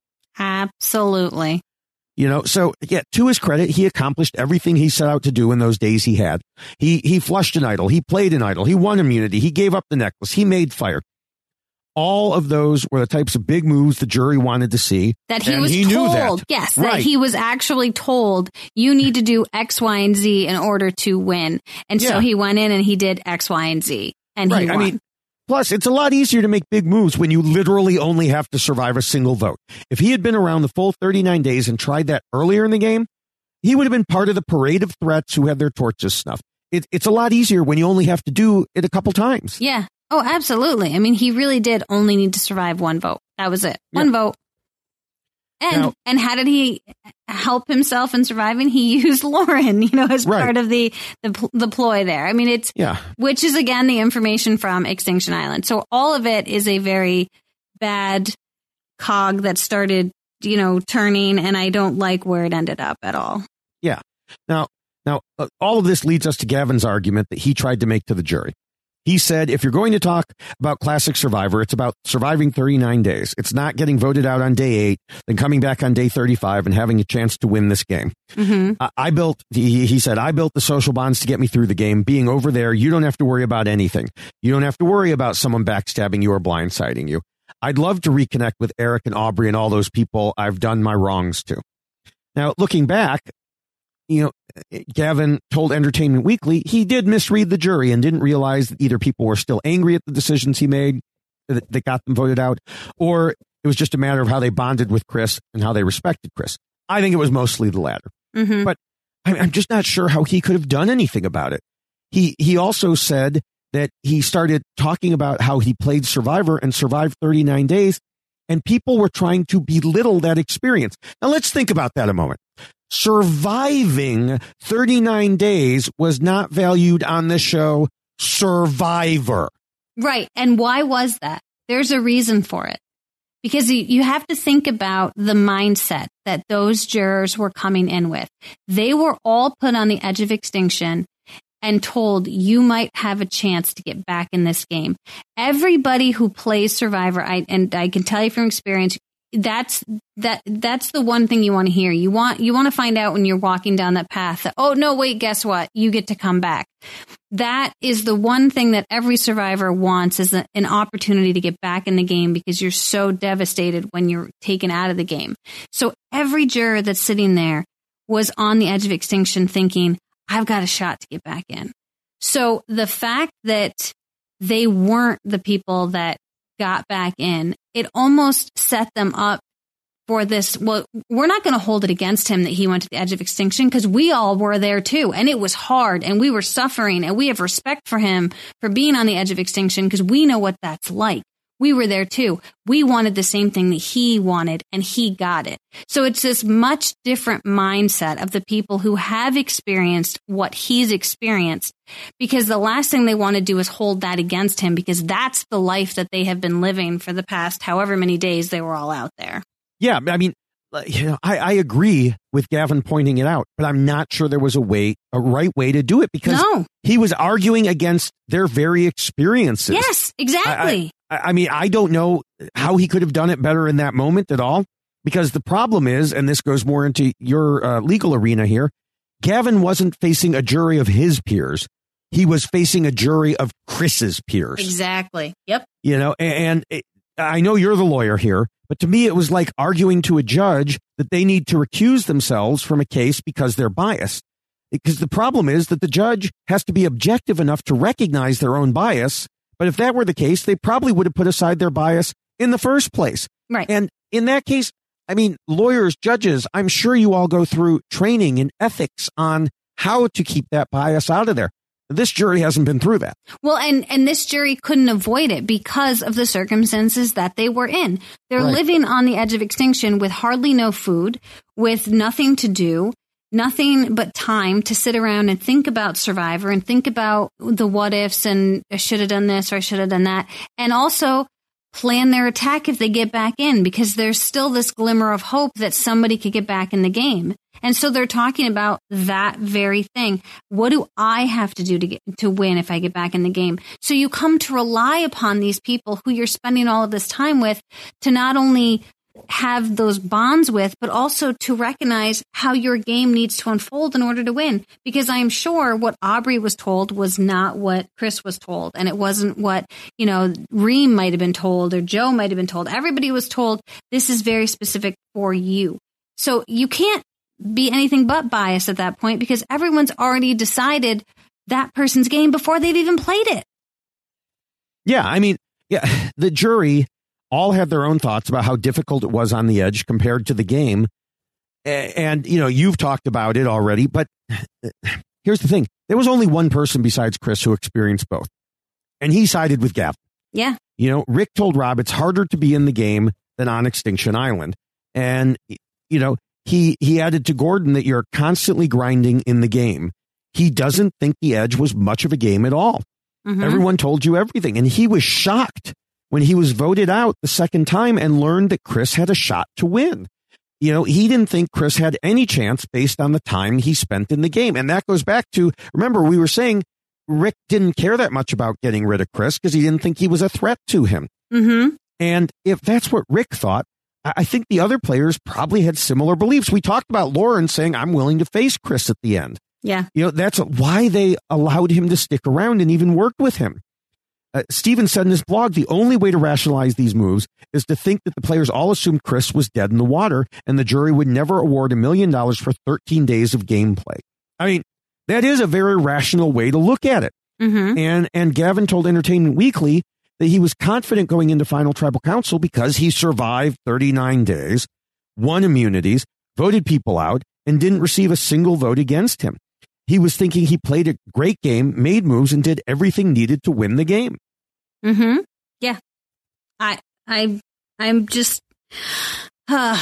[SPEAKER 3] Absolutely.
[SPEAKER 2] You know, so yeah, to his credit, he accomplished everything he set out to do in those days he had. He he flushed an idol. He played an idol. He won immunity. He gave up the necklace. He made fire. All of those were the types of big moves the jury wanted to see.
[SPEAKER 3] That he was he told. Yes, right. That he was actually told, you need to do X, Y, and Z in order to win. And yeah. so he went in and he did X, Y, and Z. And
[SPEAKER 2] right.
[SPEAKER 3] he won.
[SPEAKER 2] I mean, plus, it's a lot easier to make big moves when you literally only have to survive a single vote. If he had been around the full thirty-nine days and tried that earlier in the game, he would have been part of the parade of threats who had their torches snuffed. It, it's a lot easier when you only have to do it a couple times.
[SPEAKER 3] Yeah. Oh, absolutely. I mean, he really did only need to survive one vote. That was it. One yeah. vote. And now, and how did he help himself in surviving? He used Lauren, you know, as right. part of the, the the ploy there. I mean, it's
[SPEAKER 2] yeah.
[SPEAKER 3] which is, again, the information from Extinction Island. So all of it is a very bad cog that started, you know, turning, and I don't like where it ended up at all.
[SPEAKER 2] Yeah. Now, now uh, all of this leads us to Gavin's argument that he tried to make to the jury. He said, if you're going to talk about Classic Survivor, it's about surviving thirty-nine days. It's not getting voted out on day eight, then coming back on day thirty-five and having a chance to win this game.
[SPEAKER 3] Mm-hmm.
[SPEAKER 2] I, I built, he, he said, I built the social bonds to get me through the game. Being over there, you don't have to worry about anything. You don't have to worry about someone backstabbing you or blindsiding you. I'd love to reconnect with Eric and Aubrey and all those people I've done my wrongs to. Now, looking back, you know, Gavin told Entertainment Weekly he did misread the jury and didn't realize that either people were still angry at the decisions he made that, that got them voted out, or it was just a matter of how they bonded with Chris and how they respected Chris. I think it was mostly the latter.
[SPEAKER 3] Mm-hmm.
[SPEAKER 2] But I'm just not sure how he could have done anything about it. He he also said that he started talking about how he played Survivor and survived thirty-nine days, and people were trying to belittle that experience. Now, let's think about that a moment. Surviving thirty-nine days was not valued on the show Survivor.
[SPEAKER 3] Right. And why was that? There's a reason for it. Because you have to think about the mindset that those jurors were coming in with. They were all put on the edge of extinction and told you might have a chance to get back in this game. Everybody who plays Survivor, I, and I can tell you from experience, that's that that's the one thing you want to hear. You want you want to find out when you're walking down that path that, oh no, wait, guess what? You get to come back. That is the one thing that every survivor wants, is a, an opportunity to get back in the game, because you're so devastated when you're taken out of the game. So every juror that's sitting there was on the edge of extinction thinking, I've got a shot to get back in. So the fact that they weren't the people that got back in, it almost set them up for this. Well, we're not going to hold it against him that he went to the edge of extinction, because we all were there too. And it was hard and we were suffering, and we have respect for him for being on the edge of extinction, because we know what that's like. We were there too. We wanted the same thing that he wanted, and he got it. So it's this much different mindset of the people who have experienced what he's experienced, because the last thing they want to do is hold that against him, because that's the life that they have been living for the past however many days they were all out there.
[SPEAKER 2] Yeah, I mean, you know, I, I agree with Gavin pointing it out, but I'm not sure there was a way, a right way to do it, because
[SPEAKER 3] no.
[SPEAKER 2] he was arguing against their very experiences.
[SPEAKER 3] Yes, exactly.
[SPEAKER 2] I, I, I mean, I don't know how he could have done it better in that moment at all, because the problem is, and this goes more into your uh, legal arena here, Gavin wasn't facing a jury of his peers. He was facing a jury of Chris's peers.
[SPEAKER 3] Exactly. Yep.
[SPEAKER 2] You know, and, and it, I know you're the lawyer here, but to me, it was like arguing to a judge that they need to recuse themselves from a case because they're biased. Because the problem is that the judge has to be objective enough to recognize their own bias. But if that were the case, they probably would have put aside their bias in the first place.
[SPEAKER 3] Right.
[SPEAKER 2] And in that case, I mean, lawyers, judges, I'm sure you all go through training in ethics on how to keep that bias out of there. This jury hasn't been through that.
[SPEAKER 3] Well, and, and this jury couldn't avoid it because of the circumstances that they were in. They're
[SPEAKER 2] Right.
[SPEAKER 3] living on the edge of extinction with hardly no food, with nothing to do, nothing but time to sit around and think about Survivor and think about the what ifs and I should have done this or I should have done that. And also plan their attack if they get back in, because there's still this glimmer of hope that somebody could get back in the game. And so they're talking about that very thing. What do I have to do to get to win if I get back in the game? So you come to rely upon these people who you're spending all of this time with to not only have those bonds with, but also to recognize how your game needs to unfold in order to win. Because I'm sure what Aubrey was told was not what Chris was told. And it wasn't what, you know, Reem might have been told or Joe might have been told. Everybody was told this is very specific for you. So you can't be anything but biased at that point, because everyone's already decided that person's game before they've even played it.
[SPEAKER 2] Yeah, I mean, yeah, the jury all had their own thoughts about how difficult it was on the edge compared to the game. And, you know, you've talked about it already, but here's the thing. There was only one person besides Chris who experienced both, and he sided with Gavin.
[SPEAKER 3] Yeah.
[SPEAKER 2] You know, Rick told Rob it's harder to be in the game than on Extinction Island. And, you know, he, he added to Gordon that you're constantly grinding in the game. He doesn't think the edge was much of a game at all. Mm-hmm. Everyone told you everything. And he was shocked when he was voted out the second time and learned that Chris had a shot to win. You know, he didn't think Chris had any chance based on the time he spent in the game. And that goes back to, remember, we were saying Rick didn't care that much about getting rid of Chris because he didn't think he was a threat to him.
[SPEAKER 3] Mm-hmm.
[SPEAKER 2] And if that's what Rick thought, I think the other players probably had similar beliefs. We talked about Lauren saying, I'm willing to face Chris at the end.
[SPEAKER 3] Yeah.
[SPEAKER 2] You know, that's why they allowed him to stick around and even work with him. Uh, Steven said in his blog, the only way to rationalize these moves is to think that the players all assumed Chris was dead in the water and the jury would never award a million dollars for thirteen days of gameplay. I mean, that is a very rational way to look at it.
[SPEAKER 3] Mm-hmm.
[SPEAKER 2] And, and Gavin told Entertainment Weekly that he was confident going into Final Tribal Council because he survived thirty-nine days, won immunities, voted people out, and didn't receive a single vote against him. He was thinking he played a great game, made moves, and did everything needed to win the game.
[SPEAKER 3] Mm-hmm. Yeah. I, I, I'm just, uh,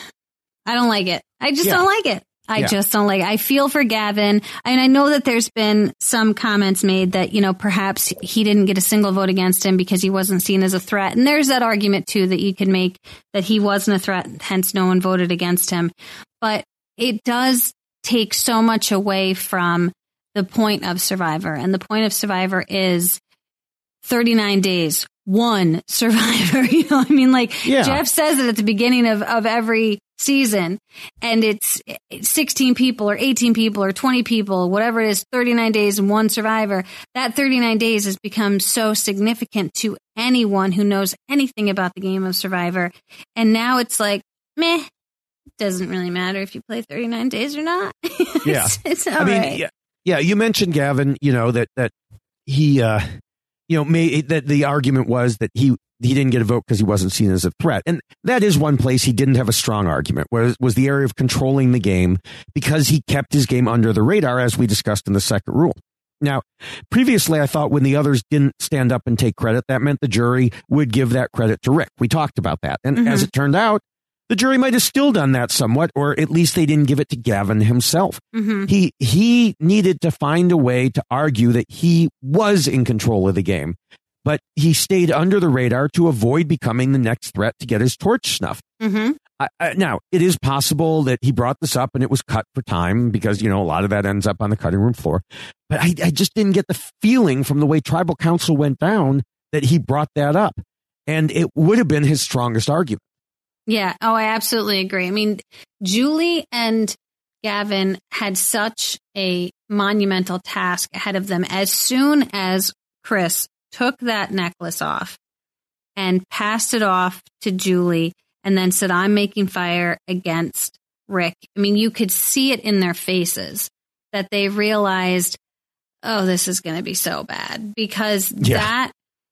[SPEAKER 3] I don't like it. I just
[SPEAKER 2] Yeah.
[SPEAKER 3] don't like it. I
[SPEAKER 2] Yeah.
[SPEAKER 3] just don't like it. I feel for Gavin. And I know that there's been some comments made that, you know, perhaps he didn't get a single vote against him because he wasn't seen as a threat. And there's that argument, too, that you can make that he wasn't a threat, hence no one voted against him. But it does take so much away from the point of Survivor. And the point of Survivor is thirty-nine days, one Survivor. You know what I mean? Like
[SPEAKER 2] Yeah.
[SPEAKER 3] Jeff says it at the beginning of, of every season, and it's sixteen people or eighteen people or twenty people, whatever it is, thirty-nine days and one Survivor. That thirty-nine days has become so significant to anyone who knows anything about the game of Survivor. And now it's like, meh. Doesn't really matter if you play thirty-nine days or not.
[SPEAKER 2] Yeah.
[SPEAKER 3] it's, it's all
[SPEAKER 2] I mean,
[SPEAKER 3] right.
[SPEAKER 2] yeah, yeah, you mentioned Gavin, you know, that, that he, uh, you know, may, that the argument was that he, he didn't get a vote because he wasn't seen as a threat. And that is one place he didn't have a strong argument, was, was the area of controlling the game because he kept his game under the radar, as we discussed in the second rule. Now, previously, I thought when the others didn't stand up and take credit, that meant the jury would give that credit to Rick. We talked about that. And
[SPEAKER 3] Mm-hmm.
[SPEAKER 2] as it turned out, the jury might have still done that somewhat, or at least they didn't give it to Gavin himself.
[SPEAKER 3] Mm-hmm.
[SPEAKER 2] He he needed to find a way to argue that he was in control of the game, but he stayed under the radar to avoid becoming the next threat to get his torch snuffed.
[SPEAKER 3] Mm-hmm.
[SPEAKER 2] I, I, now, it is possible that he brought this up and it was cut for time because, you know, a lot of that ends up on the cutting room floor. But I, I just didn't get the feeling from the way Tribal Council went down that he brought that up. And it would have been his strongest argument.
[SPEAKER 3] Yeah. Oh, I absolutely agree. I mean, Julie and Gavin had such a monumental task ahead of them. As soon as Chris took that necklace off and passed it off to Julie and then said, I'm making fire against Rick. I mean, you could see it in their faces that they realized, oh, this is going to be so bad, because
[SPEAKER 2] Yeah.
[SPEAKER 3] that,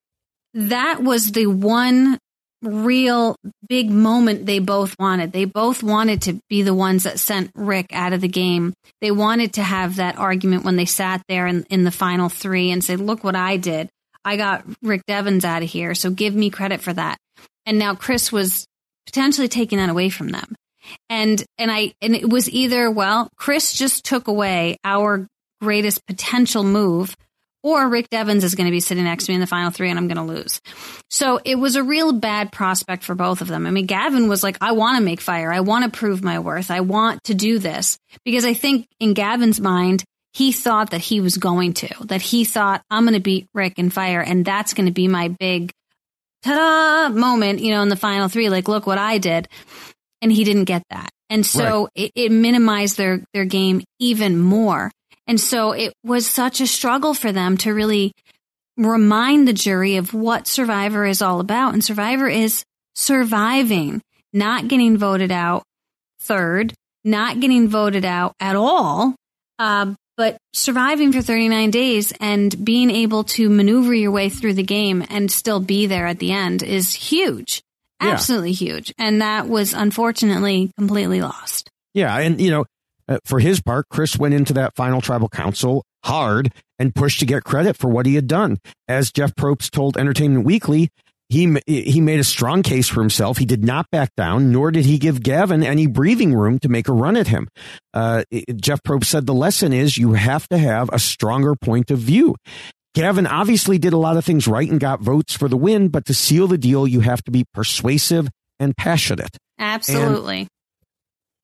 [SPEAKER 3] that was the one real big moment they both wanted. They both wanted to be the ones that sent Rick out of the game. They wanted to have that argument when they sat there in, in the final three and said, look what I did. I got Rick Devens out of here, so give me credit for that. And now Chris was potentially taking that away from them. And and I and it was either, well, Chris just took away our greatest potential move, or Rick Devens is going to be sitting next to me in the final three and I'm going to lose. So it was a real bad prospect for both of them. I mean, Gavin was like, I want to make fire. I want to prove my worth. I want to do this. Because I think in Gavin's mind, he thought that he was going to, that he thought, I'm going to beat Rick in fire. And that's going to be my big ta-da moment, you know, in the final three. Like, look what I did. And he didn't get that. And so right. it, it minimized their, their game even more. And so it was such a struggle for them to really remind the jury of what Survivor is all about. And Survivor is surviving, not getting voted out third, not getting voted out at all, uh, but surviving for thirty-nine days and being able to maneuver your way through the game and still be there at the end is huge.
[SPEAKER 2] Yeah.
[SPEAKER 3] Absolutely huge. And that was unfortunately completely lost.
[SPEAKER 2] Yeah. And, you know, Uh, for his part, Chris went into that final Tribal Council hard and pushed to get credit for what he had done. As Jeff Probst told Entertainment Weekly, he he made a strong case for himself. He did not back down, nor did he give Gavin any breathing room to make a run at him. Uh, Jeff Probst said the lesson is you have to have a stronger point of view. Gavin obviously did a lot of things right and got votes for the win, but to seal the deal, you have to be persuasive and passionate.
[SPEAKER 3] Absolutely.
[SPEAKER 2] And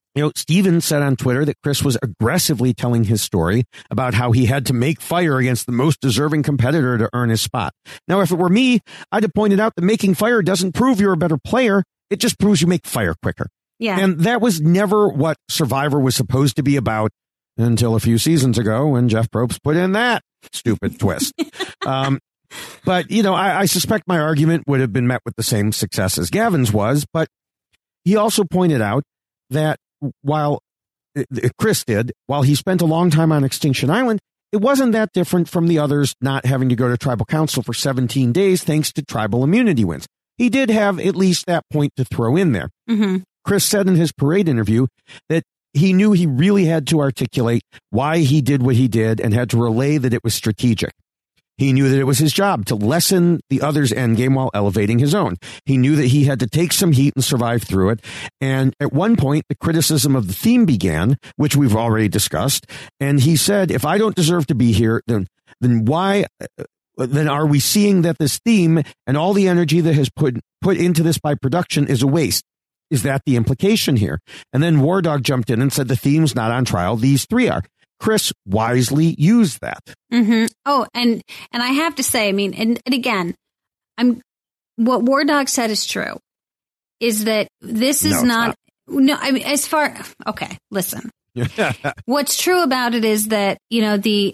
[SPEAKER 2] You know, Steven said on Twitter that Chris was aggressively telling his story about how he had to make fire against the most deserving competitor to earn his spot. Now, if it were me, I'd have pointed out that making fire doesn't prove you're a better player. It just proves you make fire quicker.
[SPEAKER 3] Yeah.
[SPEAKER 2] And that was never what Survivor was supposed to be about until a few seasons ago when Jeff Probst put in that stupid twist. Um, but, you know, I, I suspect my argument would have been met with the same success as Gavin's was. But he also pointed out that while Chris did, while he spent a long time on Extinction Island, it wasn't that different from the others not having to go to tribal council for seventeen days thanks to tribal immunity wins. He did have at least that point to throw in there.
[SPEAKER 3] Mm-hmm.
[SPEAKER 2] Chris said in his parade interview that he knew he really had to articulate why he did what he did and had to relay that it was strategic. He knew that it was his job to lessen the others' endgame while elevating his own. He knew that he had to take some heat and survive through it. And at one point, the criticism of the theme began, which we've already discussed. And he said, if I don't deserve to be here, then then why... then are we seeing that this theme and all the energy that has put put into this by production is a waste? Is that the implication here? And then War Dog jumped in and said the theme's not on trial. These three are. Chris wisely used that.
[SPEAKER 3] Mm-hmm. Oh, and and I have to say, I mean, and, and again, I'm what War Dog said is true. Is that this is
[SPEAKER 2] no,
[SPEAKER 3] not, not no? I mean, as far okay, listen. What's true about it is that you know the.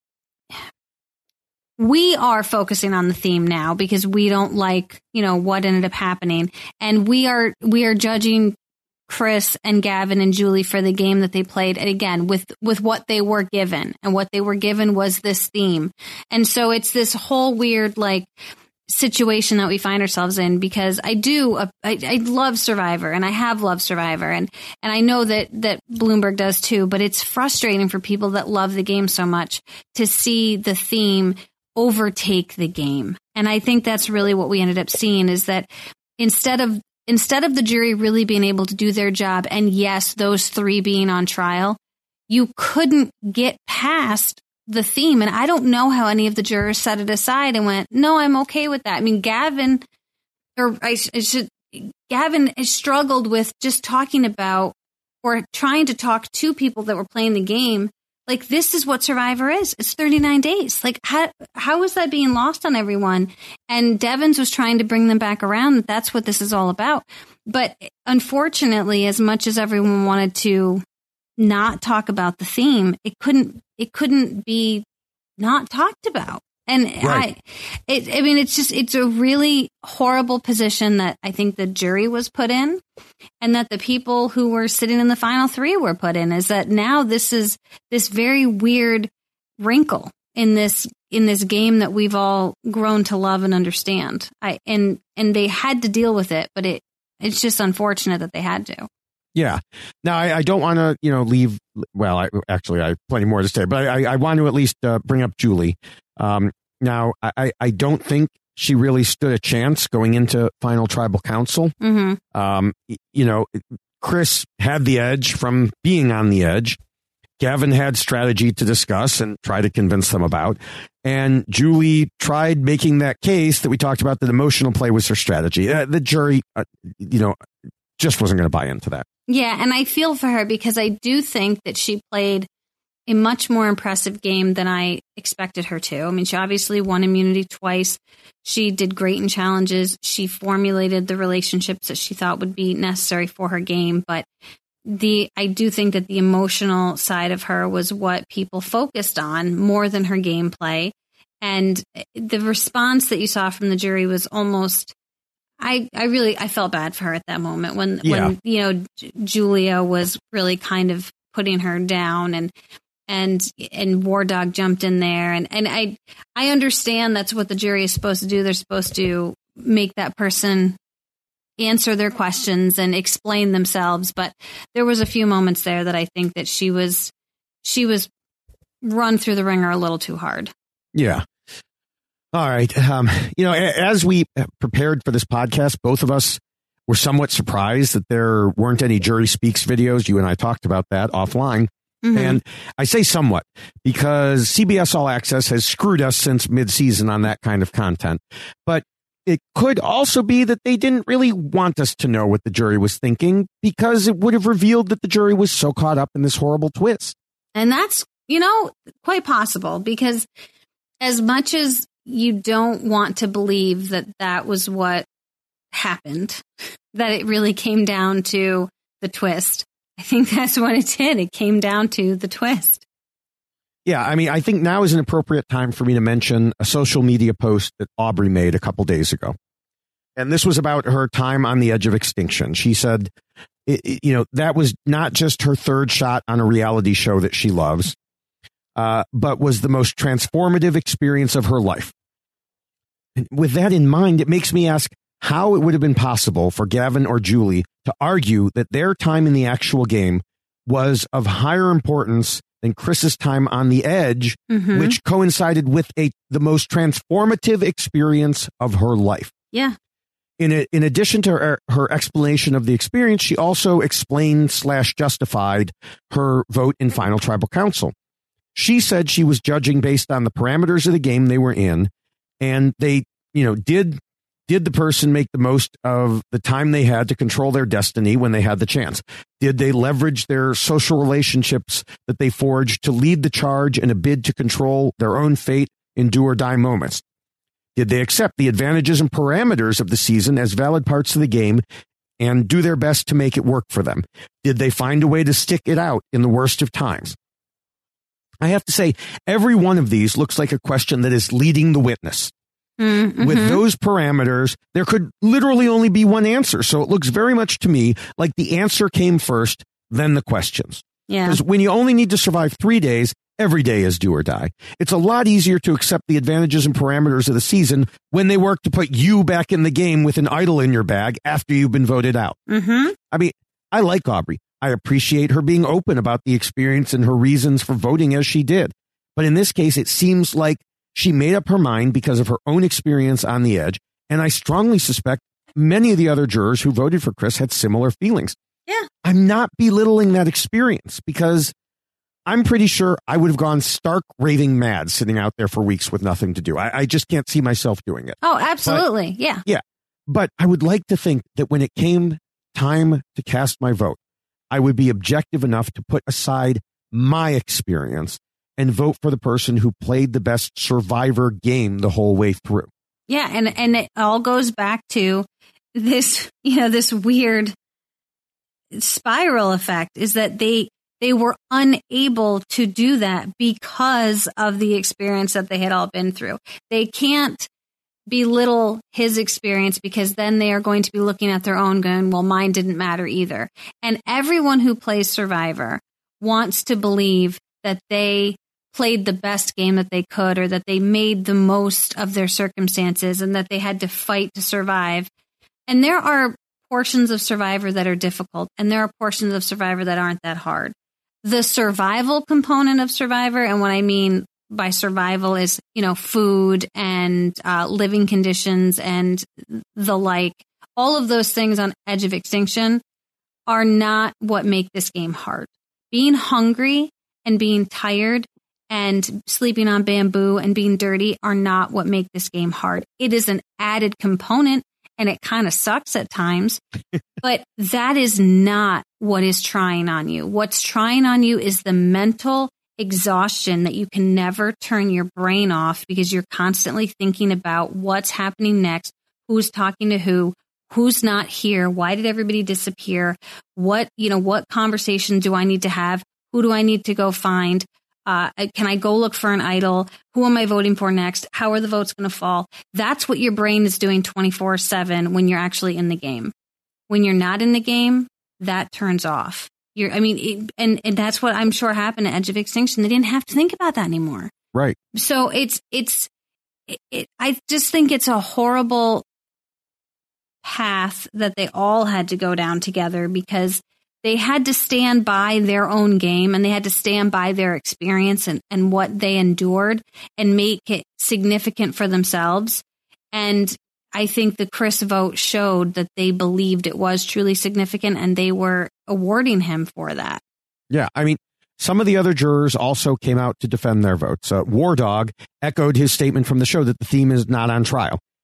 [SPEAKER 3] We are focusing on the theme now because we don't like, you know, what ended up happening. And we are we are judging Chris and Gavin and Julie for the game that they played. And again, with, with what they were given. And what they were given was this theme. And so it's this whole weird, like, situation that we find ourselves in because I do, uh, I, I love Survivor and I have loved Survivor. And, and I know that, that Bloomberg does too. But it's frustrating for people that love the game so much to see the theme overtake the game. And I think that's really what we ended up seeing is that instead of instead of the jury really being able to do their job, and yes, those three being on trial, you couldn't get past the theme. And I don't know how any of the jurors set it aside and went, no, I'm okay with that. I mean, Gavin, or I, I should, Gavin has struggled with just talking about or trying to talk to people that were playing the game. Like, this is what Survivor is. It's thirty-nine days. Like, how, how is that being lost on everyone? And Devins was trying to bring them back around. That that's what this is all about. But unfortunately, as much as everyone wanted to not talk about the theme, it couldn't, it couldn't be not talked about. And
[SPEAKER 2] right.
[SPEAKER 3] I, it, I mean, it's just, it's a really horrible position that I think the jury was put in and that the people who were sitting in the final three were put in is that now this is this very weird wrinkle in this, in this game that we've all grown to love and understand. I, and, and they had to deal with it, but it, it's just unfortunate that they had to.
[SPEAKER 2] Yeah. Now, I, I don't want to, you know, leave. Well, I, actually, I have plenty more to say, but I, I want to at least uh, bring up Julie. Um, now, I, I don't think she really stood a chance going into final tribal council.
[SPEAKER 3] Mm-hmm.
[SPEAKER 2] Um, you know, Chris had the edge from being on the edge. Gavin had strategy to discuss and try to convince them about. And Julie tried making that case that we talked about, that emotional play was her strategy. Uh, the jury, uh, you know, just wasn't going to buy into that.
[SPEAKER 3] Yeah, and I feel for her because I do think that she played a much more impressive game than I expected her to. I mean, she obviously won immunity twice. She did great in challenges. She formulated the relationships that she thought would be necessary for her game. But the I do think that the emotional side of her was what people focused on more than her gameplay. And the response that you saw from the jury was almost... I, I really, I felt bad for her at that moment when,
[SPEAKER 2] yeah.
[SPEAKER 3] when, you know, J- Julia was really kind of putting her down and, and, and War Dog jumped in there. And, and I, I understand that's what the jury is supposed to do. They're supposed to make that person answer their questions and explain themselves. But there was a few moments there that I think that she was, she was run through the ringer a little too hard.
[SPEAKER 2] Yeah. All right. Um, you know, as we prepared for this podcast, both of us were somewhat surprised that there weren't any Jury Speaks videos. You and I talked about that offline. Mm-hmm. And I say somewhat because C B S All Access has screwed us since mid-season on that kind of content. But it could also be that they didn't really want us to know what the jury was thinking because it would have revealed that the jury was so caught up in this horrible twist.
[SPEAKER 3] And that's, you know, quite possible because as much as you don't want to believe that that was what happened, that it really came down to the twist, I think that's what it did. It came down to the twist.
[SPEAKER 2] Yeah, I mean, I think now is an appropriate time for me to mention a social media post that Aubrey made a couple days ago. And this was about her time on the edge of extinction. She said, it, it, you know, that was not just her third shot on a reality show that she loves, uh, but was the most transformative experience of her life. And with that in mind, it makes me ask how it would have been possible for Gavin or Julie to argue that their time in the actual game was of higher importance than Chris's time on the edge, mm-hmm. which coincided with a the most transformative experience of her life.
[SPEAKER 3] Yeah.
[SPEAKER 2] In a, in addition to her, her explanation of the experience, she also explained slash justified her vote in Final Tribal Council. She said she was judging based on the parameters of the game they were in, and they, you know, did Did the person make the most of the time they had to control their destiny when they had the chance? Did they leverage their social relationships that they forged to lead the charge in a bid to control their own fate in do or die moments? Did they accept the advantages and parameters of the season as valid parts of the game and do their best to make it work for them? Did they find a way to stick it out in the worst of times? I have to say, every one of these looks like a question that is leading the witness. Mm-hmm. With those parameters, there could literally only be one answer. So it looks very much to me like the answer came first, then the questions.
[SPEAKER 3] Yeah.
[SPEAKER 2] Because when you only need to survive three days, every day is do or die. It's a lot easier to accept the advantages and parameters of the season when they work to put you back in the game with an idol in your bag after you've been voted out.
[SPEAKER 3] Mm-hmm.
[SPEAKER 2] I mean, I like Aubrey. I appreciate her being open about the experience and her reasons for voting as she did. But in this case, it seems like she made up her mind because of her own experience on the edge, and I strongly suspect many of the other jurors who voted for Chris had similar feelings.
[SPEAKER 3] Yeah.
[SPEAKER 2] I'm not belittling that experience because I'm pretty sure I would have gone stark raving mad sitting out there for weeks with nothing to do. I, I just can't see myself doing it.
[SPEAKER 3] Oh, absolutely.
[SPEAKER 2] But,
[SPEAKER 3] yeah.
[SPEAKER 2] Yeah. But I would like to think that when it came time to cast my vote, I would be objective enough to put aside my experience and vote for the person who played the best survivor game the whole way through.
[SPEAKER 3] Yeah, and, and it all goes back to this, you know, this weird spiral effect is that they they were unable to do that because of the experience that they had all been through. They can't belittle his experience because then they are going to be looking at their own going, well, mine didn't matter either. And everyone who plays Survivor wants to believe that they played the best game that they could or that they made the most of their circumstances and that they had to fight to survive. And there are portions of Survivor that are difficult and there are portions of Survivor that aren't that hard. The survival component of Survivor, and what I mean by survival is, you know, food and uh, living conditions and the like, all of those things on Edge of Extinction are not what make this game hard. Being hungry and being tired and sleeping on bamboo and being dirty are not what make this game hard. It is an added component and it kind of sucks at times, but that is not what is trying on you. What's trying on you is the mental exhaustion that you can never turn your brain off because you're constantly thinking about what's happening next, who's talking to who, who's not here, why did everybody disappear, what, you know, what conversation do I need to have, who do I need to go find? Uh, can I go look for an idol? Who am I voting for next? How are the votes going to fall? That's what your brain is doing twenty-four seven when you're actually in the game. When you're not in the game, that turns off. You're, I mean, it, and, and that's what I'm sure happened at Edge of Extinction. They didn't have to think about that anymore.
[SPEAKER 2] Right.
[SPEAKER 3] So it's, it's, it, it, I just think it's a horrible path that they all had to go down together because they had to stand by their own game and they had to stand by their experience and, and what they endured and make it significant for themselves. And I think the Chris vote showed that they believed it was truly significant and they were awarding him for that.
[SPEAKER 2] Yeah. I mean, some of the other jurors also came out to defend their votes. Uh, War Dog echoed his statement from the show that the theme is not on trial.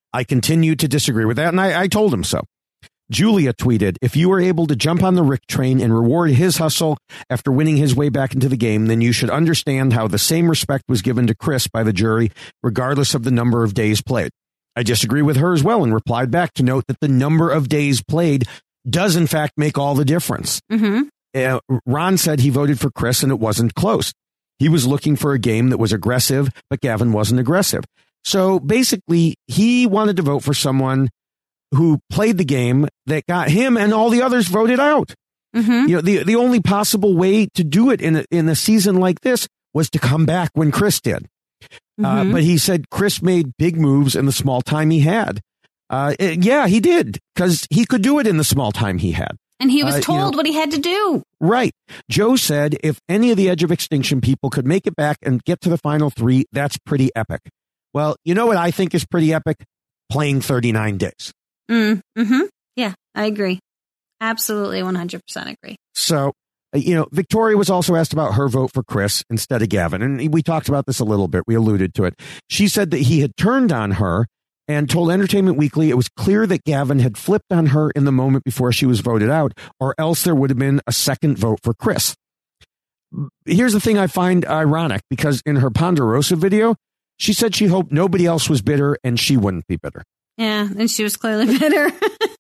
[SPEAKER 2] I continue to disagree with that, and I, I told him so. Julia tweeted, if you were able to jump on the Rick train and reward his hustle after winning his way back into the game, then you should understand how the same respect was given to Chris by the jury, regardless of the number of days played. I disagree with her as well and replied back to note that the number of days played does in fact make all the difference.
[SPEAKER 3] Mm-hmm.
[SPEAKER 2] Uh, Ron said he voted for Chris and it wasn't close. He was looking for a game that was aggressive, but Gavin wasn't aggressive. So basically, he wanted to vote for someone who played the game that got him and all the others voted out.
[SPEAKER 3] Mm-hmm.
[SPEAKER 2] You know, the, the only possible way to do it in a, in a season like this was to come back when Chris did. Mm-hmm. Uh, but he said Chris made big moves in the small time he had. Uh, it, yeah, he did, because he could do it in the small time he had.
[SPEAKER 3] And he was
[SPEAKER 2] uh,
[SPEAKER 3] told
[SPEAKER 2] you know,
[SPEAKER 3] what he had to do.
[SPEAKER 2] Right. Joe said if any of the Edge of Extinction people could make it back and get to the final three, that's pretty epic. Well, you know what I think is pretty epic? Playing thirty-nine days.
[SPEAKER 3] Mm, mm-hmm. Yeah, I agree. Absolutely, one hundred percent agree.
[SPEAKER 2] So, you know, Victoria was also asked about her vote for Chris instead of Gavin. And we talked about this a little bit. We alluded to it. She said that he had turned on her and told Entertainment Weekly it was clear that Gavin had flipped on her in the moment before she was voted out, or else there would have been a second vote for Chris. Here's the thing I find ironic, because in her Ponderosa video, she said she hoped nobody else was bitter and she wouldn't be bitter.
[SPEAKER 3] Yeah, and she was clearly bitter.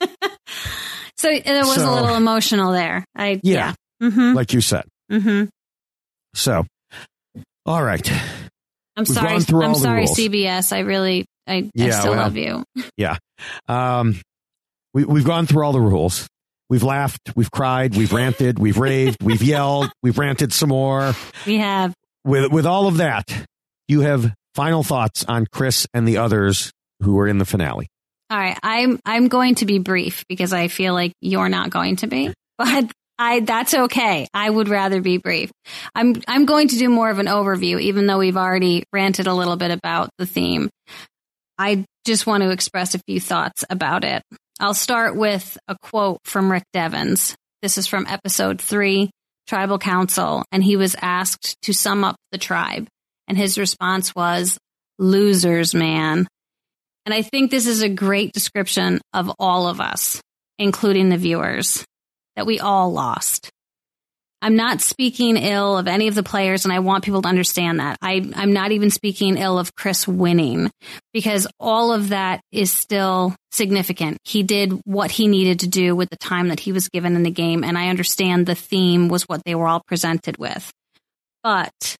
[SPEAKER 3] So there was
[SPEAKER 2] so,
[SPEAKER 3] a little emotional there. I yeah,
[SPEAKER 2] yeah
[SPEAKER 3] mm-hmm.
[SPEAKER 2] like you said.
[SPEAKER 3] Mm-hmm.
[SPEAKER 2] So, all right.
[SPEAKER 3] I'm
[SPEAKER 2] We've
[SPEAKER 3] sorry. I'm sorry, C B S. I really, I, yeah, I still well, love you.
[SPEAKER 2] Yeah. Um, we we've gone through all the rules. We've laughed. We've cried. We've ranted. We've raved. We've yelled. We've ranted some more.
[SPEAKER 3] We have.
[SPEAKER 2] With with all of that, you have final thoughts on Chris and the others who were in the finale.
[SPEAKER 3] All right, I'm I'm going to be brief because I feel like you're not going to be, but I that's okay. I would rather be brief. I'm I'm going to do more of an overview, even though we've already ranted a little bit about the theme. I just want to express a few thoughts about it. I'll start with a quote from Rick Devens. This is from episode three, Tribal Council, and he was asked to sum up the tribe, and his response was, "Losers, man." And I think this is a great description of all of us, including the viewers, that we all lost. I'm not speaking ill of any of the players, and I want people to understand that. I, I'm not even speaking ill of Chris winning, because all of that is still significant. He did what he needed to do with the time that he was given in the game, and I understand the theme was what they were all presented with. But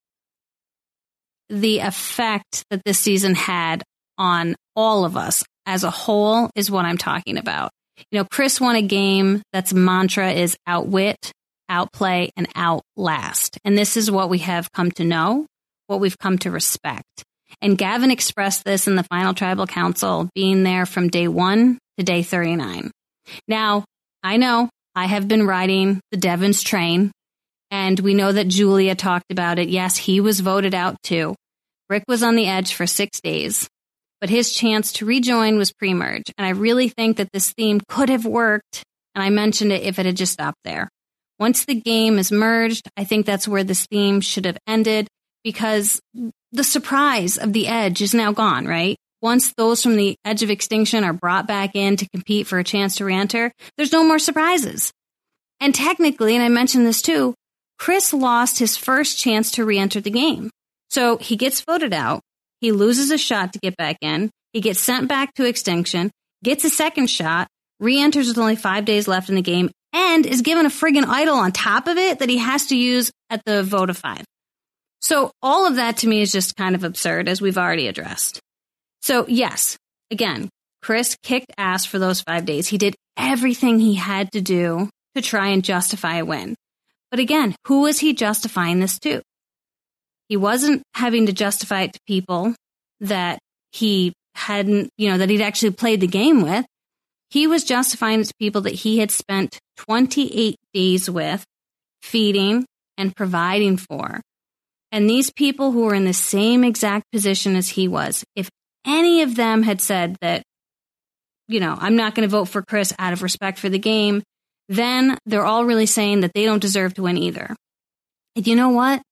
[SPEAKER 3] the effect that this season had on all of us as a whole is what I'm talking about. You know, Chris won a game that's mantra is outwit, outplay, and outlast. And this is what we have come to know, what we've come to respect. And Gavin expressed this in the final Tribal Council, being there from day one to day thirty-nine. Now, I know I have been riding the Devens train, and we know that Julia talked about it. Yes, he was voted out too. Rick was on the edge for six days. But his chance to rejoin was pre-merge. And I really think that this theme could have worked, and I mentioned it, if it had just stopped there. Once the game is merged, I think that's where this theme should have ended, because the surprise of the Edge is now gone, right? Once those from the Edge of Extinction are brought back in to compete for a chance to re-enter, there's no more surprises. And technically, and I mentioned this too, Chris lost his first chance to re-enter the game. So he gets voted out. He loses a shot to get back in. He gets sent back to Extinction, gets a second shot, re-enters with only five days left in the game, and is given a friggin' idol on top of it that he has to use at the vote of five. So all of that to me is just kind of absurd, as we've already addressed. So yes, again, Chris kicked ass for those five days. He did everything he had to do to try and justify a win. But again, who was he justifying this to? He wasn't having to justify it to people that he hadn't, you know, that he'd actually played the game with. He was justifying it to people that he had spent twenty-eight days with, feeding and providing for. And these people who were in the same exact position as he was, if any of them had said that, you know, I'm not going to vote for Chris out of respect for the game, then they're all really saying that they don't deserve to win either. And you know what?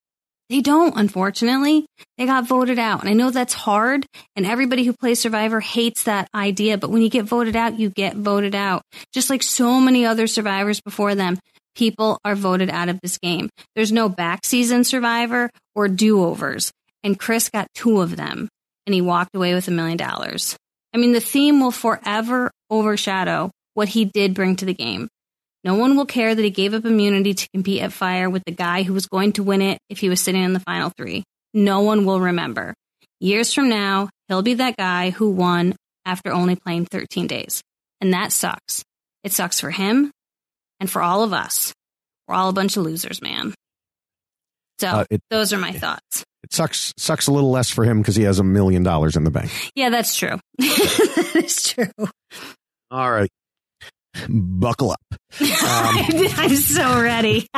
[SPEAKER 3] They don't, unfortunately. They got voted out. And I know that's hard, and everybody who plays Survivor hates that idea. But when you get voted out, you get voted out. Just like so many other survivors before them, people are voted out of this game. There's no back-season Survivor or do-overs. And Chris got two of them, and he walked away with a million dollars. I mean, the theme will forever overshadow what he did bring to the game. No one will care that he gave up immunity to compete at Fire with the guy who was going to win it if he was sitting in the final three. No one will remember. Years from now, he'll be that guy who won after only playing thirteen days. And that sucks. It sucks for him and for all of us. We're all a bunch of losers, man. So uh, it, those are my it, thoughts.
[SPEAKER 2] It sucks sucks a little less for him because he has a million dollars in the bank.
[SPEAKER 3] Yeah, that's true. That's true.
[SPEAKER 2] All right. Buckle up. Um,
[SPEAKER 3] I'm so ready.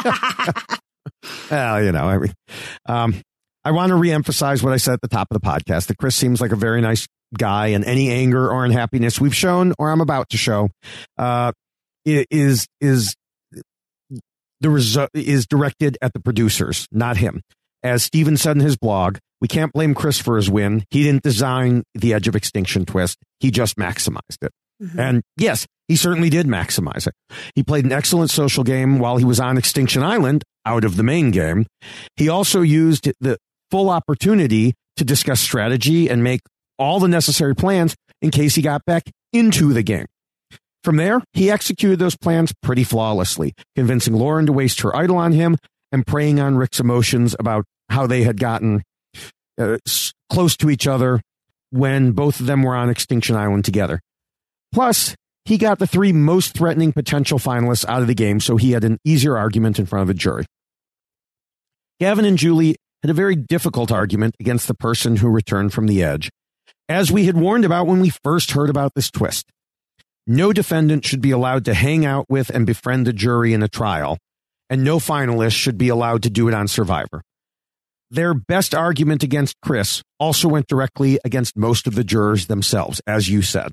[SPEAKER 2] Well, you know, I mean, um, I want to reemphasize what I said at the top of the podcast, that Chris seems like a very nice guy, and any anger or unhappiness we've shown or I'm about to show uh, is is the result is directed at the producers, not him. As Steven said in his blog, we can't blame Chris for his win. He didn't design the Edge of Extinction twist. He just maximized it. Mm-hmm. And yes, he certainly did maximize it. He played an excellent social game while he was on Extinction Island, out of the main game. He also used the full opportunity to discuss strategy and make all the necessary plans in case he got back into the game. From there, he executed those plans pretty flawlessly, convincing Lauren to waste her idol on him and preying on Rick's emotions about how they had gotten uh, close to each other when both of them were on Extinction Island together. Plus, he got the three most threatening potential finalists out of the game, so he had an easier argument in front of a jury. Gavin and Julie had a very difficult argument against the person who returned from the Edge, as we had warned about when we first heard about this twist. No defendant should be allowed to hang out with and befriend the jury in a trial, and no finalist should be allowed to do it on Survivor. Their best argument against Chris also went directly against most of the jurors themselves, as you said.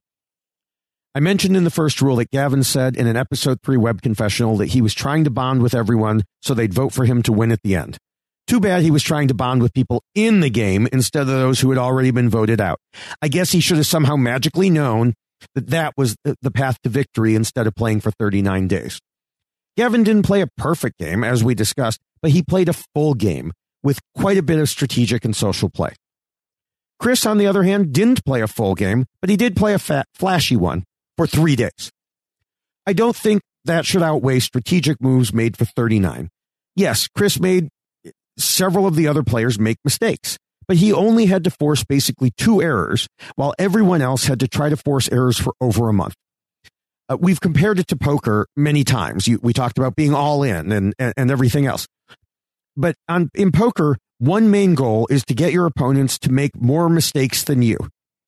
[SPEAKER 2] I mentioned in the first rule that Gavin said in an episode three web confessional that he was trying to bond with everyone so they'd vote for him to win at the end. Too bad he was trying to bond with people in the game instead of those who had already been voted out. I guess he should have somehow magically known that that was the path to victory instead of playing for thirty-nine days. Gavin didn't play a perfect game, as we discussed, but he played a full game with quite a bit of strategic and social play. Chris, on the other hand, didn't play a full game, but he did play a fat, flashy one for three days. I don't think that should outweigh strategic moves made for thirty-nine. Yes, Chris made several of the other players make mistakes, but he only had to force basically two errors, while everyone else had to try to force errors for over a month. Uh, we've compared it to poker many times. You, we talked about being all in and, and, and everything else. But on, in poker, one main goal is to get your opponents to make more mistakes than you.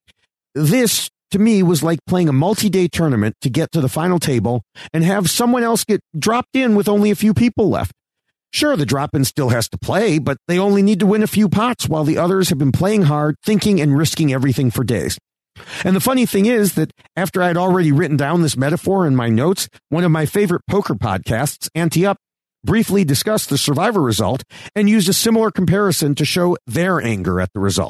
[SPEAKER 2] This, to me, was like playing a multi-day tournament to get to the final table and have someone else get dropped in with only a few people left. Sure, the drop-in still has to play, but they only need to win a few pots while the others have been playing hard, thinking and risking everything for days. And the funny thing is that after I'd already written down this metaphor in my notes, one of my favorite poker podcasts, Ante Up, briefly discussed the Survivor result and used a similar comparison to show their anger at the result.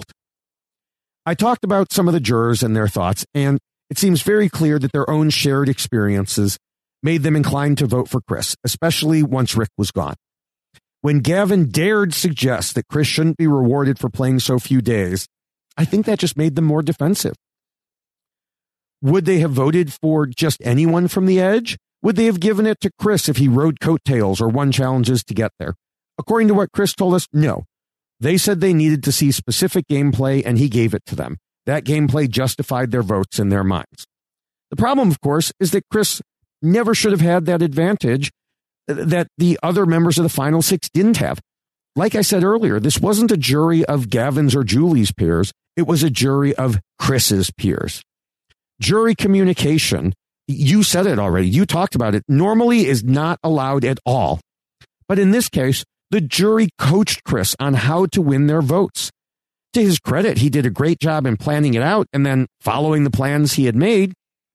[SPEAKER 2] I talked about some of the jurors and their thoughts, and it seems very clear that their own shared experiences made them inclined to vote for Chris, especially once Rick was gone. When Gavin dared suggest that Chris shouldn't be rewarded for playing so few days, I think that just made them more defensive. Would they have voted for just anyone from the Edge? Would they have given it to Chris if he rode coattails or won challenges to get there? According to what Chris told us, no. They said they needed to see specific gameplay, and he gave it to them. That gameplay justified their votes in their minds. The problem, of course, is that Chris never should have had that advantage that the other members of the Final Six didn't have. Like I said earlier, this wasn't a jury of Gavin's or Julie's peers. It was a jury of Chris's peers. Jury communication, you said it already, you talked about it, normally is not allowed at all. But in this case, the jury coached Chris on how to win their votes. To his credit, he did a great job in planning it out and then following the plans he had made.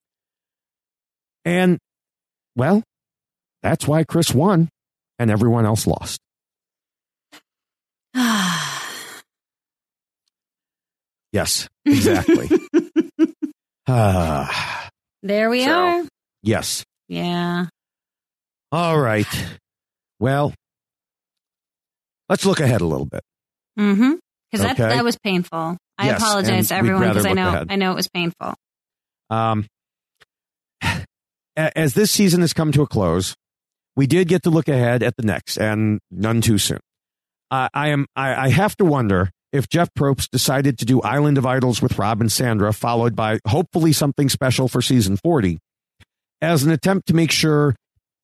[SPEAKER 2] And, well, that's why Chris won and everyone else lost. Yes, exactly. uh,
[SPEAKER 3] there we
[SPEAKER 2] so,
[SPEAKER 3] are.
[SPEAKER 2] Yes.
[SPEAKER 3] Yeah.
[SPEAKER 2] All right. Well, let's look ahead a little bit.
[SPEAKER 3] Mm-hmm. Because
[SPEAKER 2] Okay.
[SPEAKER 3] that, that was painful. I
[SPEAKER 2] Yes,
[SPEAKER 3] apologize to
[SPEAKER 2] and we'd
[SPEAKER 3] everyone because
[SPEAKER 2] rather
[SPEAKER 3] I
[SPEAKER 2] look
[SPEAKER 3] know
[SPEAKER 2] ahead.
[SPEAKER 3] I know it was painful.
[SPEAKER 2] Um, a- as this season has come to a close, we did get to look ahead at the next, and none too soon. Uh, I am. I, I have to wonder if Jeff Probst decided to do Island of Idols with Rob and Sandra, followed by hopefully something special for season forty, as an attempt to make sure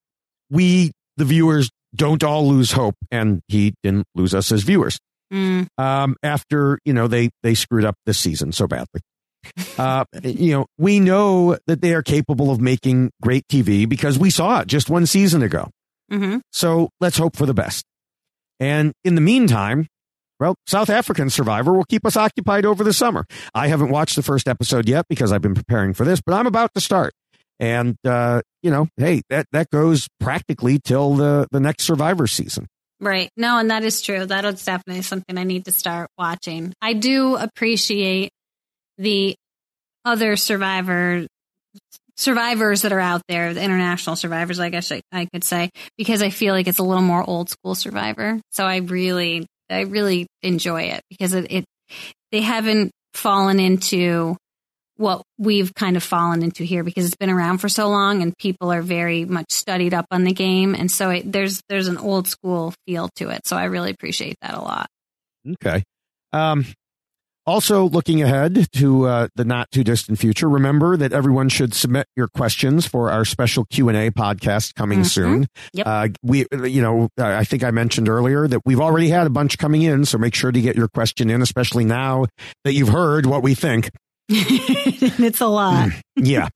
[SPEAKER 2] we, the viewers, don't all lose hope, and he didn't lose us as viewers.
[SPEAKER 3] Mm.
[SPEAKER 2] Um, after you know they they screwed up this season so badly. Uh, you know, we know that they are capable of making great T V because we saw it just one season ago.
[SPEAKER 3] Mm-hmm.
[SPEAKER 2] So let's hope for the best. And in the meantime, well, South African Survivor will keep us occupied over the summer. I haven't watched the first episode yet because I've been preparing for this, but I'm about to start. And, uh, you know, hey, that, that goes practically till the, the next Survivor season.
[SPEAKER 3] Right. No, and that is true. That is definitely something I need to start watching. I do appreciate the other survivor survivors that are out there, the international survivors, I guess I, I could say, because I feel like it's a little more old school Survivor. So I really, I really enjoy it because it, it they haven't fallen into what we've kind of fallen into here because it's been around for so long and people are very much studied up on the game. And so it, there's, there's an old school feel to it. So I really appreciate that a lot.
[SPEAKER 2] Okay. Um, Also, looking ahead to uh, the not too distant future, remember that everyone should submit your questions for our special Q and A podcast coming
[SPEAKER 3] Mm-hmm.
[SPEAKER 2] soon.
[SPEAKER 3] Yep.
[SPEAKER 2] Uh, we, you know, I think I mentioned earlier that we've already had a bunch coming in, so make sure to get your question in, especially now that you've heard what we think.
[SPEAKER 3] It's a lot.
[SPEAKER 2] Yeah.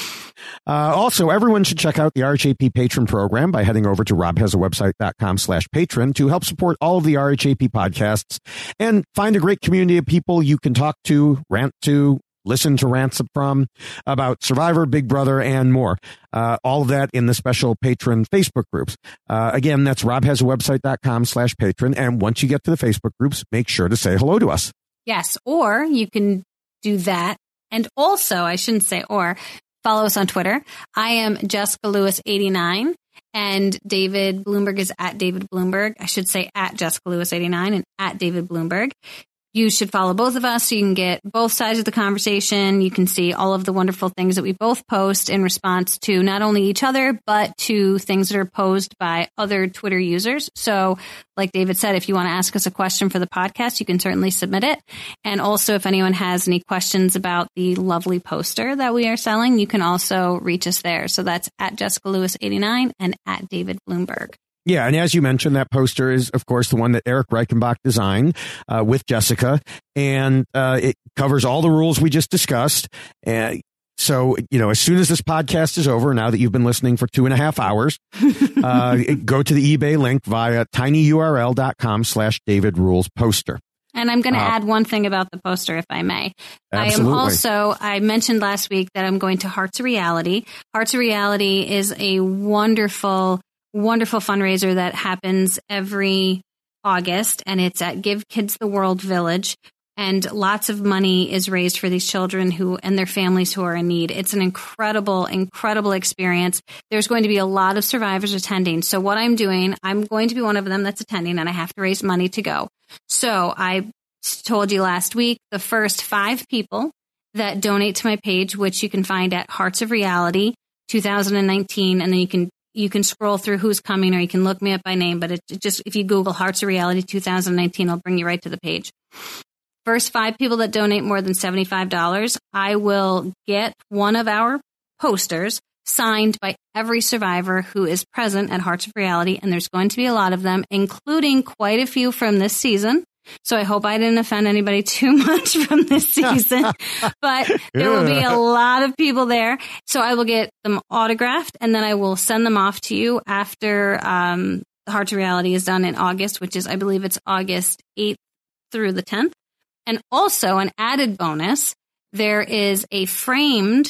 [SPEAKER 2] Uh, also, everyone should check out the R H A P patron program by heading over to robhasawebsite.com slash patron to help support all of the R H A P podcasts and find a great community of people you can talk to, rant to, listen to rants from about Survivor, Big Brother, and more. Uh, all of that in the special patron Facebook groups. Uh, again, that's robhasawebsite.com slash patron. And once you get to the Facebook groups, make sure to say hello to us.
[SPEAKER 3] Yes. Or you can do that. And also, I shouldn't say or, follow us on Twitter. I am Jessica Lewis eighty-nine and David Bloomberg is at David Bloomberg. I should say at Jessica Lewis eighty-nine and at David Bloomberg. You should follow both of us so you can get both sides of the conversation. You can see all of the wonderful things that we both post in response to not only each other, but to things that are posed by other Twitter users. So like David said, if you want to ask us a question for the podcast, you can certainly submit it. And also, if anyone has any questions about the lovely poster that we are selling, you can also reach us there. So that's at Jessica Lewis eighty-nine and at David Bloomberg.
[SPEAKER 2] Yeah, and as you mentioned, that poster is, of course, the one that Eric Reichenbach designed uh, with Jessica, and uh, it covers all the rules we just discussed. And so, you know, as soon as this podcast is over, now that you've been listening for two and a half hours, uh, go to the eBay link via tinyurl.com slash David Rules poster.
[SPEAKER 3] And I'm going to
[SPEAKER 2] Uh,
[SPEAKER 3] add one thing about the poster, if I may.
[SPEAKER 2] Absolutely.
[SPEAKER 3] I am also, I mentioned last week that I'm going to Hearts of Reality. Hearts of Reality is a wonderful wonderful fundraiser that happens every August, and it's at Give Kids the World Village, and lots of money is raised for these children who and their families who are in need. It's an incredible, incredible experience. There's going to be a lot of survivors attending. So what I'm doing, I'm going to be one of them that's attending, and I have to raise money to go. So I told you last week, the first five people that donate to my page, which you can find at Hearts of Reality twenty nineteen, and then you can You can scroll through who's coming, or you can look me up by name, but it just, if you Google Hearts of Reality twenty nineteen, it'll bring you right to the page. First five people that donate more than seventy-five dollars, I will get one of our posters signed by every survivor who is present at Hearts of Reality. And there's going to be a lot of them, including quite a few from this season. So I hope I didn't offend anybody too much from this season, but there will be a lot of people there. So I will get them autographed, and then I will send them off to you after um, the Heart to Reality is done in August, which is, I believe it's August eighth through the tenth. And also an added bonus, there is a framed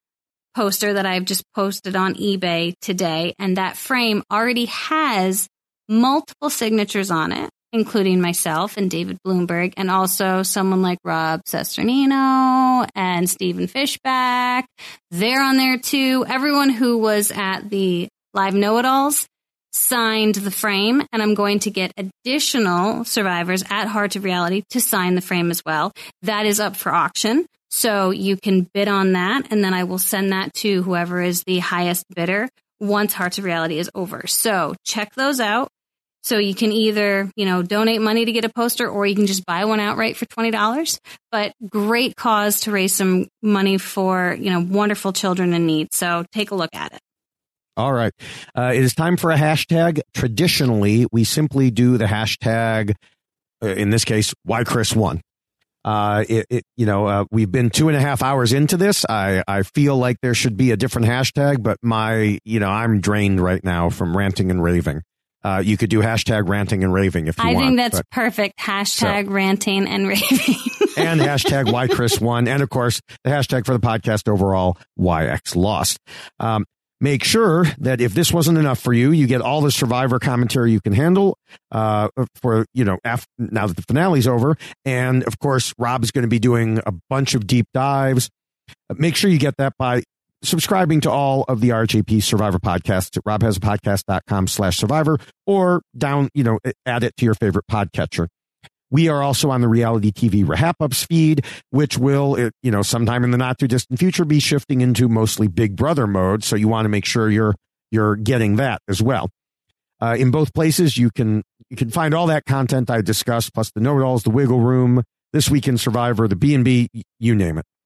[SPEAKER 3] poster that I've just posted on eBay today, and that frame already has multiple signatures on it. including myself and David Bloomberg, and also someone like Rob Cesternino and Stephen Fishback. They're on there too. Everyone who was at the Live Know-It-Alls signed the frame, and I'm going to get additional survivors at Heart of Reality to sign the frame as well. That is up for auction, so you can bid on that, and then I will send that to whoever is the highest bidder once Heart of Reality is over. So check those out. So you can either, you know, donate money to get a poster, or you can just buy one outright for twenty dollars. But great cause to raise some money for, you know, wonderful children in need. So take a look at it.
[SPEAKER 2] All right. Uh, it is time for a hashtag. Traditionally, we simply do the hashtag, uh, in this case, why Chris won. Uh, it, it, you know, uh, we've been two and a half hours into this. I, I feel like there should be a different hashtag, but my, you know, I'm drained right now from ranting and raving. Uh, you could do hashtag ranting and raving if you
[SPEAKER 3] I
[SPEAKER 2] want. I
[SPEAKER 3] think that's
[SPEAKER 2] but,
[SPEAKER 3] perfect. Hashtag
[SPEAKER 2] so.
[SPEAKER 3] ranting and raving.
[SPEAKER 2] And hashtag why Chris won. And of course, the hashtag for the podcast overall, why X lost. Um, Make sure that if this wasn't enough for you, you get all the Survivor commentary you can handle uh, for, you know, after, now that the finale's over. And of course, Rob's going to be doing a bunch of deep dives. Make sure you get that by subscribing to all of the R H A P Survivor podcasts at robhasapodcast.com slash survivor or down, you know, add it to your favorite podcatcher. We are also on the Reality T V Rehap-Ups feed, which will, you know, sometime in the not too distant future be shifting into mostly Big Brother mode. So you want to make sure you're you're getting that as well. Uh, in both places, you can you can find all that content I discussed, plus the Know-It-Alls, the Wiggle Room, This Week in Survivor, the B and B, you name it.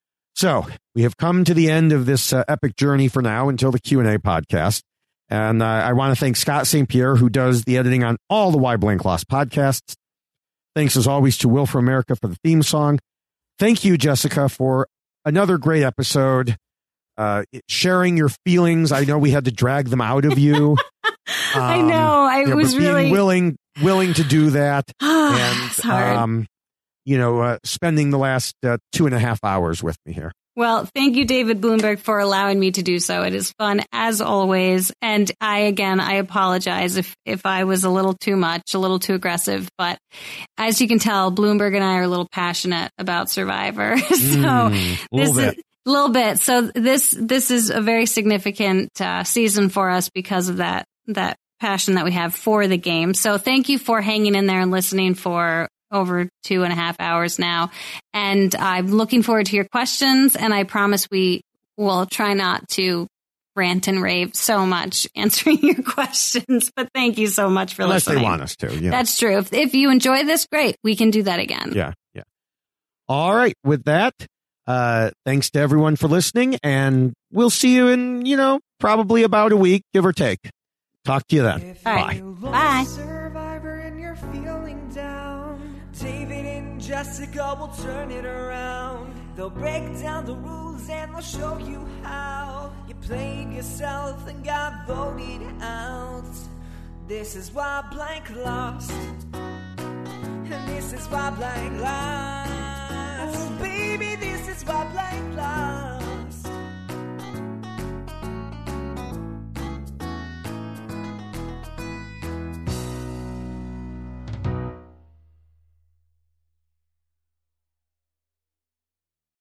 [SPEAKER 2] So we have come to the end of this uh, epic journey for now until the Q and A podcast. And uh, I want to thank Scott Saint Pierre, who does the editing on all the Why Blank Lost podcasts. Thanks, as always, to Will for America for the theme song. Thank you, Jessica, for another great episode. Uh, sharing your feelings. I know we had to drag them out of you. Um,
[SPEAKER 3] I know. I
[SPEAKER 2] you know,
[SPEAKER 3] was
[SPEAKER 2] being
[SPEAKER 3] really
[SPEAKER 2] willing willing to do that. And,
[SPEAKER 3] it's hard.
[SPEAKER 2] Um, you know, uh, spending the last uh, two and a half hours with me here.
[SPEAKER 3] Well, thank you, David Bloomberg, for allowing me to do so. It is fun, as always. And I, again, I apologize if, if I was a little too much, a little too aggressive. But as you can tell, Bloomberg and I are a little passionate about Survivor. so
[SPEAKER 2] mm,
[SPEAKER 3] this
[SPEAKER 2] bit.
[SPEAKER 3] is a little bit. So this this is a very significant uh, season for us because of that that passion that we have for the game. So thank you for hanging in there and listening for over two and a half hours now. And I'm looking forward to your questions. And I promise we will try not to rant and rave so much answering your questions. But thank you so much for
[SPEAKER 2] Unless
[SPEAKER 3] listening.
[SPEAKER 2] Unless they want us to. You know.
[SPEAKER 3] That's true. If, if you enjoy this, great. We can do that again.
[SPEAKER 2] Yeah. Yeah. All right. With that, uh, thanks to everyone for listening. And we'll see you in, you know, probably about a week, give or take. Talk to you then.
[SPEAKER 1] If
[SPEAKER 2] Bye.
[SPEAKER 1] you
[SPEAKER 3] Bye.
[SPEAKER 1] Survivor and you're feeling down, David and Jessica will turn it around. They'll break down the rules and they'll show you how you played yourself and got voted out. This is why Blank lost, and this is why Blank lost. Oh, baby, this is why Blank